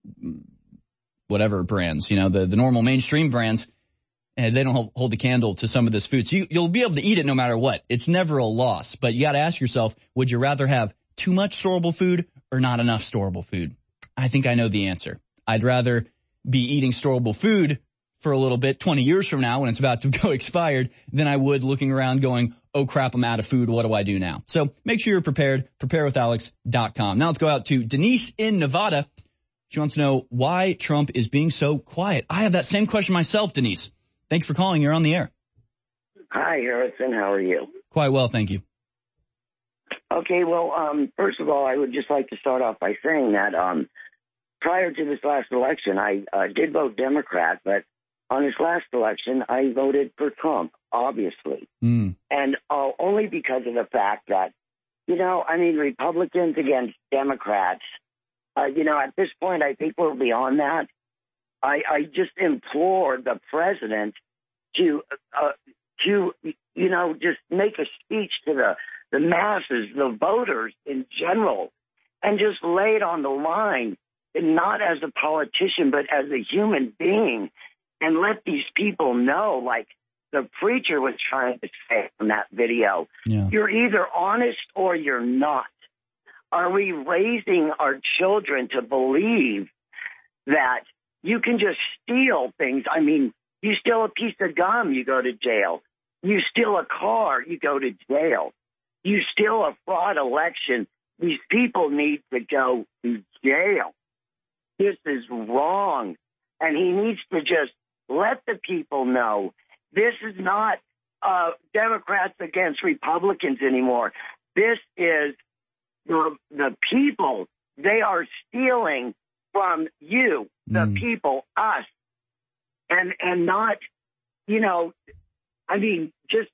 whatever brands, you know, the, the normal mainstream brands, and they don't hold, hold the candle to some of this food. So you, you'll be able to eat it no matter what. It's never a loss, but you got to ask yourself, would you rather have too much storable food or not enough storable food? I think I know the answer. I'd rather be eating storable food for a little bit twenty years from now when it's about to go expired than I would looking around going, oh crap, I'm out of food. What do I do now? So make sure you're prepared. prepare with alex dot com. Now let's go out to Denise in Nevada. She wants to know why Trump is being so quiet. I have that same question myself, Denise. Thanks for calling. You're on the air.
Hi, Harrison. How are you?
Quite well, thank you.
Okay, well, um, first of all, I would just like to start off by saying that um, prior to this last election, I uh, did vote Democrat, but on this last election, I voted for Trump, obviously.
Mm.
And uh, only because of the fact that, you know, I mean, Republicans against Democrats, uh, you know, at this point, I think we're beyond that. I, I just implore the president to, uh, to, you know, just make a speech to the, the masses, the voters in general, and just lay it on the line, and not as a politician, but as a human being, and let these people know, like the preacher was trying to say in that video,
yeah.
You're either honest or you're not. Are we raising our children to believe that you can just steal things? I mean, you steal a piece of gum, you go to jail. You steal a car, you go to jail. You steal a fraud election, these people need to go to jail. This is wrong. And he needs to just let the people know this is not uh, Democrats against Republicans anymore. This is the, the people. They are stealing from you, the mm. people, us, and and not, you know, I mean, just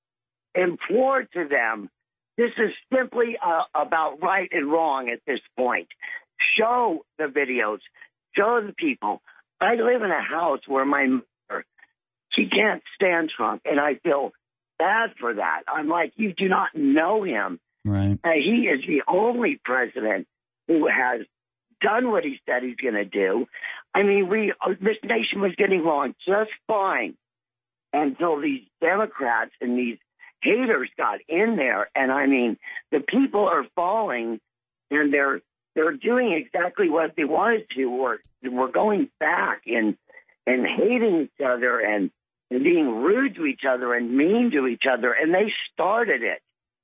implore to them. This is simply uh, about right and wrong at this point. Show the videos. Show the people. I live in a house where my mother, she can't stand Trump, and I feel bad for that. I'm like, you do not know him.
Right.
Uh, he is the only president who has done what he said he's going to do. I mean, we uh, this nation was getting along just fine until these Democrats and these haters got in there. And I mean, the people are falling, and they're they're doing exactly what they wanted to. We're, we're going back and and hating each other and, and being rude to each other and mean to each other, and they started it.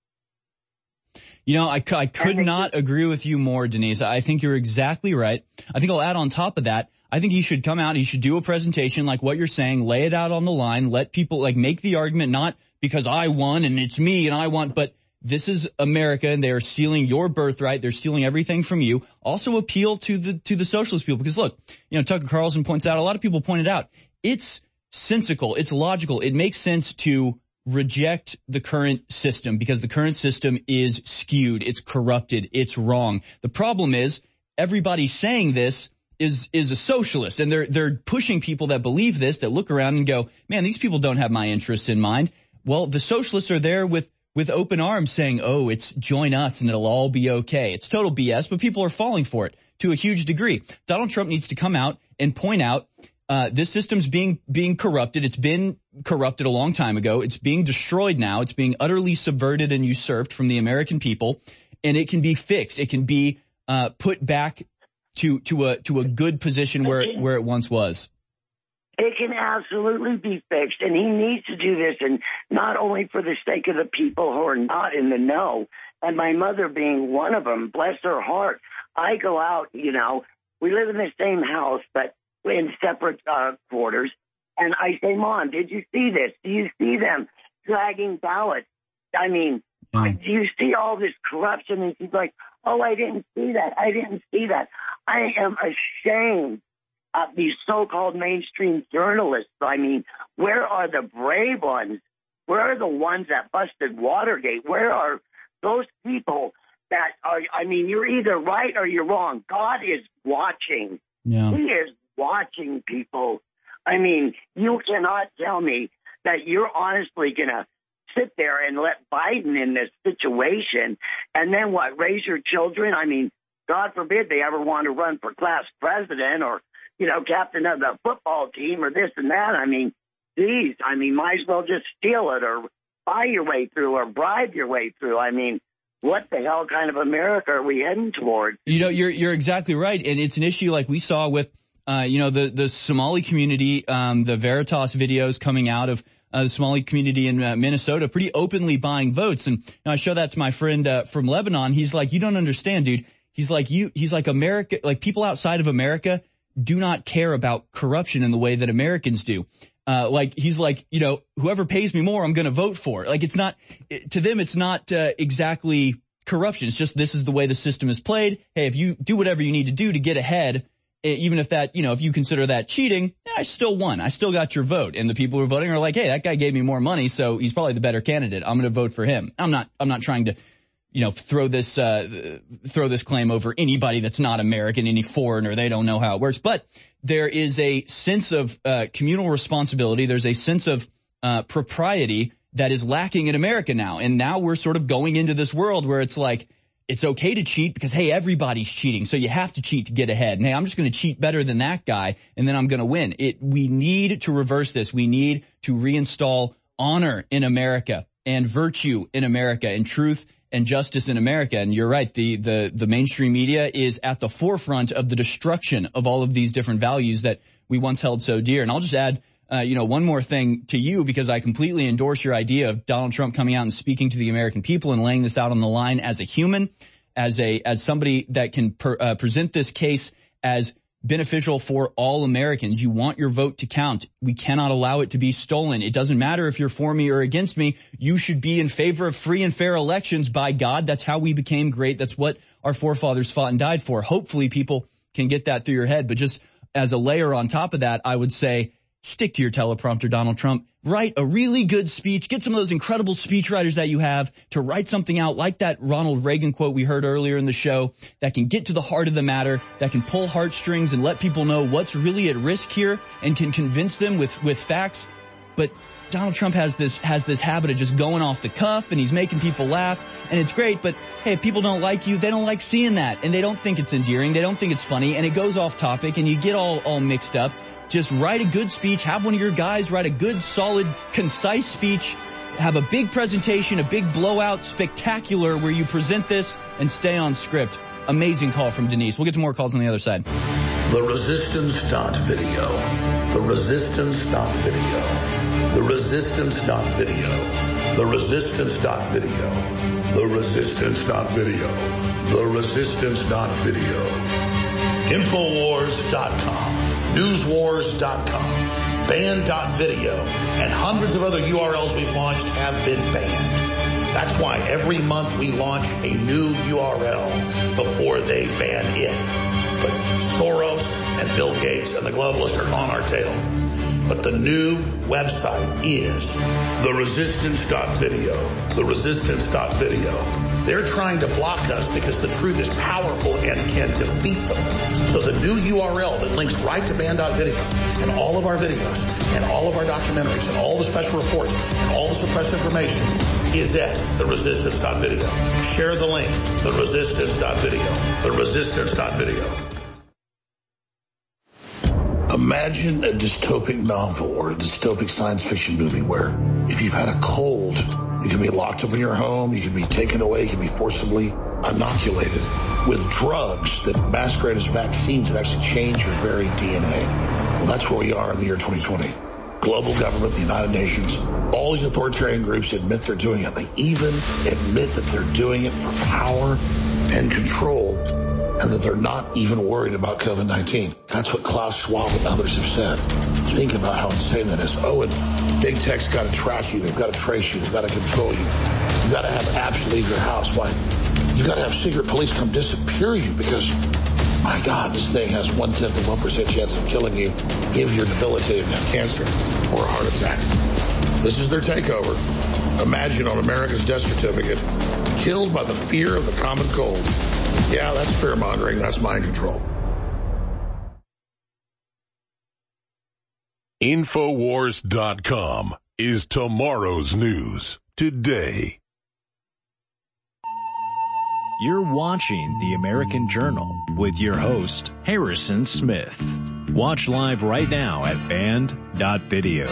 You know, I, I could not agree with you more, Denise. I think you're exactly right. I think I'll add on top of that, I think he should come out, he should do a presentation like what you're saying, lay it out on the line, let people, like, make the argument, not because I won and it's me and I want, but this is America and they are stealing your birthright. They're stealing everything from you. Also appeal to the, to the socialist people, because look, you know, Tucker Carlson points out, a lot of people pointed out, it's sensical, it's logical, it makes sense to reject the current system because the current system is skewed, it's corrupted, it's wrong. The problem is everybody saying this is is a socialist, and they're they're pushing people that believe this, that look around and go, man, these people don't have my interests in mind. Well, the socialists are there with with open arms saying, oh, it's join us and it'll all be okay. It's total B S, but people are falling for it to a huge degree. Donald Trump needs to come out and point out Uh, this system's being, being corrupted. It's been corrupted a long time ago. It's being destroyed now. It's being utterly subverted and usurped from the American people, and it can be fixed. It can be, uh, put back to, to a, to a good position where, it, where it once was.
It can absolutely be fixed, and he needs to do this, and not only for the sake of the people who are not in the know, and my mother being one of them, bless her heart. I go out, you know, we live in the same house, but in separate uh, quarters, and I say, Mom, did you see this? Do you see them dragging ballots? I mean, mm. do you see all this corruption? And she's like, oh, I didn't see that. I didn't see that. I am ashamed of these so-called mainstream journalists. I mean, where are the brave ones? Where are the ones that busted Watergate? Where are those people that are, I mean, you're either right or you're wrong. God is watching.
Yeah.
He is watching, people. I mean, you cannot tell me that you're honestly going to sit there and let Biden in this situation and then what, raise your children? I mean, God forbid they ever want to run for class president or, you know, captain of the football team or this and that. I mean, geez, I mean, might as well just steal it or buy your way through or bribe your way through. I mean, what the hell kind of America are we heading toward?
You know, you're you're exactly right. And it's an issue like we saw with, uh, you know, the, the Somali community, um, the Veritas videos coming out of uh, the Somali community in uh, Minnesota, pretty openly buying votes. And you know, I show that to my friend uh, from Lebanon. He's like, you don't understand, dude. He's like, you, he's like America, like people outside of America do not care about corruption in the way that Americans do. Uh, like, he's like, you know, whoever pays me more, I'm going to vote for. Like, it's not, it, to them, it's not uh, exactly corruption. It's just this is the way the system is played. Hey, if you do whatever you need to do to get ahead, even if that, you know, if you consider that cheating, yeah, I still won. I still got your vote. And the people who are voting are like, hey, that guy gave me more money, so he's probably the better candidate. I'm going to vote for him. I'm not, I'm not trying to, you know, throw this, uh, throw this claim over anybody that's not American, any foreigner. They don't know how it works. But there is a sense of, uh, communal responsibility. There's a sense of, uh, propriety that is lacking in America now. And now we're sort of going into this world where it's like, it's okay to cheat because, hey, everybody's cheating. So you have to cheat to get ahead. And hey, I'm just going to cheat better than that guy and then I'm going to win. It, we need to reverse this. We need to reinstall honor in America and virtue in America and truth and justice in America. And you're right. The, the, the mainstream media is at the forefront of the destruction of all of these different values that we once held so dear. And I'll just add, uh, you know, one more thing to you, because I completely endorse your idea of Donald Trump coming out and speaking to the American people and laying this out on the line as a human, as a, as somebody that can per, uh, present this case as beneficial for all Americans. You want your vote to count. We cannot allow it to be stolen. It doesn't matter if you're for me or against me. You should be in favor of free and fair elections. By God, that's how we became great. That's what our forefathers fought and died for. Hopefully people can get that through your head. But just as a layer on top of that, I would say stick to your teleprompter, Donald Trump. Write a really good speech. Get some of those incredible speechwriters that you have to write something out like that Ronald Reagan quote we heard earlier in the show that can get to the heart of the matter, that can pull heartstrings and let people know what's really at risk here and can convince them with, with facts. But Donald Trump has this, has this habit of just going off the cuff and he's making people laugh and it's great. But hey, if people don't like you, they don't like seeing that and they don't think it's endearing. They don't think it's funny and it goes off topic and you get all, all mixed up. Just write a good speech. Have one of your guys write a good, solid, concise speech. Have a big presentation, a big blowout, spectacular where you present this and stay on script. Amazing call from Denise. We'll get to more calls on the other side.
The Resistance dot video. The Resistance dot video. The Resistance dot video. The Resistance dot video. The Resistance dot video. The Resistance dot video. Infowars dot com. Newswars dot com, banned dot video, and hundreds of other U R Ls we've launched have been banned. That's why every month we launch a new U R L before they ban it. But Soros and Bill Gates and the globalists are on our tail. But the new website is the Resistance dot video. The Resistance dot video. They're trying to block us because the truth is powerful and can defeat them. So the new U R L that links right to banned dot video and all of our videos and all of our documentaries and all the special reports and all the suppressed information is at the Resistance dot video. Share the link, the Resistance dot video. The Resistance dot video. Imagine a dystopic novel or a dystopic science fiction movie where if you've had a cold, you can be locked up in your home, you can be taken away, you can be forcibly inoculated with drugs that masquerade as vaccines that actually change your very D N A. Well, that's where we are in the year twenty twenty. Global government, the United Nations, all these authoritarian groups admit they're doing it. They even admit that they're doing it for power and control, and that they're not even worried about COVID nineteen. That's what Klaus Schwab and others have said. Think about how insane that is. Oh, and big tech's got to track you. They've got to trace you. They've got to control you. You've got to have apps leave your house. Why? You've got to have secret police come disappear you because, my God, this thing has one-tenth of one percent chance of killing you if you're debilitated and have cancer or a heart attack. This is their takeover. Imagine on America's death certificate, killed by the fear of the common cold. Yeah, that's fear-mongering. That's mind control.
Infowars dot com is tomorrow's news today.
You're watching The American Journal with your host, Harrison Smith. Watch live right now at band dot video.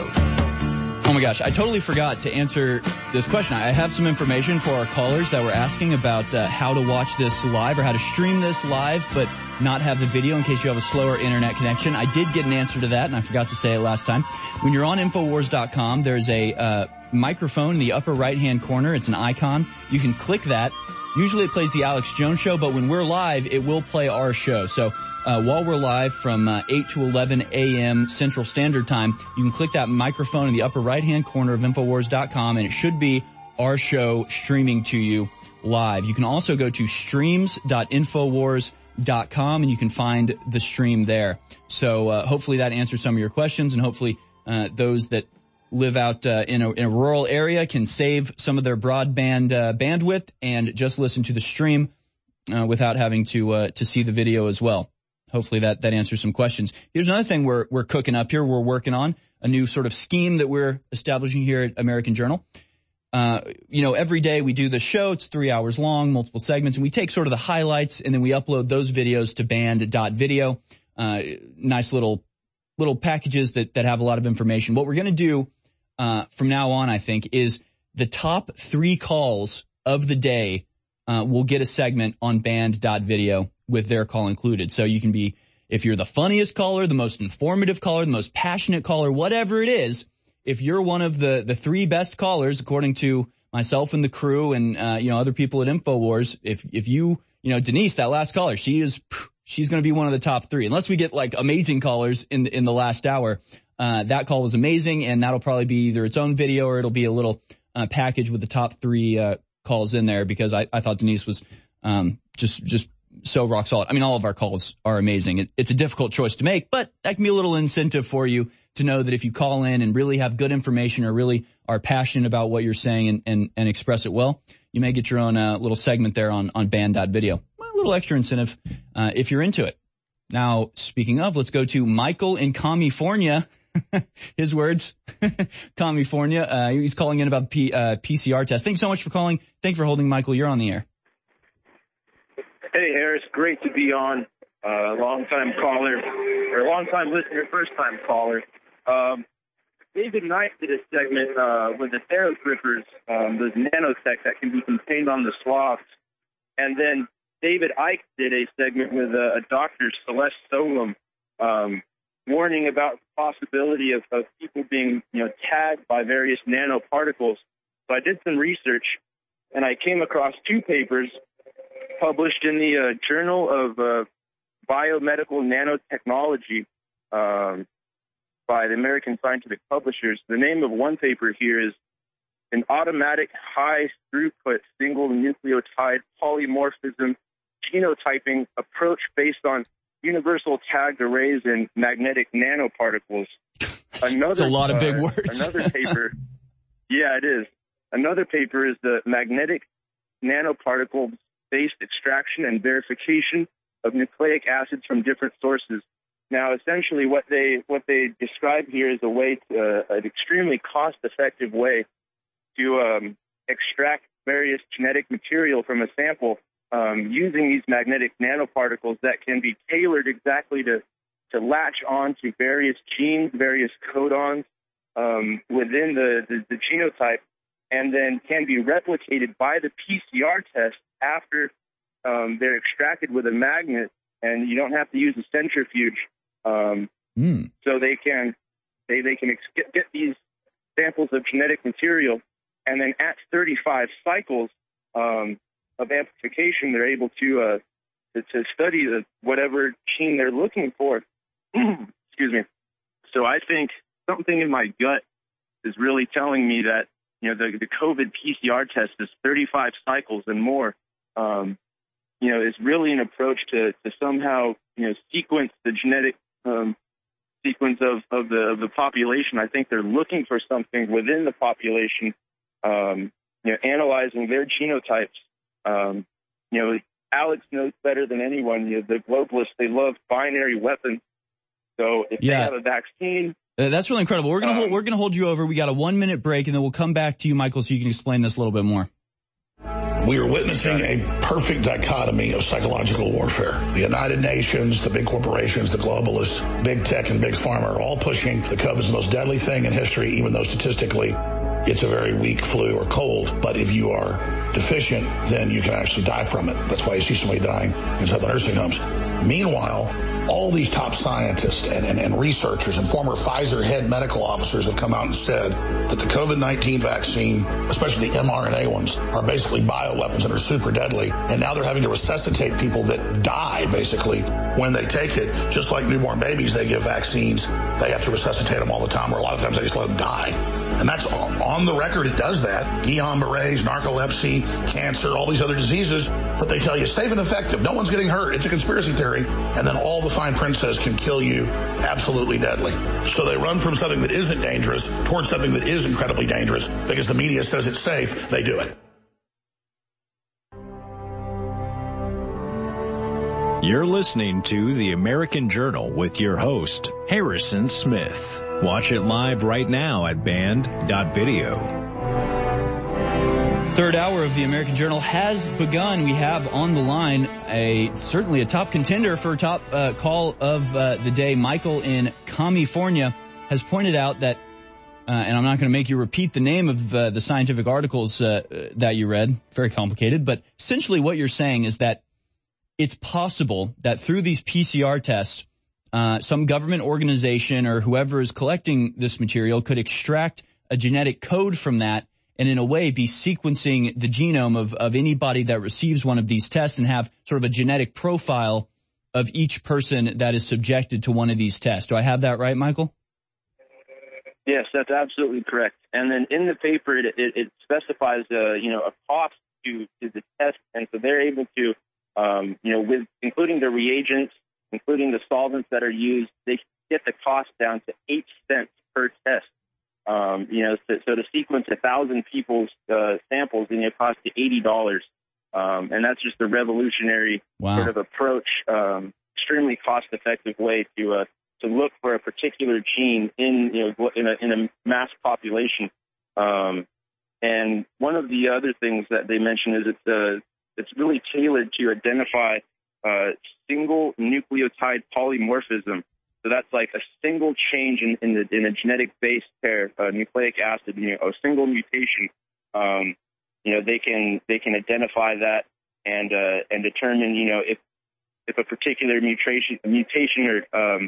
Oh my gosh, I totally forgot to answer this question. I have some information for our callers that were asking about uh, how to watch this live or how to stream this live, but not have the video in case you have a slower internet connection. I did get an answer to that, and I forgot to say it last time. When you're on Infowars dot com, there's a uh, microphone in the upper right-hand corner. It's an icon. You can click that. Usually it plays the Alex Jones Show, but when we're live, it will play our show. So uh, while we're live from uh, eight to eleven a.m. Central Standard Time, you can click that microphone in the upper right-hand corner of Infowars dot com, and it should be our show streaming to you live. You can also go to streams dot infowars dot com, and you can find the stream there. So uh, hopefully that answers some of your questions, and hopefully uh, those that live out uh, in, a, in a rural area can save some of their broadband uh, bandwidth and just listen to the stream uh, without having to uh, to see the video as well. Hopefully that that answers some questions. Here's another thing we're we're cooking up here. We're working on a new sort of scheme that we're establishing here at American Journal. Uh, you know, every day we do the show. It's three hours long, multiple segments, and we take sort of the highlights and then we upload those videos to band dot video. Uh, nice little little packages that that have a lot of information. What we're going to do Uh, from now on, I think, is the top three calls of the day uh, will get a segment on band dot video with their call included. So you can be, if you're the funniest caller, the most informative caller, the most passionate caller, whatever it is, if you're one of the, the three best callers, according to myself and the crew and, uh, you know, other people at InfoWars, if, if you, you know, Denise, that last caller, she is, she's going to be one of the top three, unless we get like amazing callers in the, in the last hour. Uh, that call was amazing, and that'll probably be either its own video or it'll be a little uh, package with the top three uh, calls in there, because I, I thought Denise was um, just just so rock solid. I mean, all of our calls are amazing. It, it's a difficult choice to make, but that can be a little incentive for you to know that if you call in and really have good information or really are passionate about what you're saying and, and, and express it well, you may get your own uh, little segment there on, on band dot video. A little extra incentive uh, if you're into it. Now, speaking of, let's go to Michael in California. His words, California. Uh, he's calling in about the P, uh, P C R test. Thanks so much for calling. Thanks for holding, Michael. You're on the air.
Hey, Harris. Great to be on. Uh, long-time caller, or long-time listener, first-time caller. Um, David Knight did a segment uh, with the TheraGrippers, um, those nanotech that can be contained on the swabs. And then David Icke did a segment with uh, a Doctor Celeste Solum, um, warning about the possibility of, of people being, you know, tagged by various nanoparticles. So I did some research, and I came across two papers published in the uh, Journal of uh, Biomedical Nanotechnology um, by the American Scientific Publishers. The name of one paper here is An Automatic High-Throughput Single Nucleotide Polymorphism Genotyping Approach Based on Universal Tagged Arrays and Magnetic Nanoparticles. Another,
It's a lot of
uh,
big words.
Another paper, yeah, it is. Another paper is the Magnetic Nanoparticle-Based Extraction and Verification of Nucleic Acids from Different Sources. Now, essentially, what they what they describe here is a way, to, uh, an extremely cost-effective way to um, extract various genetic material from a sample um, using these magnetic nanoparticles that can be tailored exactly to, to latch on to various genes, various codons um, within the, the, the genotype, and then can be replicated by the P C R test after um, they're extracted with a magnet, and you don't have to use a centrifuge. Um,
mm.
So they can they, they can ex- get, get these samples of genetic material, and then at thirty-five cycles um, of amplification, they're able to uh, to, to study the, whatever gene they're looking for. Excuse me. So I think something in my gut is really telling me that, you know, the, the COVID P C R test is thirty-five cycles and more. Um, you know, is really an approach to, to somehow, you know, sequence the genetic um, sequence of, of the of the population. I think they're looking for something within the population, um, you know, analyzing their genotypes. Um, you know, Alex knows better than anyone. You know, the globalists, they love binary weapons. So if
yeah.
they have a vaccine
Uh, that's really incredible. We're gonna hold, we're gonna hold you over. We got a one minute break, and then we'll come back to you, Michael, so you can explain this a little bit more.
We are witnessing a perfect dichotomy of psychological warfare. The United Nations, the big corporations, the globalists, big tech, and big pharma are all pushing the COVID is the most deadly thing in history, even though statistically it's a very weak flu or cold. But if you are deficient, then you can actually die from it. That's why you see somebody dying inside the nursing homes. Meanwhile, all these top scientists and, and, and researchers and former Pfizer head medical officers have come out and said that the COVID nineteen vaccine, especially the mRNA ones, are basically bioweapons and are super deadly. And now they're having to resuscitate people that die, basically, when they take it. Just like newborn babies, they give vaccines. They have to resuscitate them all the time, or a lot of times they just let them die. And that's on the record. It does that. Guillain-Barré's, narcolepsy, cancer, all these other diseases. But they tell you safe and effective. No one's getting hurt. It's a conspiracy theory. And then all the fine print says can kill you. Absolutely deadly. So they run from something that isn't dangerous towards something that is incredibly dangerous because the media says it's safe. They do it.
You're listening to The American Journal with your host, Harrison Smith. Watch it live right now at band dot video.
Third hour of the American Journal has begun. We have on the line a certainly a top contender for top uh, call of uh, the day. Michael in California has pointed out that, uh, and I'm not going to make you repeat the name of uh, the scientific articles uh, that you read. Very complicated, but essentially what you're saying is that it's possible that through these P C R tests, Uh, some government organization or whoever is collecting this material could extract a genetic code from that and in a way be sequencing the genome of, of anybody that receives one of these tests and have sort of a genetic profile of each person that is subjected to one of these tests. Do I have that right, Michael?
Yes, that's absolutely correct. And then in the paper, it, it, it specifies, uh, you know, a cost to, to the test. And so they're able to, um, you know, with including the reagents, including the solvents that are used, they get the cost down to eight cents per test. Um, you know, so, so to sequence a thousand people's uh, samples, then it costs you eighty dollars. Um, and that's just a revolutionary
wow.
sort of approach, um, extremely cost-effective way to uh, to look for a particular gene in you know in a in a mass population. Um, and one of the other things that they mention is it's uh, it's really tailored to identify Uh, single nucleotide polymorphism. So that's like a single change in, in the in a genetic base pair, uh, nucleic acid, you know, a single mutation. Um, you know, they can they can identify that and uh, and determine, you know, if if a particular mutation mutation or um,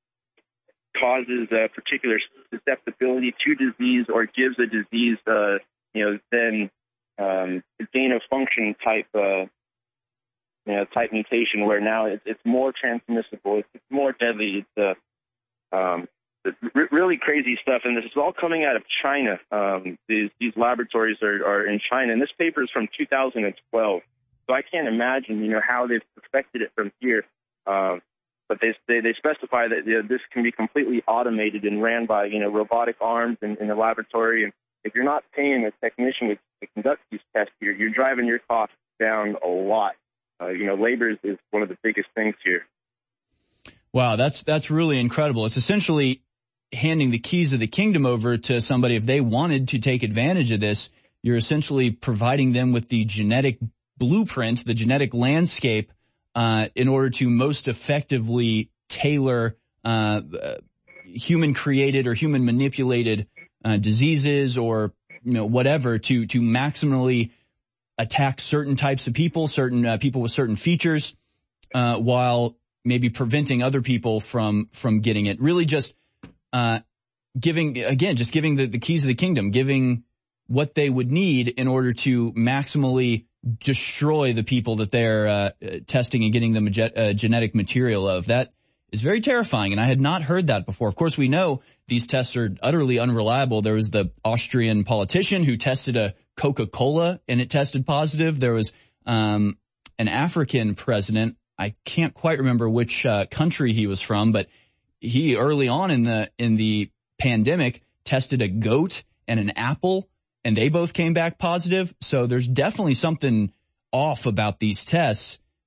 causes a particular susceptibility to disease or gives a disease, uh, you know, then um, gain of function type. Uh, You know, type mutation where now it's, it's more transmissible, it's, it's more deadly. It's uh, um, it's r- really crazy stuff, and this is all coming out of China. Um, these these laboratories are, are in China, and this paper is from two thousand twelve. So I can't imagine, you know, how they've perfected it from here. Um, but they, they they specify that you know, this can be completely automated and ran by you know robotic arms in, in the laboratory. And if you're not paying a technician to, to conduct these tests, you're you're driving your costs down a lot. Uh, you know, labor is, is one of the biggest things here.
Wow, that's that's really incredible. It's essentially handing the keys of the kingdom over to somebody. If they wanted to take advantage of this, you're essentially providing them with the genetic blueprint, the genetic landscape, uh, in order to most effectively tailor uh, human-created or human-manipulated uh, diseases or you know whatever to to maximally attack certain types of people, certain uh, people with certain features, uh, while maybe preventing other people from, from getting it. Really just, uh, giving, again, just giving the, the keys of the kingdom, giving what they would need in order to maximally destroy the people that they're, uh, testing and getting them a ge- uh, genetic material of. That is very terrifying, and I had not heard that before. Of course, we know these tests are utterly unreliable. There was the Austrian politician who tested a Coca-Cola and it tested positive. There was um an African president. I can't quite remember which uh, country he was from, but he early on in the in the pandemic tested a goat and an apple, and they both came back positive. So there's definitely something off about these tests.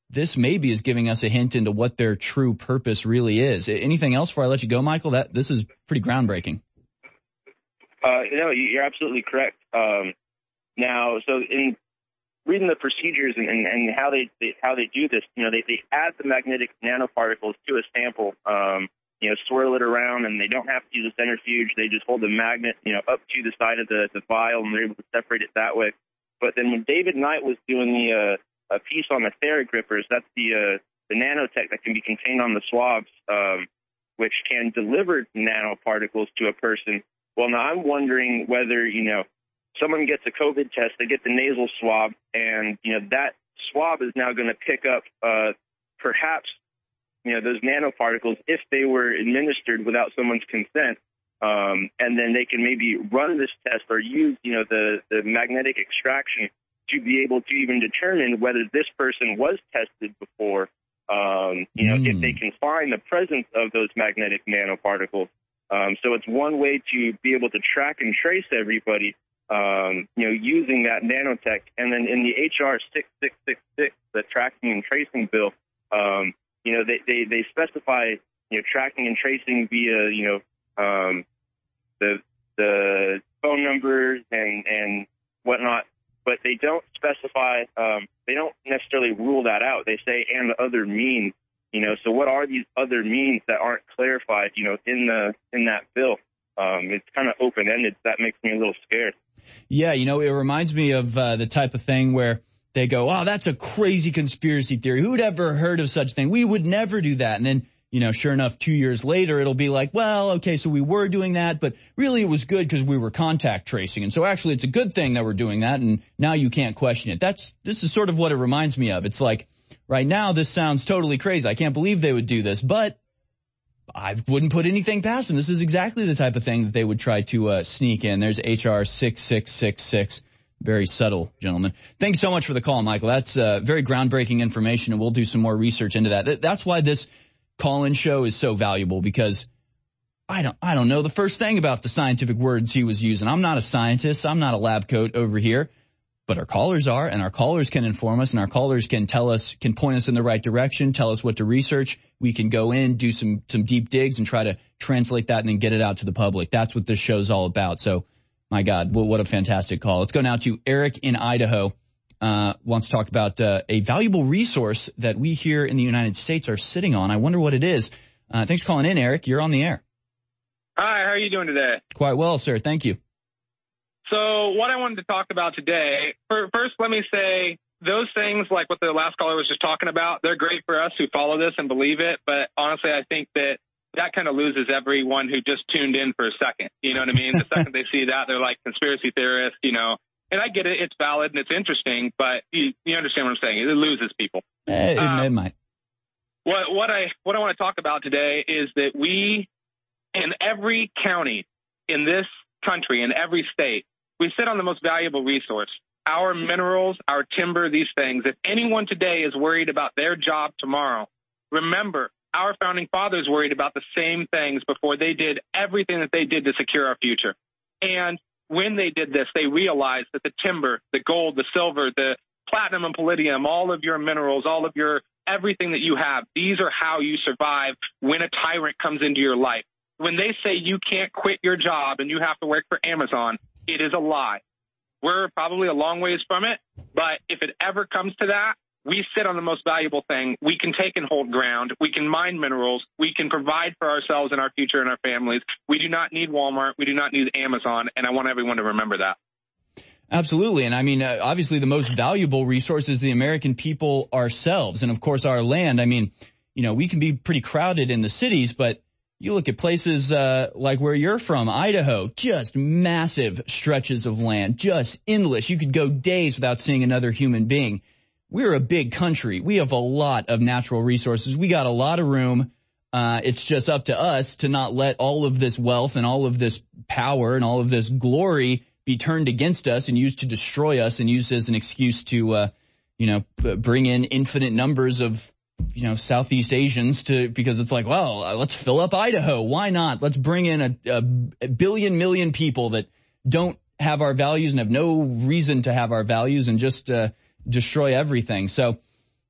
this maybe is giving us a hint into what their true purpose really is. Anything else before I let you go, Michael? That this is pretty groundbreaking.
Uh, no, you're absolutely correct. Um, now, so in reading the procedures and, and, and how they, they how they do this, you know, they, they add the magnetic nanoparticles to a sample, um, you know, swirl it around, and they don't have to use a centrifuge. They just hold the magnet, you know, up to the side of the, the vial, and they're able to separate it that way. But then when David Knight was doing the uh, a piece on the Theragrippers, that's the uh, the nanotech that can be contained on the swabs, um, which can deliver nanoparticles to a person. Well, now I'm wondering whether, you know, someone gets a COVID test, they get the nasal swab, and, you know, that swab is now going to pick up uh, perhaps, you know, those nanoparticles if they were administered without someone's consent. Um, and then they can maybe run this test or use, you know, the, the magnetic extraction to be able to even determine whether this person was tested before, um, you know, mm. if they can find the presence of those magnetic nanoparticles. Um, so it's one way to be able to track and trace everybody, um, you know, using that nanotech. And then in the H R six six six six, the tracking and tracing bill, um, you know, they, they, they specify, you know, tracking and tracing via, you know, um, the the phone numbers and, and whatnot, but they don't specify, um, they don't necessarily rule that out. They say, and other means. You know, so what are these other means that aren't clarified, you know, in the in that bill? Um, it's kind of open-ended. That makes me a little scared.
Yeah, you know, it reminds me of uh, the type of thing where they go, oh, that's a crazy conspiracy theory. Who'd ever heard of such thing? We would never do that. And then, you know, sure enough, two years later, it'll be like, well, okay, so we were doing that, but really it was good because we were contact tracing. And so actually it's a good thing that we're doing that, and now you can't question it. That's This is sort of what it reminds me of. It's like, right now, this sounds totally crazy. I can't believe they would do this, but I wouldn't put anything past them. This is exactly the type of thing that they would try to uh, sneak in. There's H R six six six six. Very subtle, gentlemen. Thank you so much for the call, Michael. That's uh, very groundbreaking information, and we'll do some more research into that. That's why this call-in show is so valuable, because I don't, I don't know the first thing about the scientific words he was using. I'm not a scientist. I'm not a lab coat over here. But our callers are, and our callers can inform us, and our callers can tell us, can point us in the right direction, tell us what to research. We can go in, do some, some deep digs and try to translate that and then get it out to the public. That's what this show's all about. So, my God, what, what a fantastic call. Let's go now to Eric in Idaho, uh, wants to talk about, uh, a valuable resource that we here in the United States are sitting on. I wonder what it is. Uh, thanks for calling in, Eric. You're on the air.
Hi, how are you doing today?
Quite well, sir. Thank you.
So what I wanted to talk about today, first let me say those things like what the last caller was just talking about, they're great for us who follow this and believe it. But honestly, I think that that kind of loses everyone who just tuned in for a second. You know what I mean? The second they see that, they're like conspiracy theorists, you know. And I get it. It's valid and it's interesting, but you, you understand what I'm saying. It loses people.
It, um, it might.
What, what I what I want to talk about today is that we, in every county in this country, in every state, we sit on the most valuable resource, our minerals, our timber, these things. If anyone today is worried about their job tomorrow, remember, our founding fathers worried about the same things before they did everything that they did to secure our future. And when they did this, they realized that the timber, the gold, the silver, the platinum and palladium, all of your minerals, all of your everything that you have, these are how you survive when a tyrant comes into your life. When they say you can't quit your job and you have to work for Amazon, it is a lie. We're probably a long ways from it, but if it ever comes to that, we sit on the most valuable thing. We can take and hold ground. We can mine minerals. We can provide for ourselves and our future and our families. We do not need Walmart. We do not need Amazon, and I want everyone to remember that.
Absolutely. And I mean, uh, obviously the most valuable resource is the American people ourselves, and of course our land. I mean, you know, we can be pretty crowded in the cities, but you look at places uh like where you're from, Idaho, just massive stretches of land, just endless. You could go days without seeing another human being. We're a big country. We have a lot of natural resources. We got a lot of room. Uh It's just up to us to not let all of this wealth and all of this power and all of this glory be turned against us and used to destroy us and used as an excuse to, uh you know, bring in infinite numbers of you know, Southeast Asians to, because it's like, well, uh, let's fill up Idaho. Why not? Let's bring in a, a, a billion million people that don't have our values and have no reason to have our values and just, uh, destroy everything. So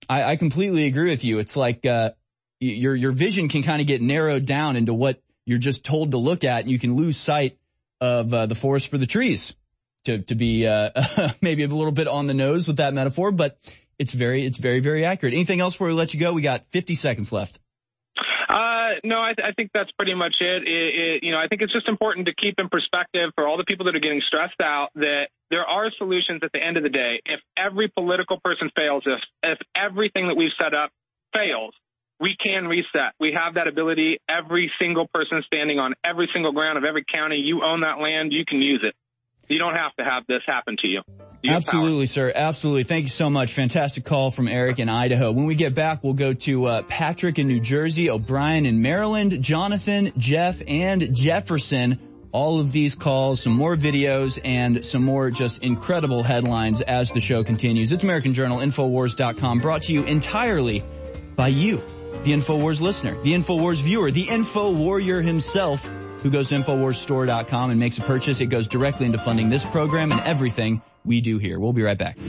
I, I completely agree with you. It's like uh, your your vision can kind of get narrowed down into what you're just told to look at, and you can lose sight of uh, the forest for the trees. To to be uh, maybe a little bit on the nose with that metaphor, but it's very it's very very accurate. Anything else before we let you go? We got fifty seconds left.
Uh, no, I, th- I think that's pretty much it. It, it. You know, I think it's just important to keep in perspective for all the people that are getting stressed out that there are solutions at the end of the day. If every political person fails, if, if everything that we've set up fails, we can reset. We have that ability. Every single person standing on every single ground of every county, you own that land, you can use it. You don't have to have this happen to you. you
Absolutely, sir. Absolutely. Thank you so much. Fantastic call from Eric in Idaho. When we get back, we'll go to uh, Patrick in New Jersey, O'Brien in Maryland, Jonathan, Jeff, and Jefferson. All of these calls, some more videos, and some more just incredible headlines as the show continues. It's American Journal, Infowars dot com, brought to you entirely by you, the Infowars listener, the Infowars viewer, the Info Warrior himself, who goes to Infowars store dot com and makes a purchase. It goes directly into funding this program and everything we do here. We'll be right back.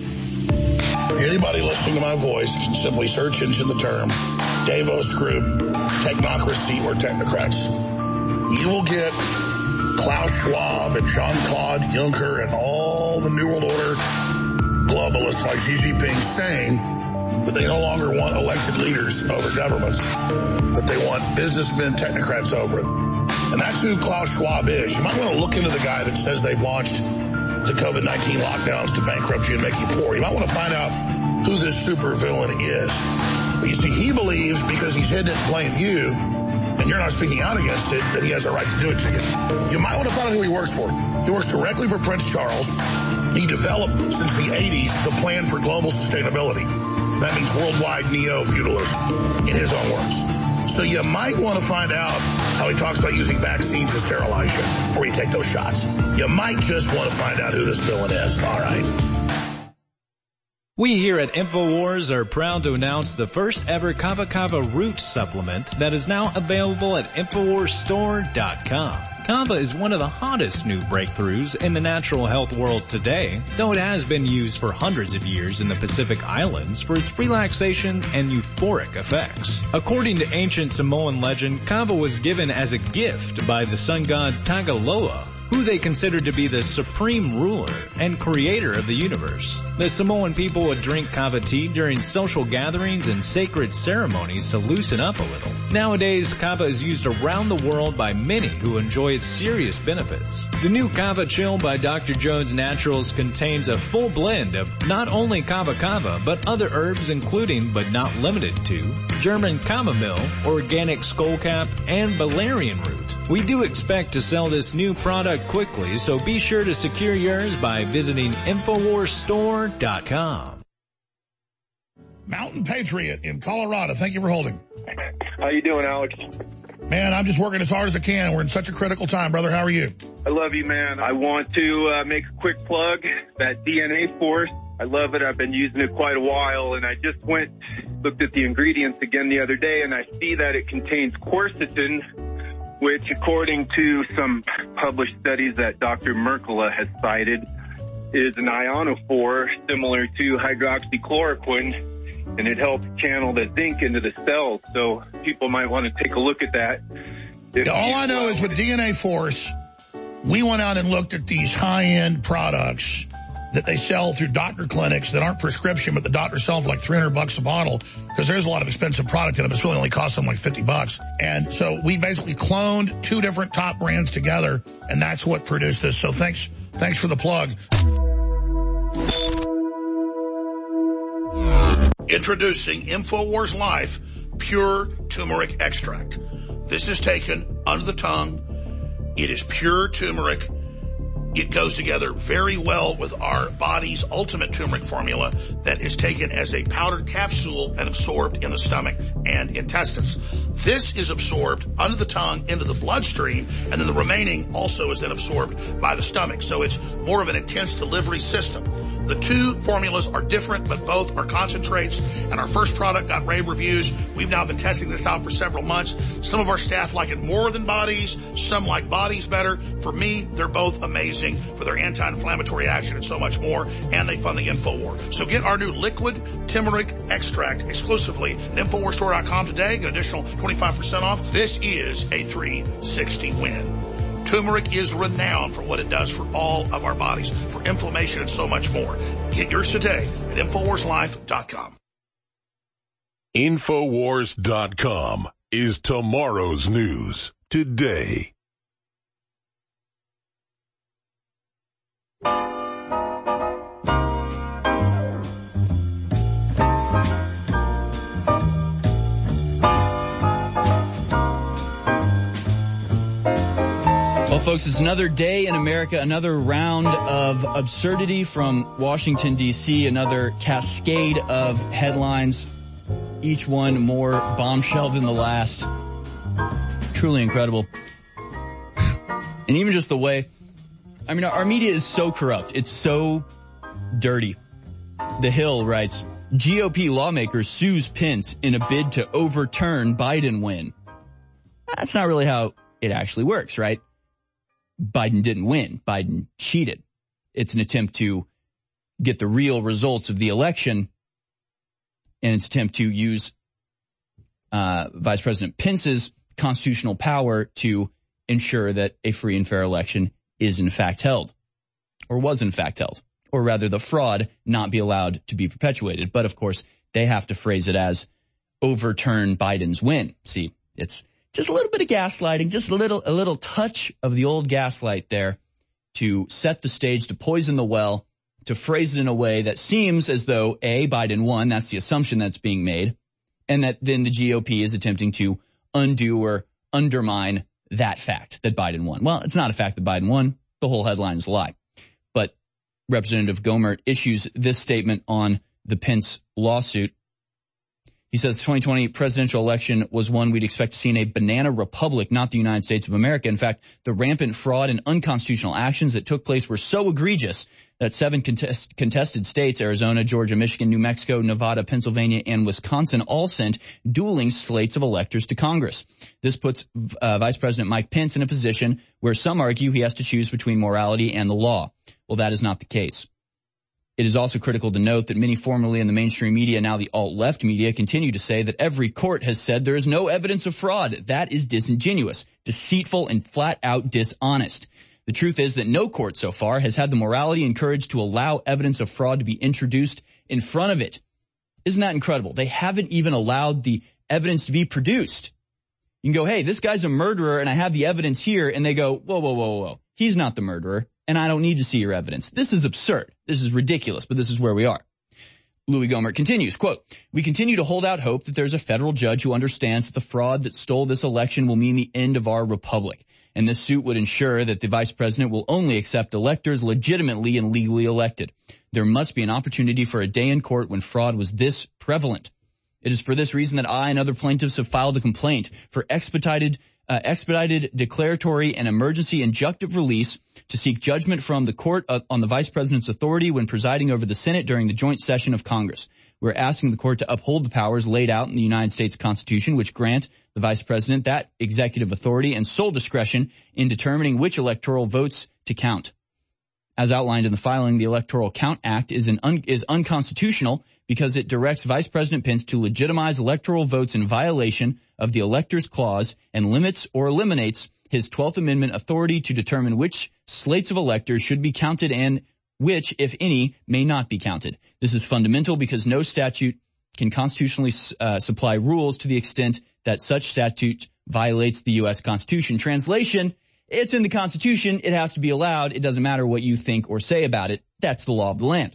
Anybody listening to my voice can simply search into the term Davos Group, technocracy, or technocrats. You will get Klaus Schwab and Jean-Claude Juncker and all the New World Order globalists like Xi Jinping saying that they no longer want elected leaders over governments, that they want businessmen, technocrats over it. And that's who Klaus Schwab is. You might want to look into the guy that says they've launched the COVID nineteen lockdowns to bankrupt you and make you poor. You might want to find out who this supervillain is. But you see, he believes because he's hidden it and blamed you, and you're not speaking out against it, that he has a right to do it to you. You might want to find out who he works for. He works directly for Prince Charles. He developed, since the eighties, the plan for global sustainability. That means worldwide neo-feudalism, in his own words. So you might want to find out how he talks about using vaccines to sterilize you before you take those shots. You might just want to find out who this villain is. All right.
We here at InfoWars are proud to announce the first ever Kava Kava root supplement that is now available at Infowars store dot com. Kava is one of the hottest new breakthroughs in the natural health world today, though it has been used for hundreds of years in the Pacific Islands for its relaxation and euphoric effects. According to ancient Samoan legend, Kava was given as a gift by the sun god Tagaloa, who they considered to be the supreme ruler and creator of the universe. The Samoan people would drink kava tea during social gatherings and sacred ceremonies to loosen up a little. Nowadays, kava is used around the world by many who enjoy its serious benefits. The new Kava Chill by Doctor Jones Naturals contains a full blend of not only kava kava, but other herbs including, but not limited to, German chamomile, organic skullcap, and valerian root. We do expect to sell this new product quickly, so be sure to secure yours by visiting Infowars store dot com.
Mountain Patriot in Colorado. Thank you for holding.
How you doing, Alex?
Man, I'm just working as hard as I can. We're in such a critical time, brother. How are you?
I love you, man. I want to uh, make a quick plug. That D N A Force, I love it. I've been using it quite a while, and I just went, looked at the ingredients again the other day, and I see that it contains quercetin, which, according to some published studies that Doctor Mercola has cited, is an ionophore similar to hydroxychloroquine, and it helps channel the zinc into the cells. So people might want to take a look at that.
All I know is with D N A Force, we went out and looked at these high-end products that they sell through doctor clinics that aren't prescription, but the doctors sell for like three hundred bucks a bottle, because there's a lot of expensive product in them. It's really only costs them like fifty bucks. And so we basically cloned two different top brands together, and that's what produced this. So thanks, thanks for the plug. Introducing InfoWars Life Pure Turmeric Extract. This is taken under the tongue. It is pure turmeric. It goes together very well with our body's ultimate turmeric formula that is taken as a powdered capsule and absorbed in the stomach and intestines. This is absorbed under the tongue into the bloodstream, and then the remaining also is then absorbed by the stomach. So it's more of an intense delivery system. The two formulas are different, but both are concentrates, and our first product got rave reviews. We've now been testing this out for several months. Some of our staff like it more than Bodies. Some like Bodies better. For me, they're both amazing for their anti-inflammatory action and so much more, and they fund the InfoWar. So get our new liquid turmeric extract exclusively at Infowars Store dot com today. Get an additional twenty-five percent off. This is a three sixty win. Turmeric is renowned for what it does for all of our bodies, for inflammation and so much more. Get yours today at Infowars Life dot com.
Infowars dot com is tomorrow's news today.
Well, folks, it's another day in America, another round of absurdity from Washington, D C, another cascade of headlines, each one more bombshell than the last. Truly incredible. And even just the way, I mean, our media is so corrupt. It's so dirty. The Hill writes, G O P lawmaker sues Pence in a bid to overturn Biden win. That's not really how it actually works, right? Biden didn't win. Biden cheated. It's an attempt to get the real results of the election, and it's an attempt to use uh Vice President Pence's constitutional power to ensure that a free and fair election is in fact held, or was in fact held, or rather the fraud not be allowed to be perpetuated. But of course, they have to phrase it as overturn Biden's win. See, it's just a little bit of gaslighting, just a little, a little touch of the old gaslight there to set the stage, to poison the well, to phrase it in a way that seems as though, A, Biden won, that's the assumption that's being made, and that then the G O P is attempting to undo or undermine that fact that Biden won. Well, it's not a fact that Biden won. The whole headline is a lie. But Representative Gohmert issues this statement on the Pence lawsuit. He says the twenty twenty presidential election was one we'd expect to see in a banana republic, not the United States of America. In fact, the rampant fraud and unconstitutional actions that took place were so egregious that seven contest- contested states, Arizona, Georgia, Michigan, New Mexico, Nevada, Pennsylvania, and Wisconsin, all sent dueling slates of electors to Congress. This puts uh, Vice President Mike Pence in a position where some argue he has to choose between morality and the law. Well, that is not the case. It is also critical to note that many formerly in the mainstream media, now the alt-left media, continue to say that every court has said there is no evidence of fraud. That is disingenuous, deceitful, and flat-out dishonest. The truth is that no court so far has had the morality and courage to allow evidence of fraud to be introduced in front of it. Isn't that incredible? They haven't even allowed the evidence to be produced. You can go, hey, this guy's a murderer, and I have the evidence here, and they go, whoa, whoa, whoa, whoa. He's not the murderer, and I don't need to see your evidence. This is absurd. This is ridiculous, but this is where we are. Louis Gohmert continues, quote, we continue to hold out hope that there's a federal judge who understands that the fraud that stole this election will mean the end of our republic. And this suit would ensure that the vice president will only accept electors legitimately and legally elected. There must be an opportunity for a day in court when fraud was this prevalent. It is for this reason that I and other plaintiffs have filed a complaint for expedited Uh, expedited declaratory and emergency injunctive release to seek judgment from the court uh, on the vice president's authority when presiding over the Senate during the joint session of Congress. We're asking the court to uphold the powers laid out in the United States Constitution, which grant the vice president that executive authority and sole discretion in determining which electoral votes to count. As outlined in the filing, the Electoral Count Act is an un- is unconstitutional because it directs Vice President Pence to legitimize electoral votes in violation of the Electors Clause and limits or eliminates his twelfth Amendment authority to determine which slates of electors should be counted and which, if any, may not be counted. This is fundamental because no statute can constitutionally uh, supply rules to the extent that such statute violates the U S Constitution. Translation, it's in the Constitution. It has to be allowed. It doesn't matter what you think or say about it. That's the law of the land.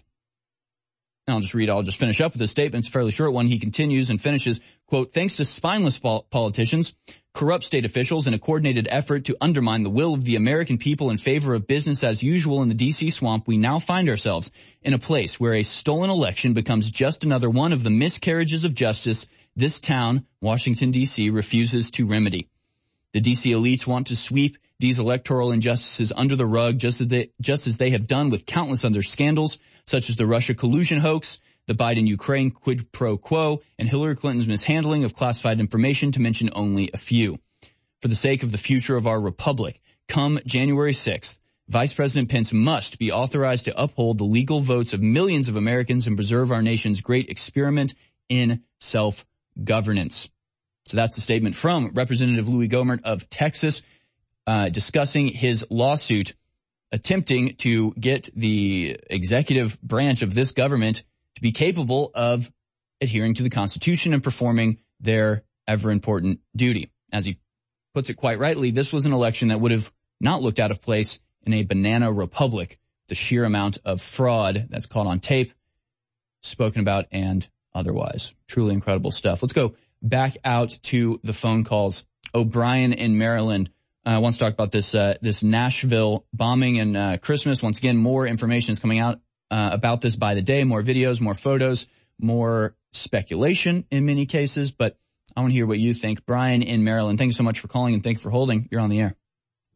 I'll just read, I'll just finish up with this statement. It's a fairly short one. He continues and finishes, quote, thanks to spineless politicians, corrupt state officials, and a coordinated effort to undermine the will of the American people in favor of business as usual in the D C swamp, we now find ourselves in a place where a stolen election becomes just another one of the miscarriages of justice this town, Washington, D C, refuses to remedy. The D C elites want to sweep these electoral injustices under the rug just as they, just as they have done with countless other scandals, such as the Russia collusion hoax, the Biden-Ukraine quid pro quo, and Hillary Clinton's mishandling of classified information, to mention only a few. For the sake of the future of our republic, come January sixth, Vice President Pence must be authorized to uphold the legal votes of millions of Americans and preserve our nation's great experiment in self-governance. So that's the statement from Representative Louis Gohmert of Texas, uh, discussing his lawsuit, attempting to get the executive branch of this government to be capable of adhering to the Constitution and performing their ever-important duty. As he puts it quite rightly, this was an election that would have not looked out of place in a banana republic. The sheer amount of fraud that's caught on tape, spoken about, and otherwise. Truly incredible stuff. Let's go back out to the phone calls. O'Brien in Maryland uh, wants to talk about this uh, this Nashville bombing and uh, Christmas. Once again, more information is coming out uh, about this by the day. More videos, more photos, more speculation in many cases. But I want to hear what you think. Brian in Maryland, thank you so much for calling and thank you for holding. You're on the air.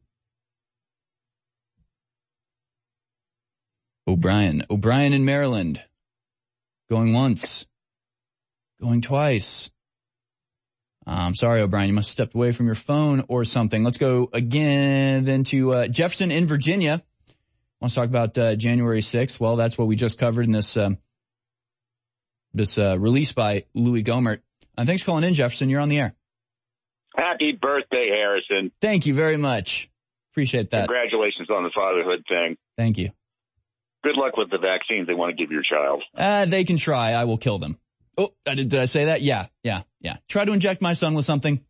O'Brien. O'Brien in Maryland. Going once. Going twice. I'm sorry, O'Brien. You must have stepped away from your phone or something. Let's go again then to uh, Jefferson in Virginia. Let's talk about uh, January sixth. Well, that's what we just covered in this um, this uh, release by Louis Gohmert. Uh, thanks for calling in, Jefferson. You're on the air.
Happy birthday, Harrison.
Thank you very much. Appreciate that.
Congratulations on the fatherhood thing.
Thank you.
Good luck with the vaccines they want to give your child.
Uh, they can try. I will kill them. Oh, did, did I say that? Yeah, yeah, yeah. Try to inject my son with something.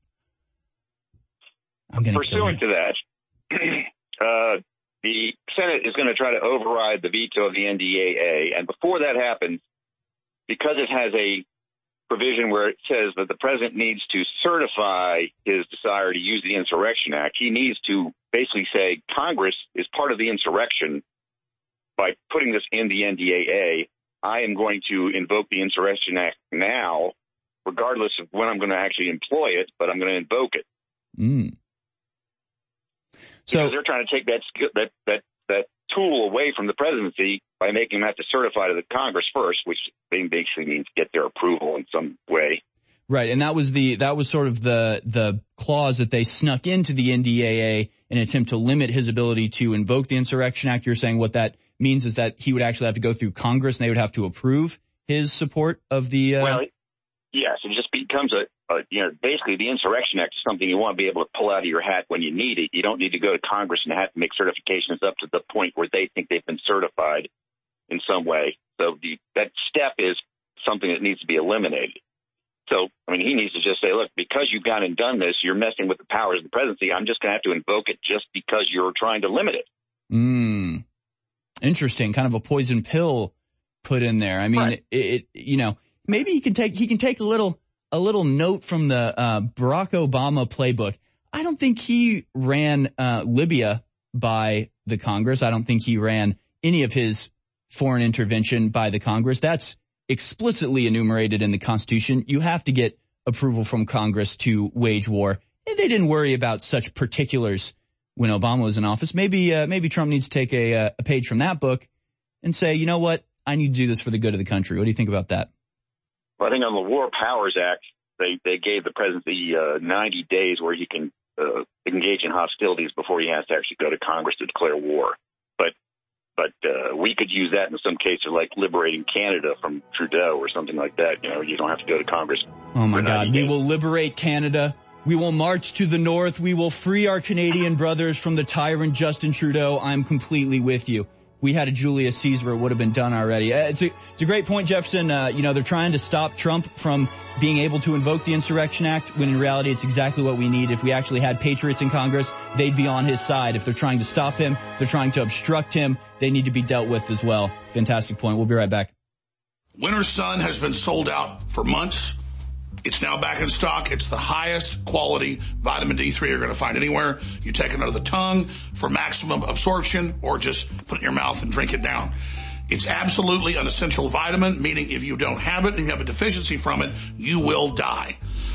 I'm going to kill him.
Pursuant to that, uh, the Senate is going to try to override the veto of the N D A A. And before that happens, because it has a provision where it says that the president needs to certify his desire to use the Insurrection Act, he needs to basically say Congress is part of the insurrection by putting this in the N D A A. I am going to invoke the Insurrection Act now, regardless of when I'm going to actually employ it, but I'm going to invoke it.
Mm.
So because they're trying to take that that that that tool away from the presidency by making him have to certify to the Congress first, which basically means get their approval in some way.
Right, and that was the that was sort of the the clause that they snuck into the N D A A in an attempt to limit his ability to invoke the Insurrection Act. You're saying what that means is that he would actually have to go through Congress and they would have to approve his support of the. Uh...
Well, yes, it just becomes a, a you know basically the Insurrection Act is something you want to be able to pull out of your hat when you need it. You don't need to go to Congress and have to make certifications up to the point where they think they've been certified in some way. So the, that step is something that needs to be eliminated. So, I mean, he needs to just say, look, because you've gone and done this, you're messing with the powers of the presidency. I'm just going to have to invoke it just because you're trying to limit it.
Mm. Interesting. Kind of a poison pill put in there. I mean, right. it, it, you know, maybe he can take, he can take a little, a little note from the, uh, Barack Obama playbook. I don't think he ran, uh, Libya by the Congress. I don't think he ran any of his foreign intervention by the Congress. That's explicitly enumerated in the Constitution. You have to get approval from Congress to wage war. And they didn't worry about such particulars when Obama was in office. Maybe, uh, maybe Trump needs to take a, uh, a page from that book and say, you know what? I need to do this for the good of the country. What do you think about that?
Well, I think on the War Powers Act, they, they gave the president the uh, ninety days where he can uh, engage in hostilities before he has to actually go to Congress to declare war. But but uh, we could use that in some cases, like liberating Canada from Trudeau or something like that. You know, you don't have to go to Congress.
Oh, my God. We will liberate Canada. We will march to the north. We will free our Canadian brothers from the tyrant Justin Trudeau. I'm completely with you. We had a Julius Caesar, it would have been done already. Uh, it's, a, it's a great point, Jefferson. Uh, you know, they're trying to stop Trump from being able to invoke the Insurrection Act, when in reality it's exactly what we need. If we actually had patriots in Congress, they'd be on his side. If they're trying to stop him, if they're trying to obstruct him, they need to be dealt with as well. Fantastic point. We'll be right back.
Winter Sun has been sold out for months. It's now back in stock. It's the highest quality vitamin D three you're going to find anywhere. You take it under the tongue for maximum absorption, or just put it in your mouth and drink it down. It's absolutely an essential vitamin, meaning if you don't have it and you have a deficiency from it, you will die.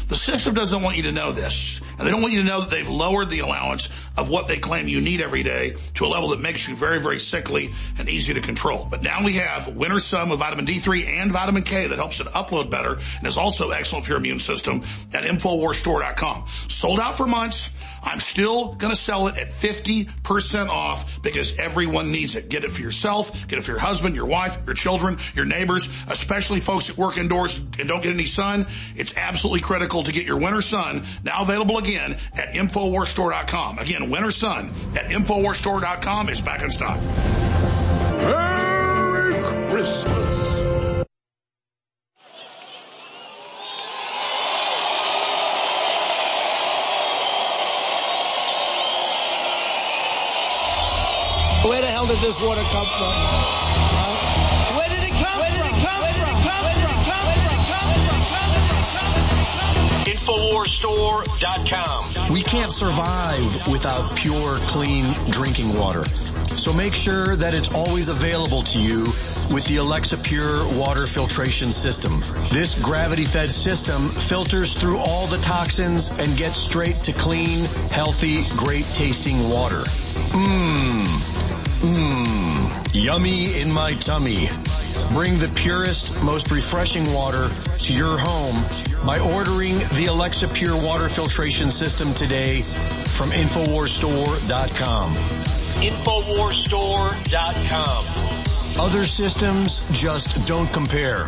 The system doesn't want you to know this. And they don't want you to know that they've lowered the allowance of what they claim you need every day to a level that makes you very, very sickly and easy to control. But now we have Winter Sun with vitamin D three and vitamin K that helps it upload better and is also excellent for your immune system at Infowars Store dot com. Sold out for months. I'm still going to sell it at fifty percent off because everyone needs it. Get it for yourself. Get it for your husband, your wife, your children, your neighbors, especially folks that work indoors and don't get any sun. It's absolutely critical to get your Winter Sun, now available again at Infowars Store dot com. Again, Winter Sun at Infowars Store dot com is back in stock.
Merry Christmas.
Where the hell did this water come from? Huh? Where did it come Where from? Did it come Where did it come Where did it come Where did it come Where did it come Infowars Store dot com.
We can't survive without pure, clean drinking water. So make sure that it's always available to you with the Alexa Pure water filtration system. This gravity-fed system filters through all the toxins and gets straight to clean, healthy, great-tasting water. Mmm. Mmm. Yummy in my tummy. Bring the purest, most refreshing water to your home by ordering the Alexa Pure water filtration system today from Infowars Store dot com. Infowars Store dot com. Other systems just don't compare.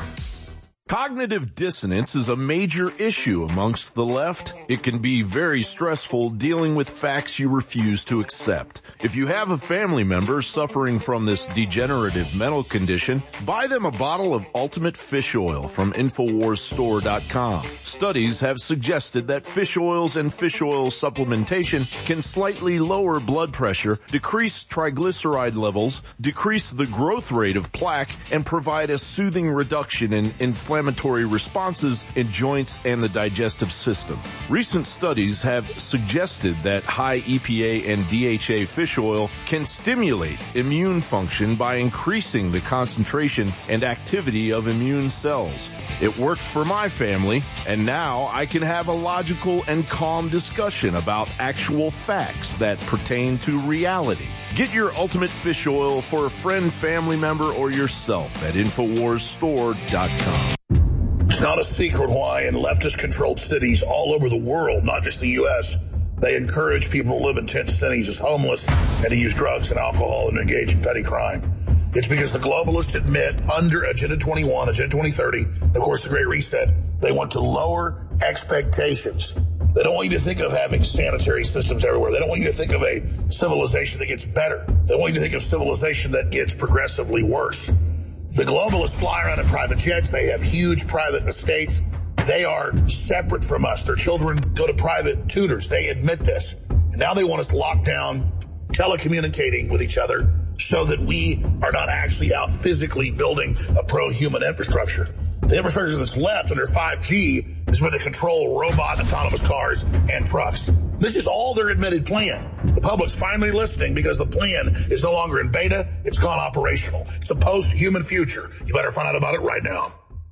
Cognitive dissonance is a major issue amongst the left. It can be very stressful dealing with facts you refuse to accept. If you have a family member suffering from this degenerative mental condition, buy them a bottle of Ultimate Fish Oil from Infowars Store dot com. Studies have suggested that fish oils and fish oil supplementation can slightly lower blood pressure, decrease triglyceride levels, decrease the growth rate of plaque, and provide a soothing reduction in inflammation inflammatory responses in joints and the digestive system. Recent studies have suggested that high E P A and D H A fish oil can stimulate immune function by increasing the concentration and activity of immune cells. It worked for my family, and now I can have a logical and calm discussion about actual facts that pertain to reality. Get your Ultimate Fish Oil for a friend, family member, or yourself at Infowars Store dot com.
It's not a secret why in leftist-controlled cities all over the world, not just the U S, they encourage people to live in tent cities as homeless and to use drugs and alcohol and engage in petty crime. It's because the globalists admit under Agenda twenty-one, Agenda twenty thirty, of course the Great Reset, they want to lower expectations. They don't want you to think of having sanitary systems everywhere. They don't want you to think of a civilization that gets better. They want you to think of civilization that gets progressively worse. The globalists fly around in private jets. They have huge private estates. They are separate from us. Their children go to private tutors. They admit this. And now they want us locked down, telecommunicating with each other so that we are not actually out physically building a pro-human infrastructure. The infrastructure that's left under five G is going to control robot autonomous cars and trucks. This is all their admitted plan. The public's finally listening because the plan is no longer in beta. It's gone operational. It's a post-human future. You better find out about it right now.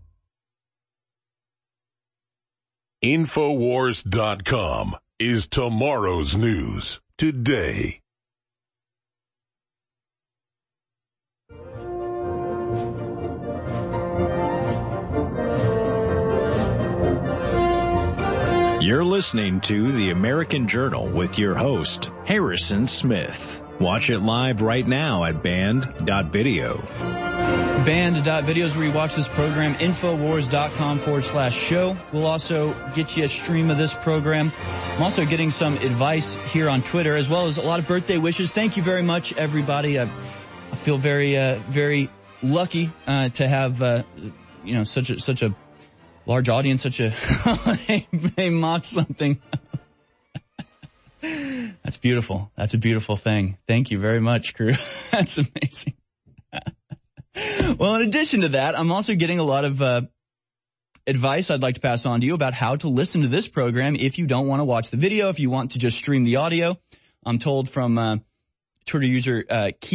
Infowars dot com is tomorrow's news today.
You're listening to The American Journal with your host, Harrison Smith. Watch it live right now at band dot video.
band dot video is where you watch this program. Infowars.com forward slash show. We'll also get you a stream of this program. I'm also getting some advice here on Twitter, as well as a lot of birthday wishes. Thank you very much, everybody. I, I feel very, uh, very lucky uh, to have, uh, you know, such a such a large audience, such a they, they mock something. That's beautiful. That's a beautiful thing. Thank you very much, crew. That's amazing. Well, in addition to that, I'm also getting a lot of uh advice I'd like to pass on to you about how to listen to this program if you don't want to watch the video, if you want to just stream the audio. I'm told from uh Twitter user uh Keith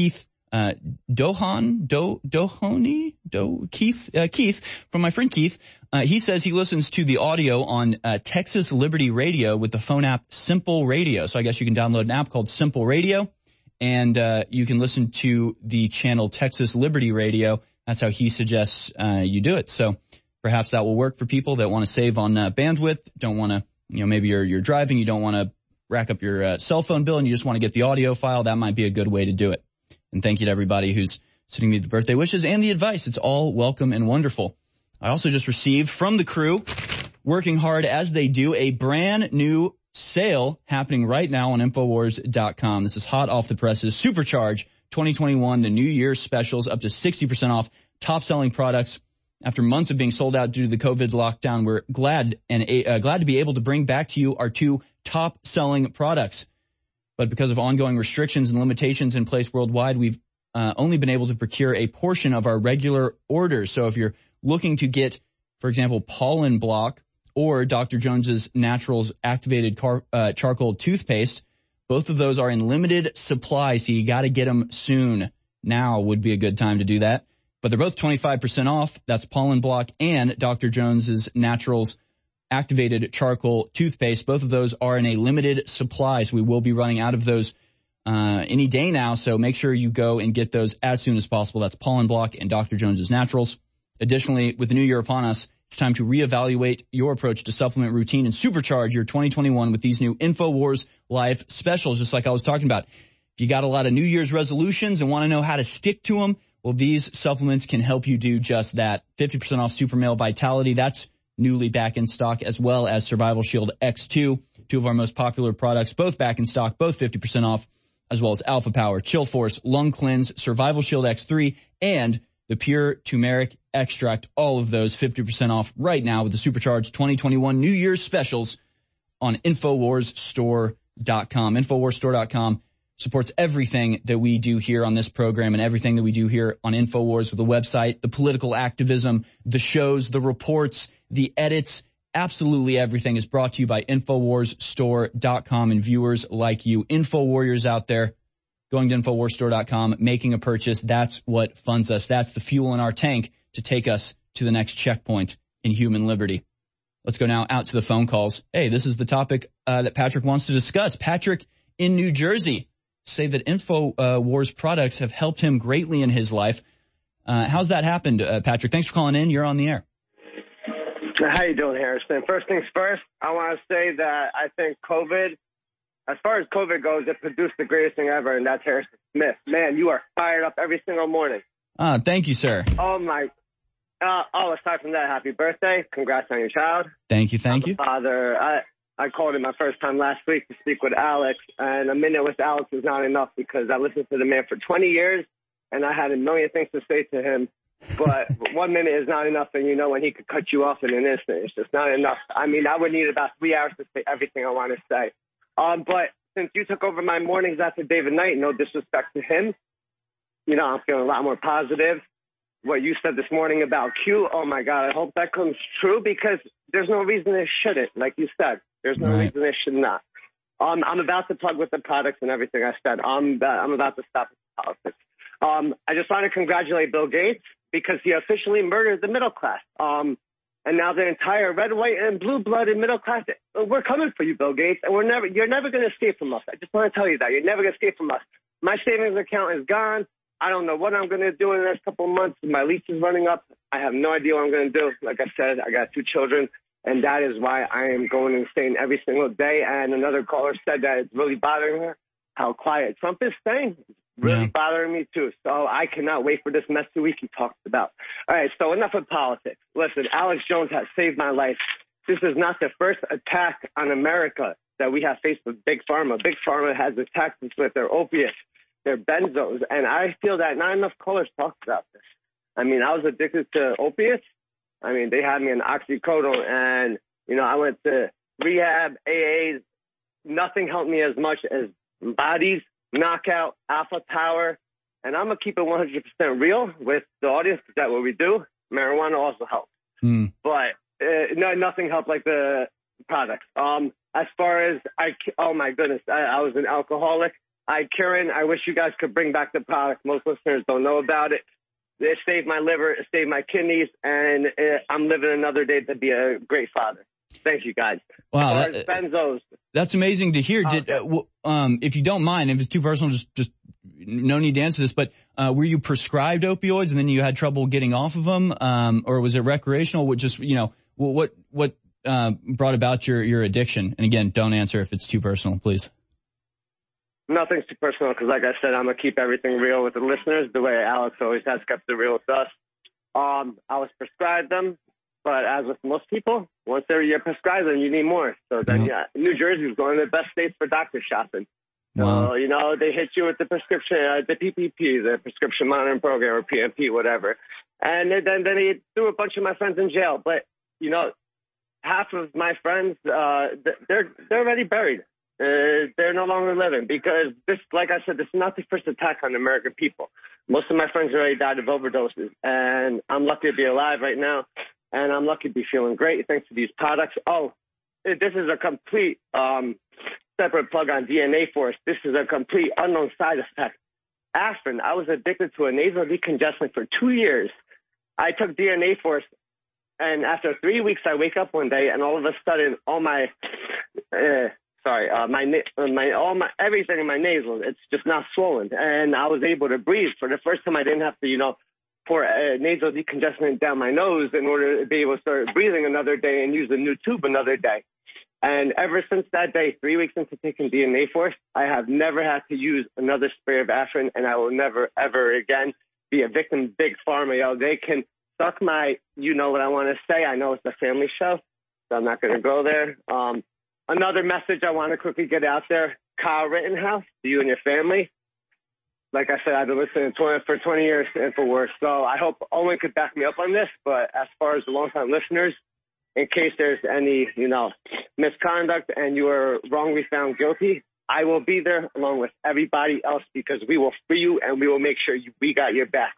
uh, Dohan, Do, Dohony, Do, Keith, uh, Keith, from my friend Keith. Uh, he says he listens to the audio on, uh, Texas Liberty Radio with the phone app Simple Radio. So I guess you can download an app called Simple Radio, and, uh, you can listen to the channel Texas Liberty Radio. That's how he suggests, uh, you do it. So perhaps that will work for people that want to save on, uh, bandwidth, don't want to, you know, maybe you're, you're driving, you don't want to rack up your, uh, cell phone bill, and you just want to get the audio file. That might be a good way to do it. And thank you to everybody who's sending me the birthday wishes and the advice. It's all welcome and wonderful. I also just received from the crew, working hard as they do, a brand new sale happening right now on Infowars dot com. This is hot off the presses. Supercharge twenty twenty-one, the New Year's specials, up to sixty percent off top selling products. After months of being sold out due to the COVID lockdown, we're glad and uh, glad to be able to bring back to you our two top selling products. But because of ongoing restrictions and limitations in place worldwide, we've uh, only been able to procure a portion of our regular orders. So if you're looking to get, for example, Pollen Block or Doctor Jones's Naturals Activated car, uh, Charcoal Toothpaste, both of those are in limited supply, so you got to get them soon. Now would be a good time to do that. But they're both twenty-five percent off. That's Pollen Block and Doctor Jones's Naturals Activated Charcoal Toothpaste. Both of those are in a limited supply, so we will be running out of those uh any day now. So make sure you go and get those as soon as possible. That's Pollen Block and Doctor Jones's Naturals. Additionally, with the new year upon us, it's time to reevaluate your approach to supplement routine and supercharge your twenty twenty-one with these new InfoWars Live specials, just like I was talking about. If you got a lot of New Year's resolutions and want to know how to stick to them, well, these supplements can help you do just that. fifty percent off Super Male Vitality. That's newly back in stock, as well as Survival Shield X two, two of our most popular products, both back in stock, both fifty percent off, as well as Alpha Power, Chill Force, Lung Cleanse, Survival Shield X three, and the Pure Turmeric Extract. All of those fifty percent off right now with the Supercharged twenty twenty-one New Year's specials on Infowars Store dot com. Infowars Store dot com supports everything that we do here on this program and everything that we do here on Infowars, with the website, the political activism, the shows, the reports, the edits. Absolutely everything is brought to you by Infowars Store dot com and viewers like you. Info warriors out there going to Infowars Store dot com, making a purchase. That's what funds us. That's the fuel in our tank to take us to the next checkpoint in human liberty. Let's go now out to the phone calls. Hey, this is the topic uh, that Patrick wants to discuss. Patrick in New Jersey say that Infowars products have helped him greatly in his life. Uh, how's that happened, uh, Patrick? Thanks for calling in. You're on the air.
How you doing, Harrison? First things first, I want to say that I think COVID, as far as COVID goes, it produced the greatest thing ever, and that's Harrison Smith. Man, you are fired up every single morning.
Ah, thank you, sir.
Oh, my. Uh, oh, aside from that, happy birthday. Congrats on your child.
Thank you, thank
I'm
you.
Father, I, I called him my first time last week to speak with Alex, and a minute with Alex is not enough because I listened to the man for twenty years, and I had a million things to say to him. But one minute is not enough, and you know when he could cut you off in an instant. It's just not enough. I mean, I would need about three hours to say everything I want to say. Um, but since you took over my mornings after David Knight, no disrespect to him, you know, I'm feeling a lot more positive. What you said this morning about Q, oh, my God, I hope that comes true because there's no reason it shouldn't, like you said. There's no right. reason it should not. Um, I'm about to plug with the products and everything I said. I'm, I'm about to stop with politics. Um, I just want to congratulate Bill Gates because he officially murdered the middle class. Um, and now the entire red, white, and blue-blooded middle class, we're coming for you, Bill Gates, and we're never, you're never going to escape from us. I just want to tell you that. You're never going to escape from us. My savings account is gone. I don't know what I'm going to do in the next couple of months. My lease is running up. I have no idea what I'm going to do. Like I said, I got two children, and that is why I am going insane every single day. And another caller said that it's really bothering her how quiet Trump is staying. Really yeah. bothering me, too. So I cannot wait for this messy week he talks about. All right, so enough of politics. Listen, Alex Jones has saved my life. This is not the first attack on America that we have faced with Big Pharma. Big Pharma has attacked us with their opiates, their benzos, and I feel that not enough callers talk about this. I mean, I was addicted to opiates. I mean, they had me on oxycodone, and, you know, I went to rehab, A As. Nothing helped me as much as bodies, knockout, Alpha Power, and I'm going to keep it one hundred percent real with the audience. Is that what we do? Marijuana also helps.
Mm.
But uh, no, nothing helped like the products. Um, as far as, I, oh my goodness, I, I was an alcoholic. I, Karen, I wish you guys could bring back the product. Most listeners don't know about it. It saved my liver, it saved my kidneys, and it, I'm living another day to be a great father. Thank you, guys.
Wow,
as
that,
far as benzos,
that's amazing to hear. Did, uh, w- um, if you don't mind, if it's too personal, just just no need to answer this. But uh, were you prescribed opioids and then you had trouble getting off of them, um, or was it recreational? What just you know what what uh, brought about your your addiction? And again, don't answer if it's too personal, please.
Nothing's too personal because, like I said, I'm going to keep everything real with the listeners the way Alex always has kept it real with us. Um, I was prescribed them, but as with most people, once they're you're prescribed them, you need more. So then, yeah, New Jersey is one of the best states for doctor shopping.
Wow.
So, you know, they hit you with the prescription, uh, the P P P, the Prescription Monitoring Program, or P M P, whatever. And then, then they threw a bunch of my friends in jail. But, you know, half of my friends, uh, they're they're already buried. Uh, they're no longer living because this, like I said, this is not the first attack on American people. Most of my friends already died of overdoses, and I'm lucky to be alive right now, and I'm lucky to be feeling great thanks to these products. Oh, this is a complete um, separate plug on D N A Force. This is a complete unknown side effect. Aspirin, I was addicted to a nasal decongestant for two years. I took D N A Force, and after three weeks, I wake up one day, and all of a sudden, all my... Uh, Sorry, uh, my my all my everything in my nasal, it's just not swollen, and I was able to breathe for the first time. I didn't have to, you know, pour a nasal decongestant down my nose in order to be able to start breathing another day and use a new tube another day. And ever since that day, three weeks into taking D N A Force, I have never had to use another spray of Aspirin, and I will never ever again be a victim of Big Pharma. Yo, they can suck my, you know what I want to say. I know it's a family show, so I'm not going to go there. Um. Another message I want to quickly get out there, Kyle Rittenhouse, to you and your family. Like I said, I've been listening to for twenty years to InfoWars, so I hope Owen could back me up on this. But as far as the longtime listeners, in case there's any, you know, misconduct and you are wrongly found guilty, I will be there along with everybody else because we will free you and we will make sure you, we got your back.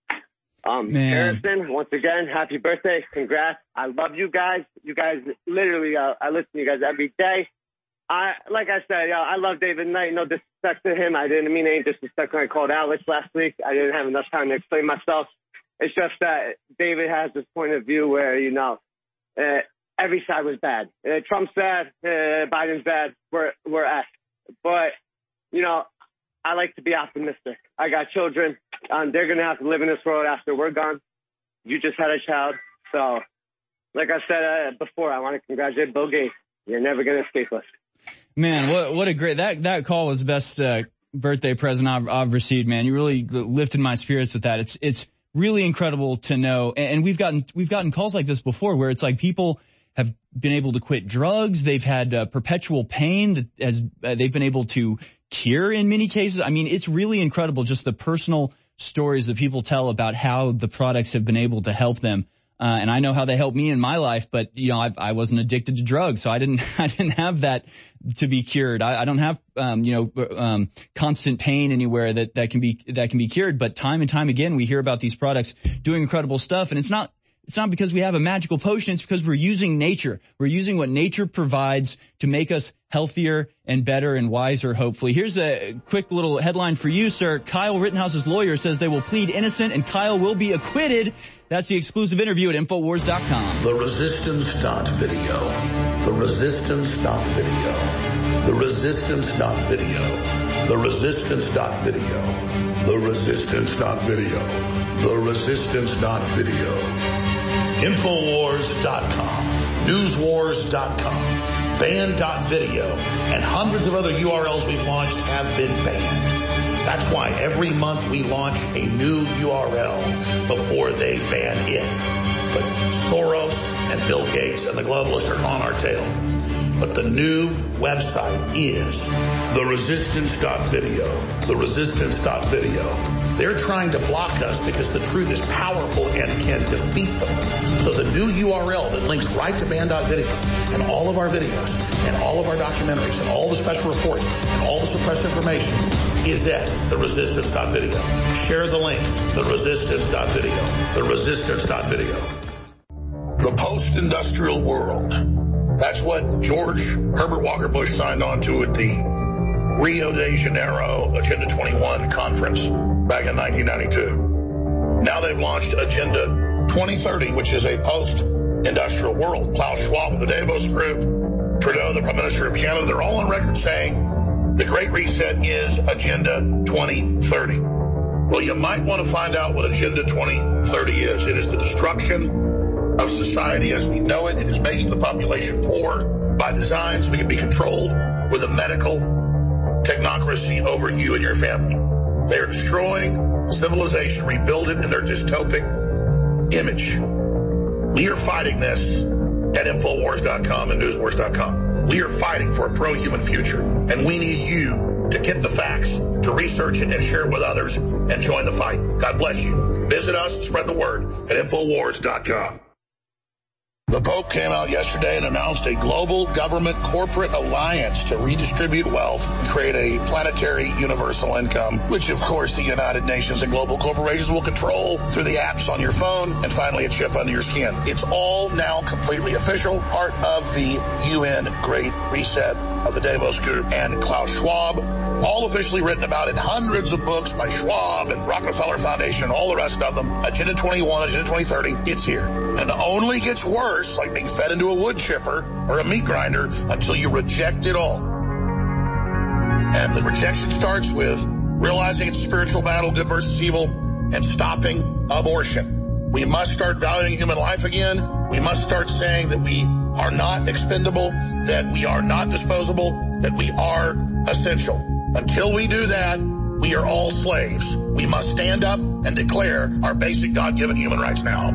Um, Harrison, once again, happy birthday. Congrats. I love you guys. You guys, literally, uh, I listen to you guys every day. I, like I said, uh, I love David Knight. No disrespect to him. I didn't mean any disrespect when I called Alex last week. I didn't have enough time to explain myself. It's just that David has this point of view where, you know, uh, every side was bad. Uh, Trump's bad. Uh, Biden's bad. We're, we're F. But, you know, I like to be optimistic. I got children. Um, they're going to have to live in this world after we're gone. You just had a child. So, like I said uh, before, I want to congratulate Bill Gates. You're never going to escape us.
Man, what what a great, that, that call was the best uh, birthday present I've, I've received, man. You really lifted my spirits with that. It's it's really incredible to know. And, and we've gotten we've gotten calls like this before where it's like people have been able to quit drugs. They've had uh, perpetual pain that has uh, they've been able to cure in many cases. I mean, it's really incredible just the personal stories that people tell about how the products have been able to help them. Uh, and I know how they helped me in my life, but you know, I've, I wasn't addicted to drugs, so I didn't, I didn't have that to be cured. I, I don't have, um, you know, um, constant pain anywhere that, that can be, that can be cured. But time and time again, we hear about these products doing incredible stuff, and it's not, It's not because we have a magical potion. It's because we're using nature. We're using what nature provides to make us healthier and better and wiser, hopefully. Here's a quick little headline for you, sir. Kyle Rittenhouse's lawyer says they will plead innocent and Kyle will be acquitted. That's the exclusive interview at Infowars dot com.
The Resistance dot video. The Resistance dot video. The Resistance dot video. The Resistance dot video. The Resistance dot video. The Resistance dot video. Infowars dot com, Newswars dot com, Banned dot video, and hundreds of other U R Ls we've launched have been banned. That's why every month we launch a new U R L before they ban it. But Soros and Bill Gates and the globalists are on our tail. But the new website is The Resistance dot video. The Resistance dot video. They're trying to block us because the truth is powerful and can defeat them. So the new U R L that links right to Banned dot video and all of our videos and all of our documentaries and all the special reports and all the suppressed information is at The Resistance dot video. Share the link. The Resistance dot video. The Resistance dot video. The post-industrial world. That's what George Herbert Walker Bush signed on to at the
Rio de Janeiro Agenda twenty-one conference back in nineteen ninety-two. Now they've launched Agenda twenty thirty, which is a post-industrial world. Klaus Schwab of the Davos Group, Trudeau, the Prime Minister of Canada, they're all on record saying the Great Reset is Agenda twenty thirty. Well, you might want to find out what Agenda twenty thirty is. It is the destruction of society as we know it. It is making the population poor by design so we can be controlled with a medical technocracy over you and your family. They are destroying civilization, rebuild it in their dystopic image. We are fighting this at Infowars dot com and Newswars dot com. We are fighting for a pro-human future, and we need you to get the facts, to research it and share it with others, and join the fight. God bless you. Visit us and spread the word at Infowars dot com. The Pope came out yesterday and announced a global government corporate alliance to redistribute wealth and create a planetary universal income, which of course the United Nations and global corporations will control through the apps on your phone and finally a chip under your skin. It's all now completely official, part of the U N Great Reset of the Davos Group and Klaus Schwab, all officially written about in hundreds of books by Schwab and Rockefeller Foundation, all the rest of them. Agenda twenty-one, Agenda twenty thirty, it's here. And it only gets worse, like being fed into a wood chipper or a meat grinder, until you reject it all. And the rejection starts with realizing it's a spiritual battle, good versus evil, and stopping abortion. We must start valuing human life again. We must start saying that we are not expendable, that we are not disposable, that we are essential. Until we do that, we are all slaves. We must stand up and declare our basic God-given human rights now.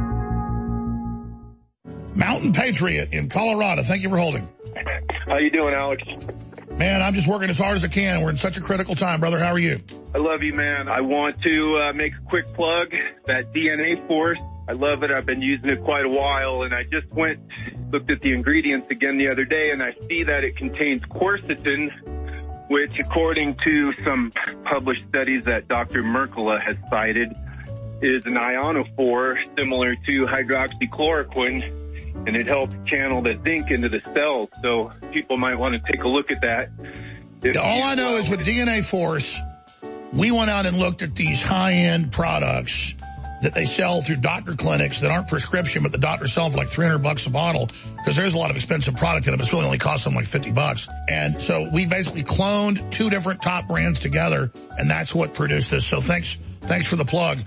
Mountain Patriot in Colorado, thank you for holding.
How you doing, Alex?
Man, I'm just working as hard as I can. We're in such a critical time, brother. How are you?
I love you, man. I want to uh, make a quick plug. That D N A Force, I love it. I've been using it quite a while, and I just went, looked at the ingredients again the other day, and I see that it contains quercetin, which, according to some published studies that Doctor Mercola has cited, is an ionophore similar to hydroxychloroquine, and it helps channel the zinc into the cells. So people might want to take a look at that. If
All I know is with D N A Force, we went out and looked at these high-end products that they sell through doctor clinics that aren't prescription, but the doctors sell for like three hundred bucks a bottle, because there's a lot of expensive product in it, but it's really only costs them like fifty bucks. And so we basically cloned two different top brands together, and that's what produced this. So thanks, thanks for the plug.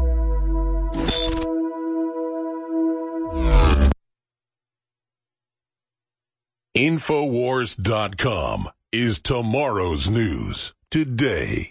Infowars dot com is tomorrow's news today.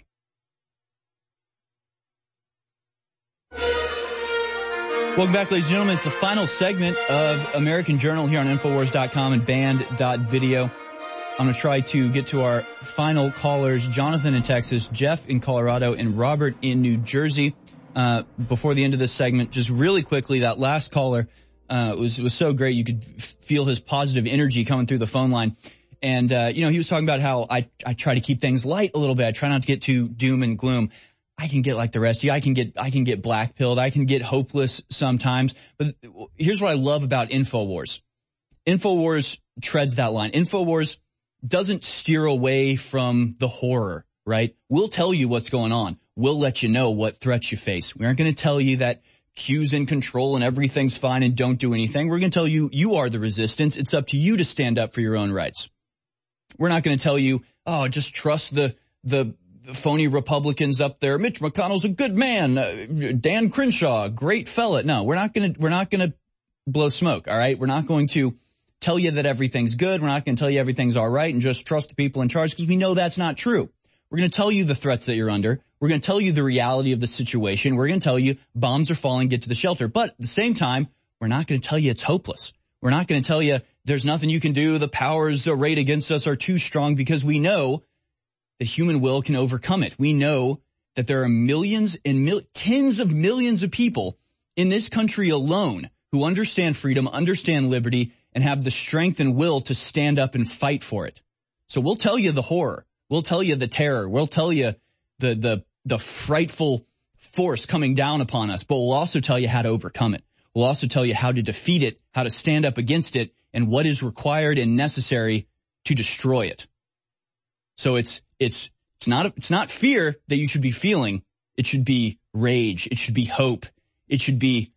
Welcome back, ladies and gentlemen. It's the final segment of American Journal here on Infowars dot com and Band dot video. I'm going to try to get to our final callers, Jonathan in Texas, Jeff in Colorado, and Robert in New Jersey. Uh, before the end of this segment, just really quickly, that last caller uh, was was so great. You could feel his positive energy coming through the phone line. And, uh, you know, he was talking about how I, I try to keep things light a little bit. I try not to get too doom and gloom. I can get like the rest of you. I can get, I can get black-pilled. I can get hopeless sometimes. But here's what I love about InfoWars. InfoWars treads that line. InfoWars doesn't steer away from the horror, right? We'll tell you what's going on. We'll let you know what threats you face. We aren't going to tell you that Q's in control and everything's fine and don't do anything. We're going to tell you you are the resistance. It's up to you to stand up for your own rights. We're not going to tell you, oh, just trust the, the, phony Republicans up there. Mitch McConnell's a good man. Uh, Dan Crenshaw, great fella. No, we're not going to, we're not going to blow smoke. All right. We're not going to tell you that everything's good. We're not going to tell you everything's all right and just trust the people in charge, because we know that's not true. We're going to tell you the threats that you're under. We're going to tell you the reality of the situation. We're going to tell you bombs are falling, get to the shelter. But at the same time, we're not going to tell you it's hopeless. We're not going to tell you there's nothing you can do. The powers arrayed against us are too strong, because we know that human will can overcome it. We know that there are millions and mil- tens of millions of people in this country alone who understand freedom, understand liberty, and have the strength and will to stand up and fight for it. So we'll tell you the horror. We'll tell you the terror. We'll tell you the, the, the frightful force coming down upon us, but we'll also tell you how to overcome it. We'll also tell you how to defeat it, how to stand up against it, and what is required and necessary to destroy it. So it's, it's, it's not, it's not fear that you should be feeling. It should be rage. It should be hope. It should be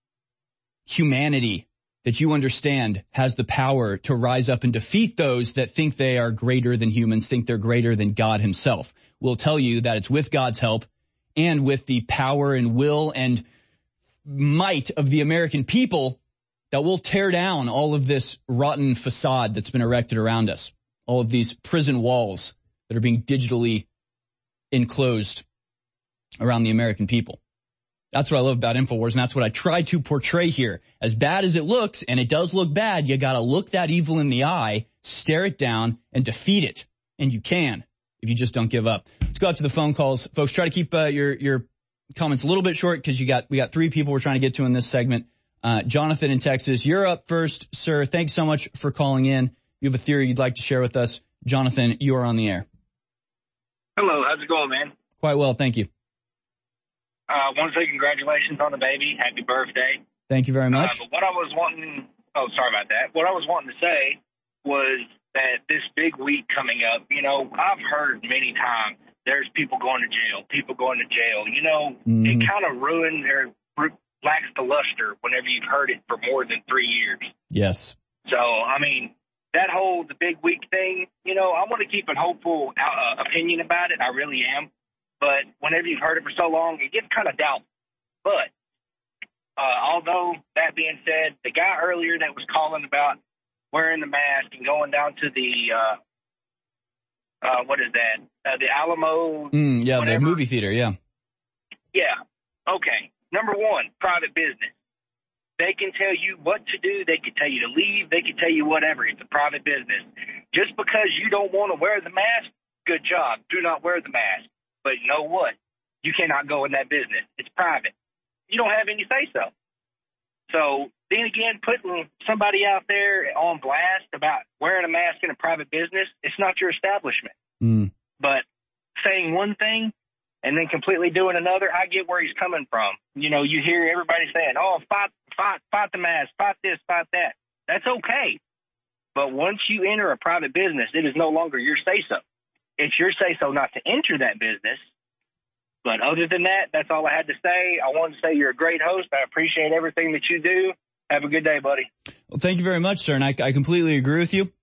humanity that you understand has the power to rise up and defeat those that think they are greater than humans, think they're greater than God himself. We'll tell you that it's with God's help and with the power and will and might of the American people that we'll tear down all of this rotten facade that's been erected around us, all of these prison walls that are being digitally enclosed around the American people. That's what I love about InfoWars, and that's what I try to portray here. As bad as it looks, and it does look bad, you gotta look that evil in the eye, stare it down, and defeat it. And you can, if you just don't give up. Let's go out to the phone calls. Folks, try to keep uh, your your comments a little bit short, because you got we got three people we're trying to get to in this segment. Uh, Jonathan in Texas, you're up first, sir. Thanks so much for calling in. You have a theory you'd like to share with us. Jonathan, you are on the air.
Hello, how's it going, man?
Quite well, thank you.
I uh, want to say congratulations on the baby. Happy birthday.
Thank you very much.
Uh, but what I was wanting, oh, sorry about that. What I was wanting to say was that this big week coming up, you know, I've heard many times there's people going to jail, people going to jail. You know, mm-hmm. It kind of ruins or lacks the luster whenever you've heard it for more than three years.
Yes.
So, I mean, that whole the big week thing, you know, I want to keep a hopeful uh, opinion about it. I really am. But whenever you've heard it for so long, it gets kind of doubtful. But uh, although that being said, the guy earlier that was calling about wearing the mask and going down to the, uh, uh, what is that, uh, the Alamo?
Mm, yeah,
whatever.
The movie theater, yeah.
Yeah. Okay. Number one, private business. They can tell you what to do. They can tell you to leave. They can tell you whatever. It's a private business. Just because you don't want to wear the mask, good job. Do not wear the mask. But you know what? You cannot go in that business. It's private. You don't have any say-so. So then again, putting somebody out there on blast about wearing a mask in a private business, it's not your establishment.
Mm.
But saying one thing and then completely doing another, I get where he's coming from. You know, you hear everybody saying, oh, fight, fight, fight the mask, fight this, fight that. That's okay. But once you enter a private business, it is no longer your say-so. It's your say-so not to enter that business. But other than that, that's all I had to say. I wanted to say you're a great host. I appreciate everything that you do. Have a good day, buddy.
Well, thank you very much, sir. And I, I completely agree with you.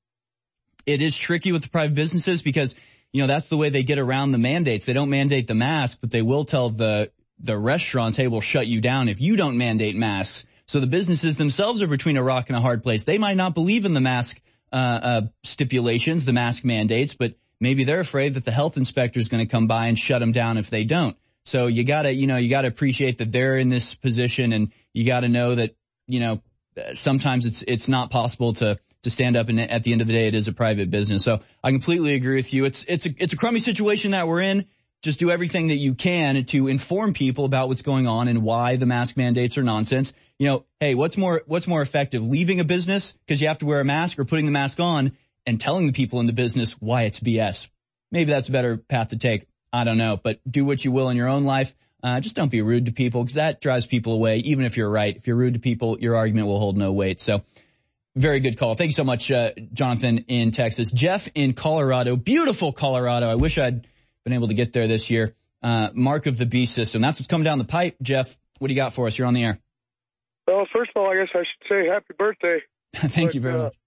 It is tricky with the private businesses because, you know, that's the way they get around the mandates. They don't mandate the mask, but they will tell the, the restaurants, hey, we'll shut you down if you don't mandate masks. So the businesses themselves are between a rock and a hard place. They might not believe in the mask uh, uh stipulations, the mask mandates, but maybe they're afraid that the health inspector is going to come by and shut them down if they don't. So you gotta, you know, you gotta appreciate that they're in this position, and you gotta know that, you know, sometimes it's, it's not possible to, to stand up, and at the end of the day, it is a private business. So I completely agree with you. It's, it's a, it's a crummy situation that we're in. Just do everything that you can to inform people about what's going on and why the mask mandates are nonsense. You know, hey, what's more, what's more effective? Leaving a business because you have to wear a mask, or putting the mask on and telling the people in the business why it's B S. Maybe that's a better path to take. I don't know, but do what you will in your own life. Uh, just don't be rude to people, because that drives people away. Even if you're right, if you're rude to people, your argument will hold no weight. So very good call. Thank you so much, uh, Jonathan in Texas. Jeff in Colorado, beautiful Colorado. I wish I'd been able to get there this year. Uh, Mark of the Beast system. That's what's coming down the pipe. Jeff, what do you got for us? You're on the air.
Well, first of all, I guess I should say happy birthday.
Thank
but,
you very
uh,
much.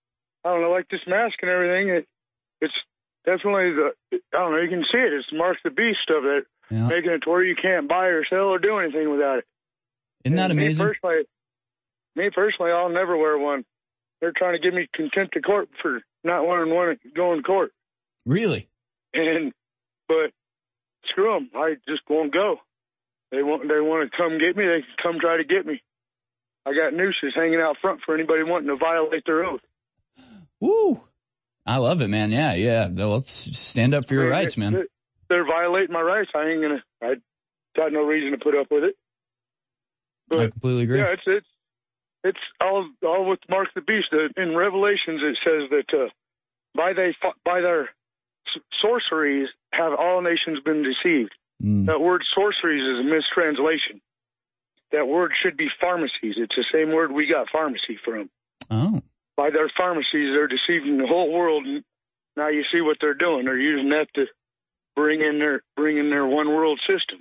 I don't know, like this mask and everything, it, it's definitely the, I don't know, you can see it. It's the Mark the Beast stuff that yeah. making it to where you can't buy or sell or do anything without it.
Isn't that
and
amazing?
Me personally, me personally, I'll never wear one. They're trying to give me contempt of court for not wanting one to go in court.
Really?
And, but screw them. I just won't go. They want, they want to come get me. They can come try to get me. I got nooses hanging out front for anybody wanting to violate their oath.
Woo! I love it, man. Yeah, yeah. Let's stand up for your I mean, rights, man.
They're, they're violating my rights. I ain't gonna. I got no reason to put up with it. But,
I completely agree.
Yeah, it's it's it's all all with Mark the Beast. In Revelations, it says that uh, by they by their sorceries have all nations been deceived.
Mm.
That word sorceries is a mistranslation. That word should be pharmacies. It's the same word we got pharmacy from.
Oh.
By their pharmacies, they're deceiving the whole world, and now you see what they're doing. They're using that to bring in their bring in their one world system.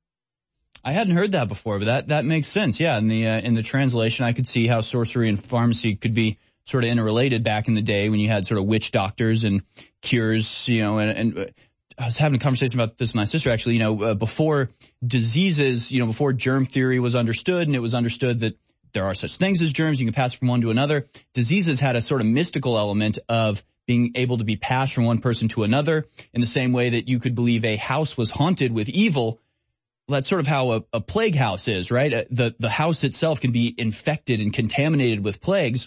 I hadn't heard that before, but that, that makes sense. Yeah, in the uh, in the translation, I could see how sorcery and pharmacy could be sort of interrelated back in the day when you had sort of witch doctors and cures, you know, and, and uh, I was having a conversation about this with my sister, actually, you know, uh, before diseases, you know, before germ theory was understood, and it was understood that there are such things as germs, you can pass from one to another. Diseases had a sort of mystical element of being able to be passed from one person to another, in the same way that you could believe a house was haunted with evil. That's sort of how a, a plague house is, right? The, the house itself can be infected and contaminated with plagues,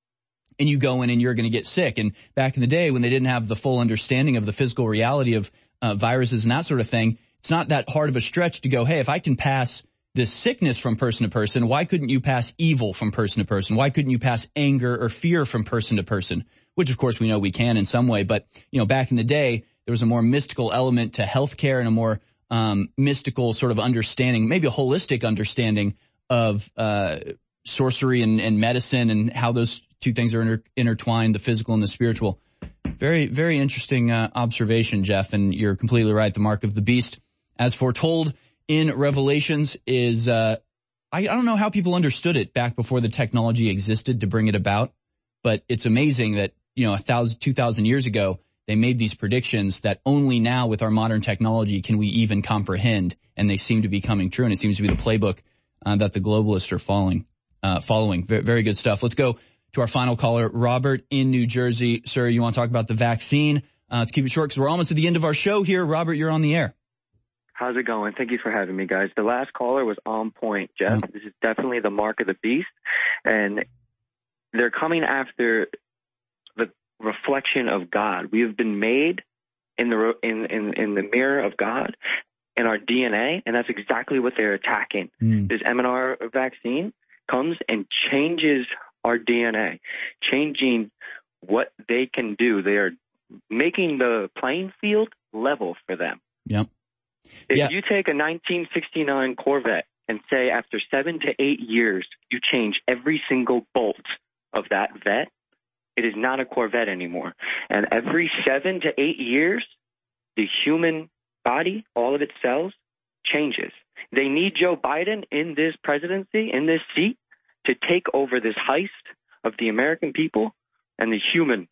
and you go in and you're going to get sick. And back in the day when they didn't have the full understanding of the physical reality of uh, viruses and that sort of thing, it's not that hard of a stretch to go, hey, if I can pass this sickness from person to person, why couldn't you pass evil from person to person? Why couldn't you pass anger or fear from person to person? Which, of course, we know we can in some way. But, you know, back in the day, there was a more mystical element to healthcare and a more um mystical sort of understanding, maybe a holistic understanding of uh sorcery and, and medicine and how those two things are inter- intertwined, the physical and the spiritual. Very, very interesting uh, observation, Jeff, and you're completely right. The mark of the beast, as foretold in Revelations, is uh I, I don't know how people understood it back before the technology existed to bring it about, but it's amazing that, you know, a thousand, two thousand years ago, they made these predictions that only now with our modern technology can we even comprehend, and they seem to be coming true, and it seems to be the playbook uh, that the globalists are following. Uh, following. Very, very good stuff. Let's go to our final caller, Robert in New Jersey. Sir, you want to talk about the vaccine? Uh, let's keep it short because we're almost at the end of our show here. Robert, you're on the air.
How's it going? Thank you for having me, guys. The last caller was on point, Jeff. Mm-hmm. This is definitely the mark of the beast, and they're coming after the reflection of God. We have been made in the in in, in the mirror of God in our D N A, and that's exactly what they're attacking. Mm. This M M R vaccine comes and changes our D N A, changing what they can do. They are making the playing field level for them.
Yep.
If
yeah.
you take a nineteen sixty-nine Corvette and say after seven to eight years you change every single bolt of that vet, it is not a Corvette anymore. And every seven to eight years, the human body, all of its cells, changes. They need Joe Biden in this presidency, in this seat, to take over this heist of the American people and the human.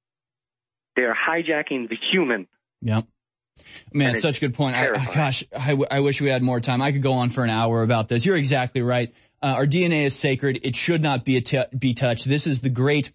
They are hijacking the human.
Yep. Man, such a good point. I, gosh, I, w- I wish we had more time. I could go on for an hour about this. You're exactly right. Uh, our D N A is sacred. It should not be, a t- be touched. This is the great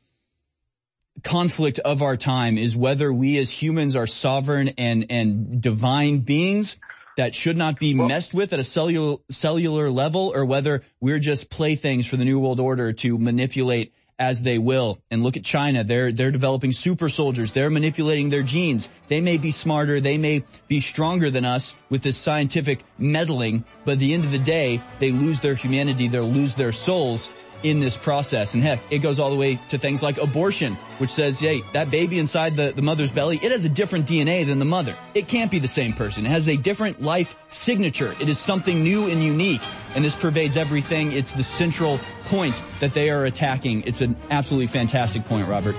conflict of our time, is whether we as humans are sovereign and, and divine beings that should not be well, messed with at a cellular, cellular level, or whether we're just playthings for the New World Order to manipulate as they will. And look at China. They're, they're developing super soldiers. They're manipulating their genes. They may be smarter. They may be stronger than us with this scientific meddling, but at the end of the day, they lose their humanity. They'll lose their souls in this process. And heck, it goes all the way to things like abortion, which says, hey, that baby inside the, the mother's belly, it has a different D N A than the mother. It can't be the same person. It has a different life signature. It is something new and unique. And this pervades everything. It's the central point that they are attacking. It's an absolutely fantastic point, Robert.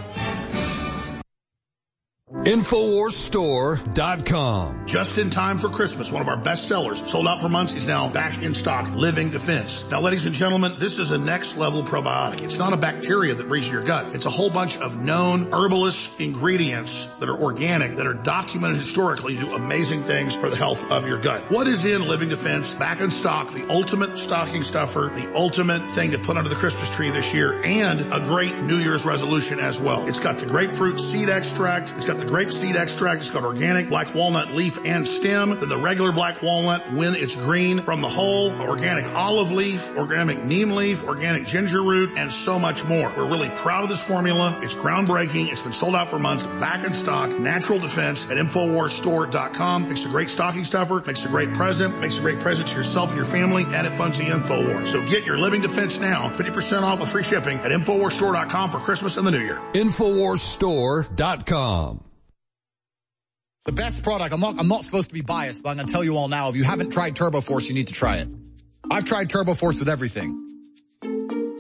Infowars Store dot com.
Just in time for Christmas, one of our best sellers, sold out for months, is now back in stock. Living Defense. Now, ladies and gentlemen, this is a next level probiotic. It's not a bacteria that breeds your gut. It's a whole bunch of known herbalist ingredients that are organic, that are documented historically to do amazing things for the health of your gut. What is in Living Defense? Back in stock, the ultimate stocking stuffer, the ultimate thing to put under the Christmas tree this year, and a great New Year's resolution as well. It's got the grapefruit seed extract. It's got the grape seed extract. It's got organic black walnut leaf and stem. Then the regular black walnut when it's green from the hull, organic olive leaf, organic neem leaf, organic ginger root, and so much more. We're really proud of this formula. It's groundbreaking. It's been sold out for months. Back in stock. Natural Defense at Infowars Store dot com. Makes a great stocking stuffer. Makes a great present. Makes a great present to yourself and your family. And it funds the Infowars. So get your Living Defense now. fifty percent off with free shipping at Infowars Store dot com for Christmas and the New Year.
Infowars Store dot com.
The best product, I'm not, I'm not supposed to be biased, but I'm going to tell you all now, if you haven't tried TurboForce, you need to try it. I've tried TurboForce with everything.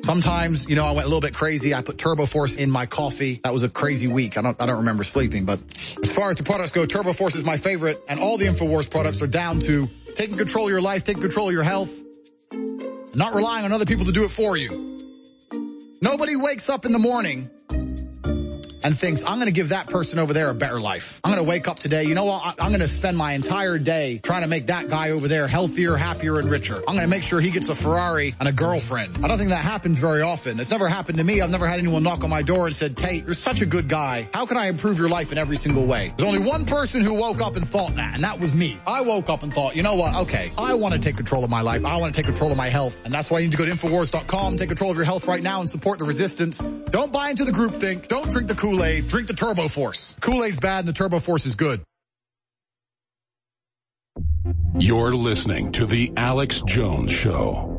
Sometimes, you know, I went a little bit crazy. I put Turbo Force in my coffee. That was a crazy week. I don't, I don't remember sleeping, but as far as the products go, Turbo Force is my favorite, and all the InfoWars products are down to taking control of your life, taking control of your health, not relying on other people to do it for you. Nobody wakes up in the morning and thinks, I'm going to give that person over there a better life. I'm going to wake up today. You know what? I'm going to spend my entire day trying to make that guy over there healthier, happier, and richer. I'm going to make sure he gets a Ferrari and a girlfriend. I don't think that happens very often. It's never happened to me. I've never had anyone knock on my door and said, Tate, you're such a good guy. How can I improve your life in every single way? There's only one person who woke up and thought that, and that was me. I woke up and thought, you know what? Okay, I want to take control of my life. I want to take control of my health. And that's why you need to go to Infowars dot com, take control of your health right now, and support the resistance. Don't buy into the groupthink. Don't drink the Kool-Aid. Drink the Turbo Force. Kool-Aid's bad and the Turbo Force is good.
You're listening to The Alex Jones Show.